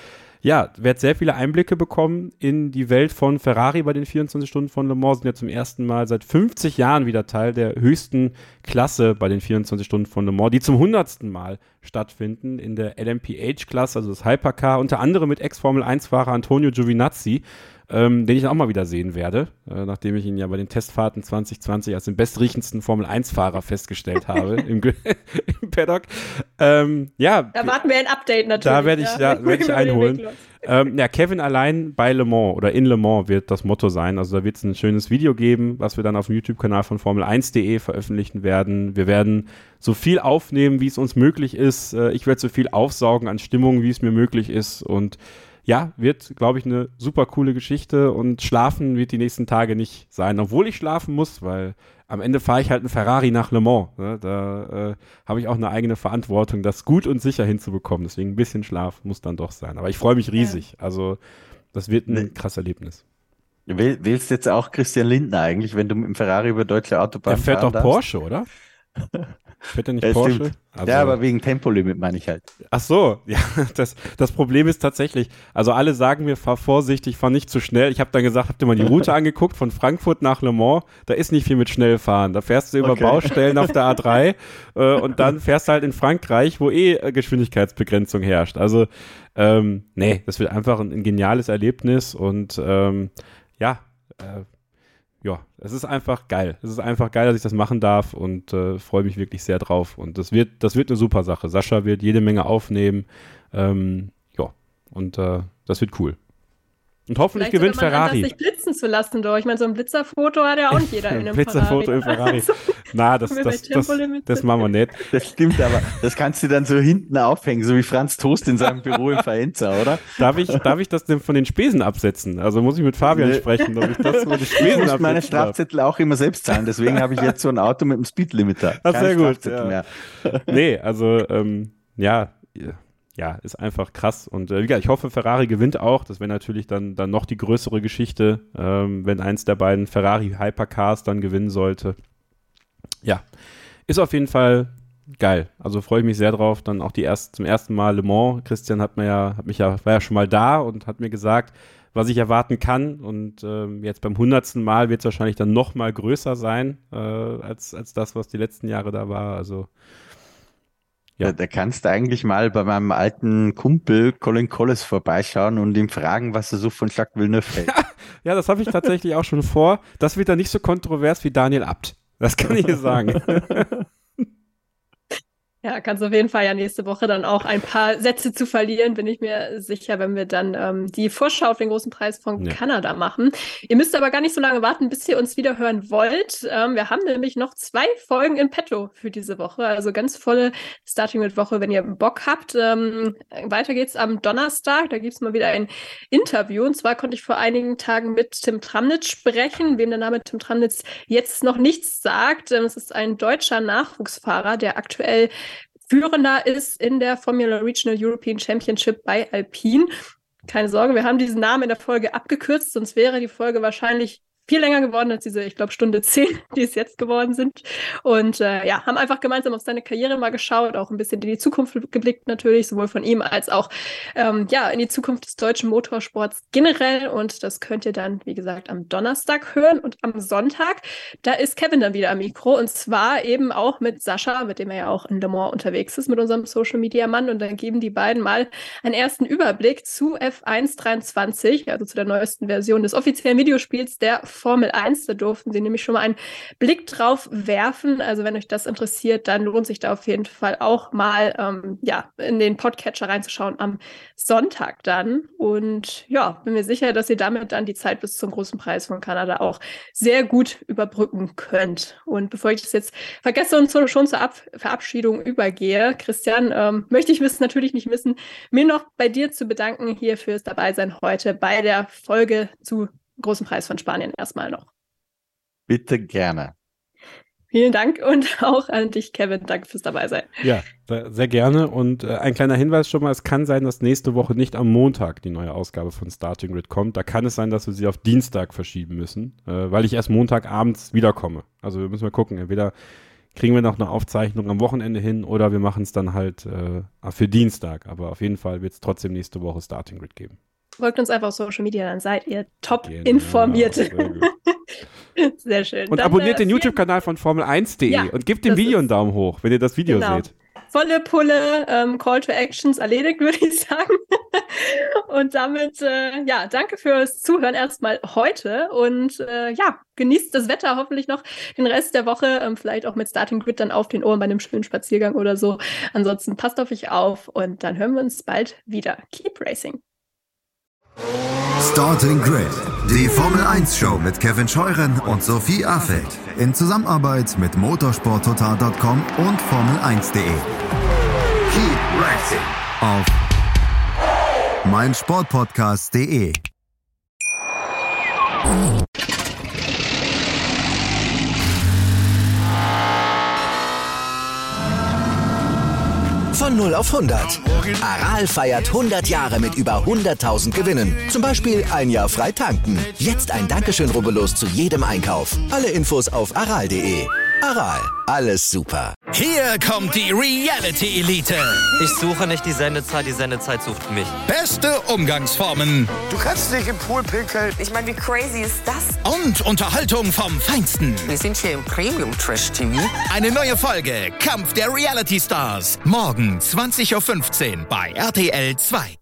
werde sehr viele Einblicke bekommen in die Welt von Ferrari bei den 24 Stunden von Le Mans. Sind ja zum ersten Mal seit 50 Jahren wieder Teil der höchsten Klasse bei den 24 Stunden von Le Mans, die zum 100. Mal stattfinden in der LMPH-Klasse, also das Hypercar, unter anderem mit Ex-Formel-1-Fahrer Antonio Giovinazzi, den ich auch mal wieder sehen werde, nachdem ich ihn ja bei den Testfahrten 2020 als den bestriechendsten Formel-1-Fahrer festgestellt habe im Paddock. Da warten wir ein Update natürlich. Da werde ich einholen. Kevin allein bei Le Mans oder in Le Mans wird das Motto sein. Also da wird es ein schönes Video geben, was wir dann auf dem YouTube-Kanal von Formel1.de veröffentlichen werden. Wir werden so viel aufnehmen, wie es uns möglich ist. Ich werde so viel aufsaugen an Stimmung, wie es mir möglich ist. Und ja, wird, glaube ich, eine super coole Geschichte und schlafen wird die nächsten Tage nicht sein, obwohl ich schlafen muss, weil am Ende fahre ich halt einen Ferrari nach Le Mans. Ne? Da habe ich auch eine eigene Verantwortung, das gut und sicher hinzubekommen. Deswegen ein bisschen Schlaf muss dann doch sein. Aber ich freue mich riesig. Ja. Also das wird ein krasses Erlebnis. Wählst jetzt auch Christian Lindner eigentlich, wenn du mit dem Ferrari über deutsche Autobahn fahren darfst? Der fährt doch Porsche, oder? Fährt er nicht Porsche? Also, ja, aber wegen Tempolimit meine ich halt. Ach so, ja, das Problem ist tatsächlich, also alle sagen mir, fahr vorsichtig, fahr nicht zu schnell. Ich habe dann gesagt, habt ihr mal die Route angeguckt von Frankfurt nach Le Mans? Da ist nicht viel mit schnell fahren. Da fährst du über Baustellen auf der A3 und dann fährst du halt in Frankreich, wo Geschwindigkeitsbegrenzung herrscht. Also, das wird einfach ein geniales Erlebnis und es ist einfach geil. Es ist einfach geil, dass ich das machen darf und freue mich wirklich sehr drauf. Und das wird eine super Sache. Sascha wird jede Menge aufnehmen. Das wird cool. Und hoffentlich gewinnt Ferrari. Sich blitzen zu lassen, doch. Ich meine, so ein Blitzerfoto hat ja auch nicht jeder in einem Blitzerfoto im Ferrari. Na, das machen wir nicht. Das stimmt, aber das kannst du dann so hinten aufhängen, so wie Franz Toast in seinem Büro im Faenza, oder? Darf ich das denn von den Spesen absetzen? Also muss ich mit Fabian sprechen, ob ich das von den Spesen absetzen darf? Ich muss meine Strafzettel auch immer selbst zahlen, deswegen habe ich jetzt so ein Auto mit einem Speedlimiter. Ach, sehr gut. Ja. Mehr. Nee, also ja, ist einfach krass. Und ich hoffe, Ferrari gewinnt auch. Das wäre natürlich dann noch die größere Geschichte, wenn eins der beiden Ferrari Hypercars dann gewinnen sollte. Ja, ist auf jeden Fall geil. Also freue ich mich sehr drauf. Dann auch zum ersten Mal Le Mans. Christian war ja schon mal da und hat mir gesagt, was ich erwarten kann. Und jetzt beim 100. Mal wird es wahrscheinlich dann noch mal größer sein als das, was die letzten Jahre da war. Also ja. Da kannst du eigentlich mal bei meinem alten Kumpel Colin Collis vorbeischauen und ihm fragen, was er so von Jacques Villeneuve hält. Ja, das habe ich tatsächlich auch schon vor. Das wird dann nicht so kontrovers wie Daniel Abt. Das kann ich dir sagen. Ja, kannst auf jeden Fall ja nächste Woche dann auch ein paar Sätze zu verlieren, bin ich mir sicher, wenn wir dann die Vorschau auf den großen Preis von Kanada machen. Ihr müsst aber gar nicht so lange warten, bis ihr uns wieder hören wollt. Wir haben nämlich noch 2 Folgen in petto für diese Woche, also ganz volle Starting-Woche, wenn ihr Bock habt. Weiter geht's am Donnerstag, da gibt's mal wieder ein Interview, und zwar konnte ich vor einigen Tagen mit Tim Tramnitz sprechen, wem der Name Tim Tramnitz jetzt noch nichts sagt. Es ist ein deutscher Nachwuchsfahrer, der aktuell Führender ist in der Formula Regional European Championship bei Alpine. Keine Sorge, wir haben diesen Namen in der Folge abgekürzt, sonst wäre die Folge wahrscheinlich viel länger geworden als diese, ich glaube, Stunde 10, die es jetzt geworden sind. Und haben einfach gemeinsam auf seine Karriere mal geschaut, auch ein bisschen in die Zukunft geblickt natürlich, sowohl von ihm als auch in die Zukunft des deutschen Motorsports generell. Und das könnt ihr dann, wie gesagt, am Donnerstag hören. Und am Sonntag, da ist Kevin dann wieder am Mikro, und zwar eben auch mit Sascha, mit dem er ja auch in Le Mans unterwegs ist, mit unserem Social-Media-Mann. Und dann geben die beiden mal einen ersten Überblick zu F1 23, also zu der neuesten Version des offiziellen Videospiels der Formel 1. Da durften sie nämlich schon mal einen Blick drauf werfen. Also wenn euch das interessiert, dann lohnt sich da auf jeden Fall auch mal in den Podcatcher reinzuschauen am Sonntag dann. Und ja, bin mir sicher, dass ihr damit dann die Zeit bis zum großen Preis von Kanada auch sehr gut überbrücken könnt. Und bevor ich das jetzt vergesse und schon zur Verabschiedung übergehe, Christian, möchte ich natürlich nicht missen, mir noch bei dir zu bedanken hier fürs Dabeisein heute bei der Folge zu großen Preis von Spanien erstmal noch. Bitte gerne. Vielen Dank, und auch an dich, Kevin. Danke fürs Dabeisein. Ja, sehr gerne. Und ein kleiner Hinweis schon mal, es kann sein, dass nächste Woche nicht am Montag die neue Ausgabe von Starting Grid kommt. Da kann es sein, dass wir sie auf Dienstag verschieben müssen, weil ich erst Montagabends wiederkomme. Also wir müssen mal gucken, entweder kriegen wir noch eine Aufzeichnung am Wochenende hin oder wir machen es dann halt für Dienstag. Aber auf jeden Fall wird es trotzdem nächste Woche Starting Grid geben. Folgt uns einfach auf Social Media, dann seid ihr top informiert. Sehr, sehr schön. Und dann, abonniert den YouTube-Kanal von Formel1.de und gebt dem Video einen Daumen hoch, wenn ihr das Video seht. Volle Pulle, Call to Actions erledigt, würde ich sagen. Und damit, danke fürs Zuhören erstmal heute. Und genießt das Wetter hoffentlich noch den Rest der Woche. Vielleicht auch mit Starting Grid dann auf den Ohren bei einem schönen Spaziergang oder so. Ansonsten passt auf euch auf, und dann hören wir uns bald wieder. Keep racing. Starting Grid, die Formel 1 Show mit Kevin Scheuren und Sophie Affelt in Zusammenarbeit mit motorsporttotal.com und Formel1.de. Keep racing auf meinsportpodcast.de. Von 0 auf 100. Aral feiert 100 Jahre mit über 100.000 Gewinnen. Zum Beispiel ein Jahr frei tanken. Jetzt ein Dankeschön, rubbellos zu jedem Einkauf. Alle Infos auf aral.de. Aral, alles super. Hier kommt die Reality Elite. Ich suche nicht die Sendezeit sucht mich. Beste Umgangsformen. Du kannst nicht im Pool pinkeln. Ich meine, wie crazy ist das? Und Unterhaltung vom Feinsten. Wir sind hier im Premium-Trash-TV. Eine neue Folge Kampf der Reality Stars. Morgen 20.15 Uhr bei RTL 2.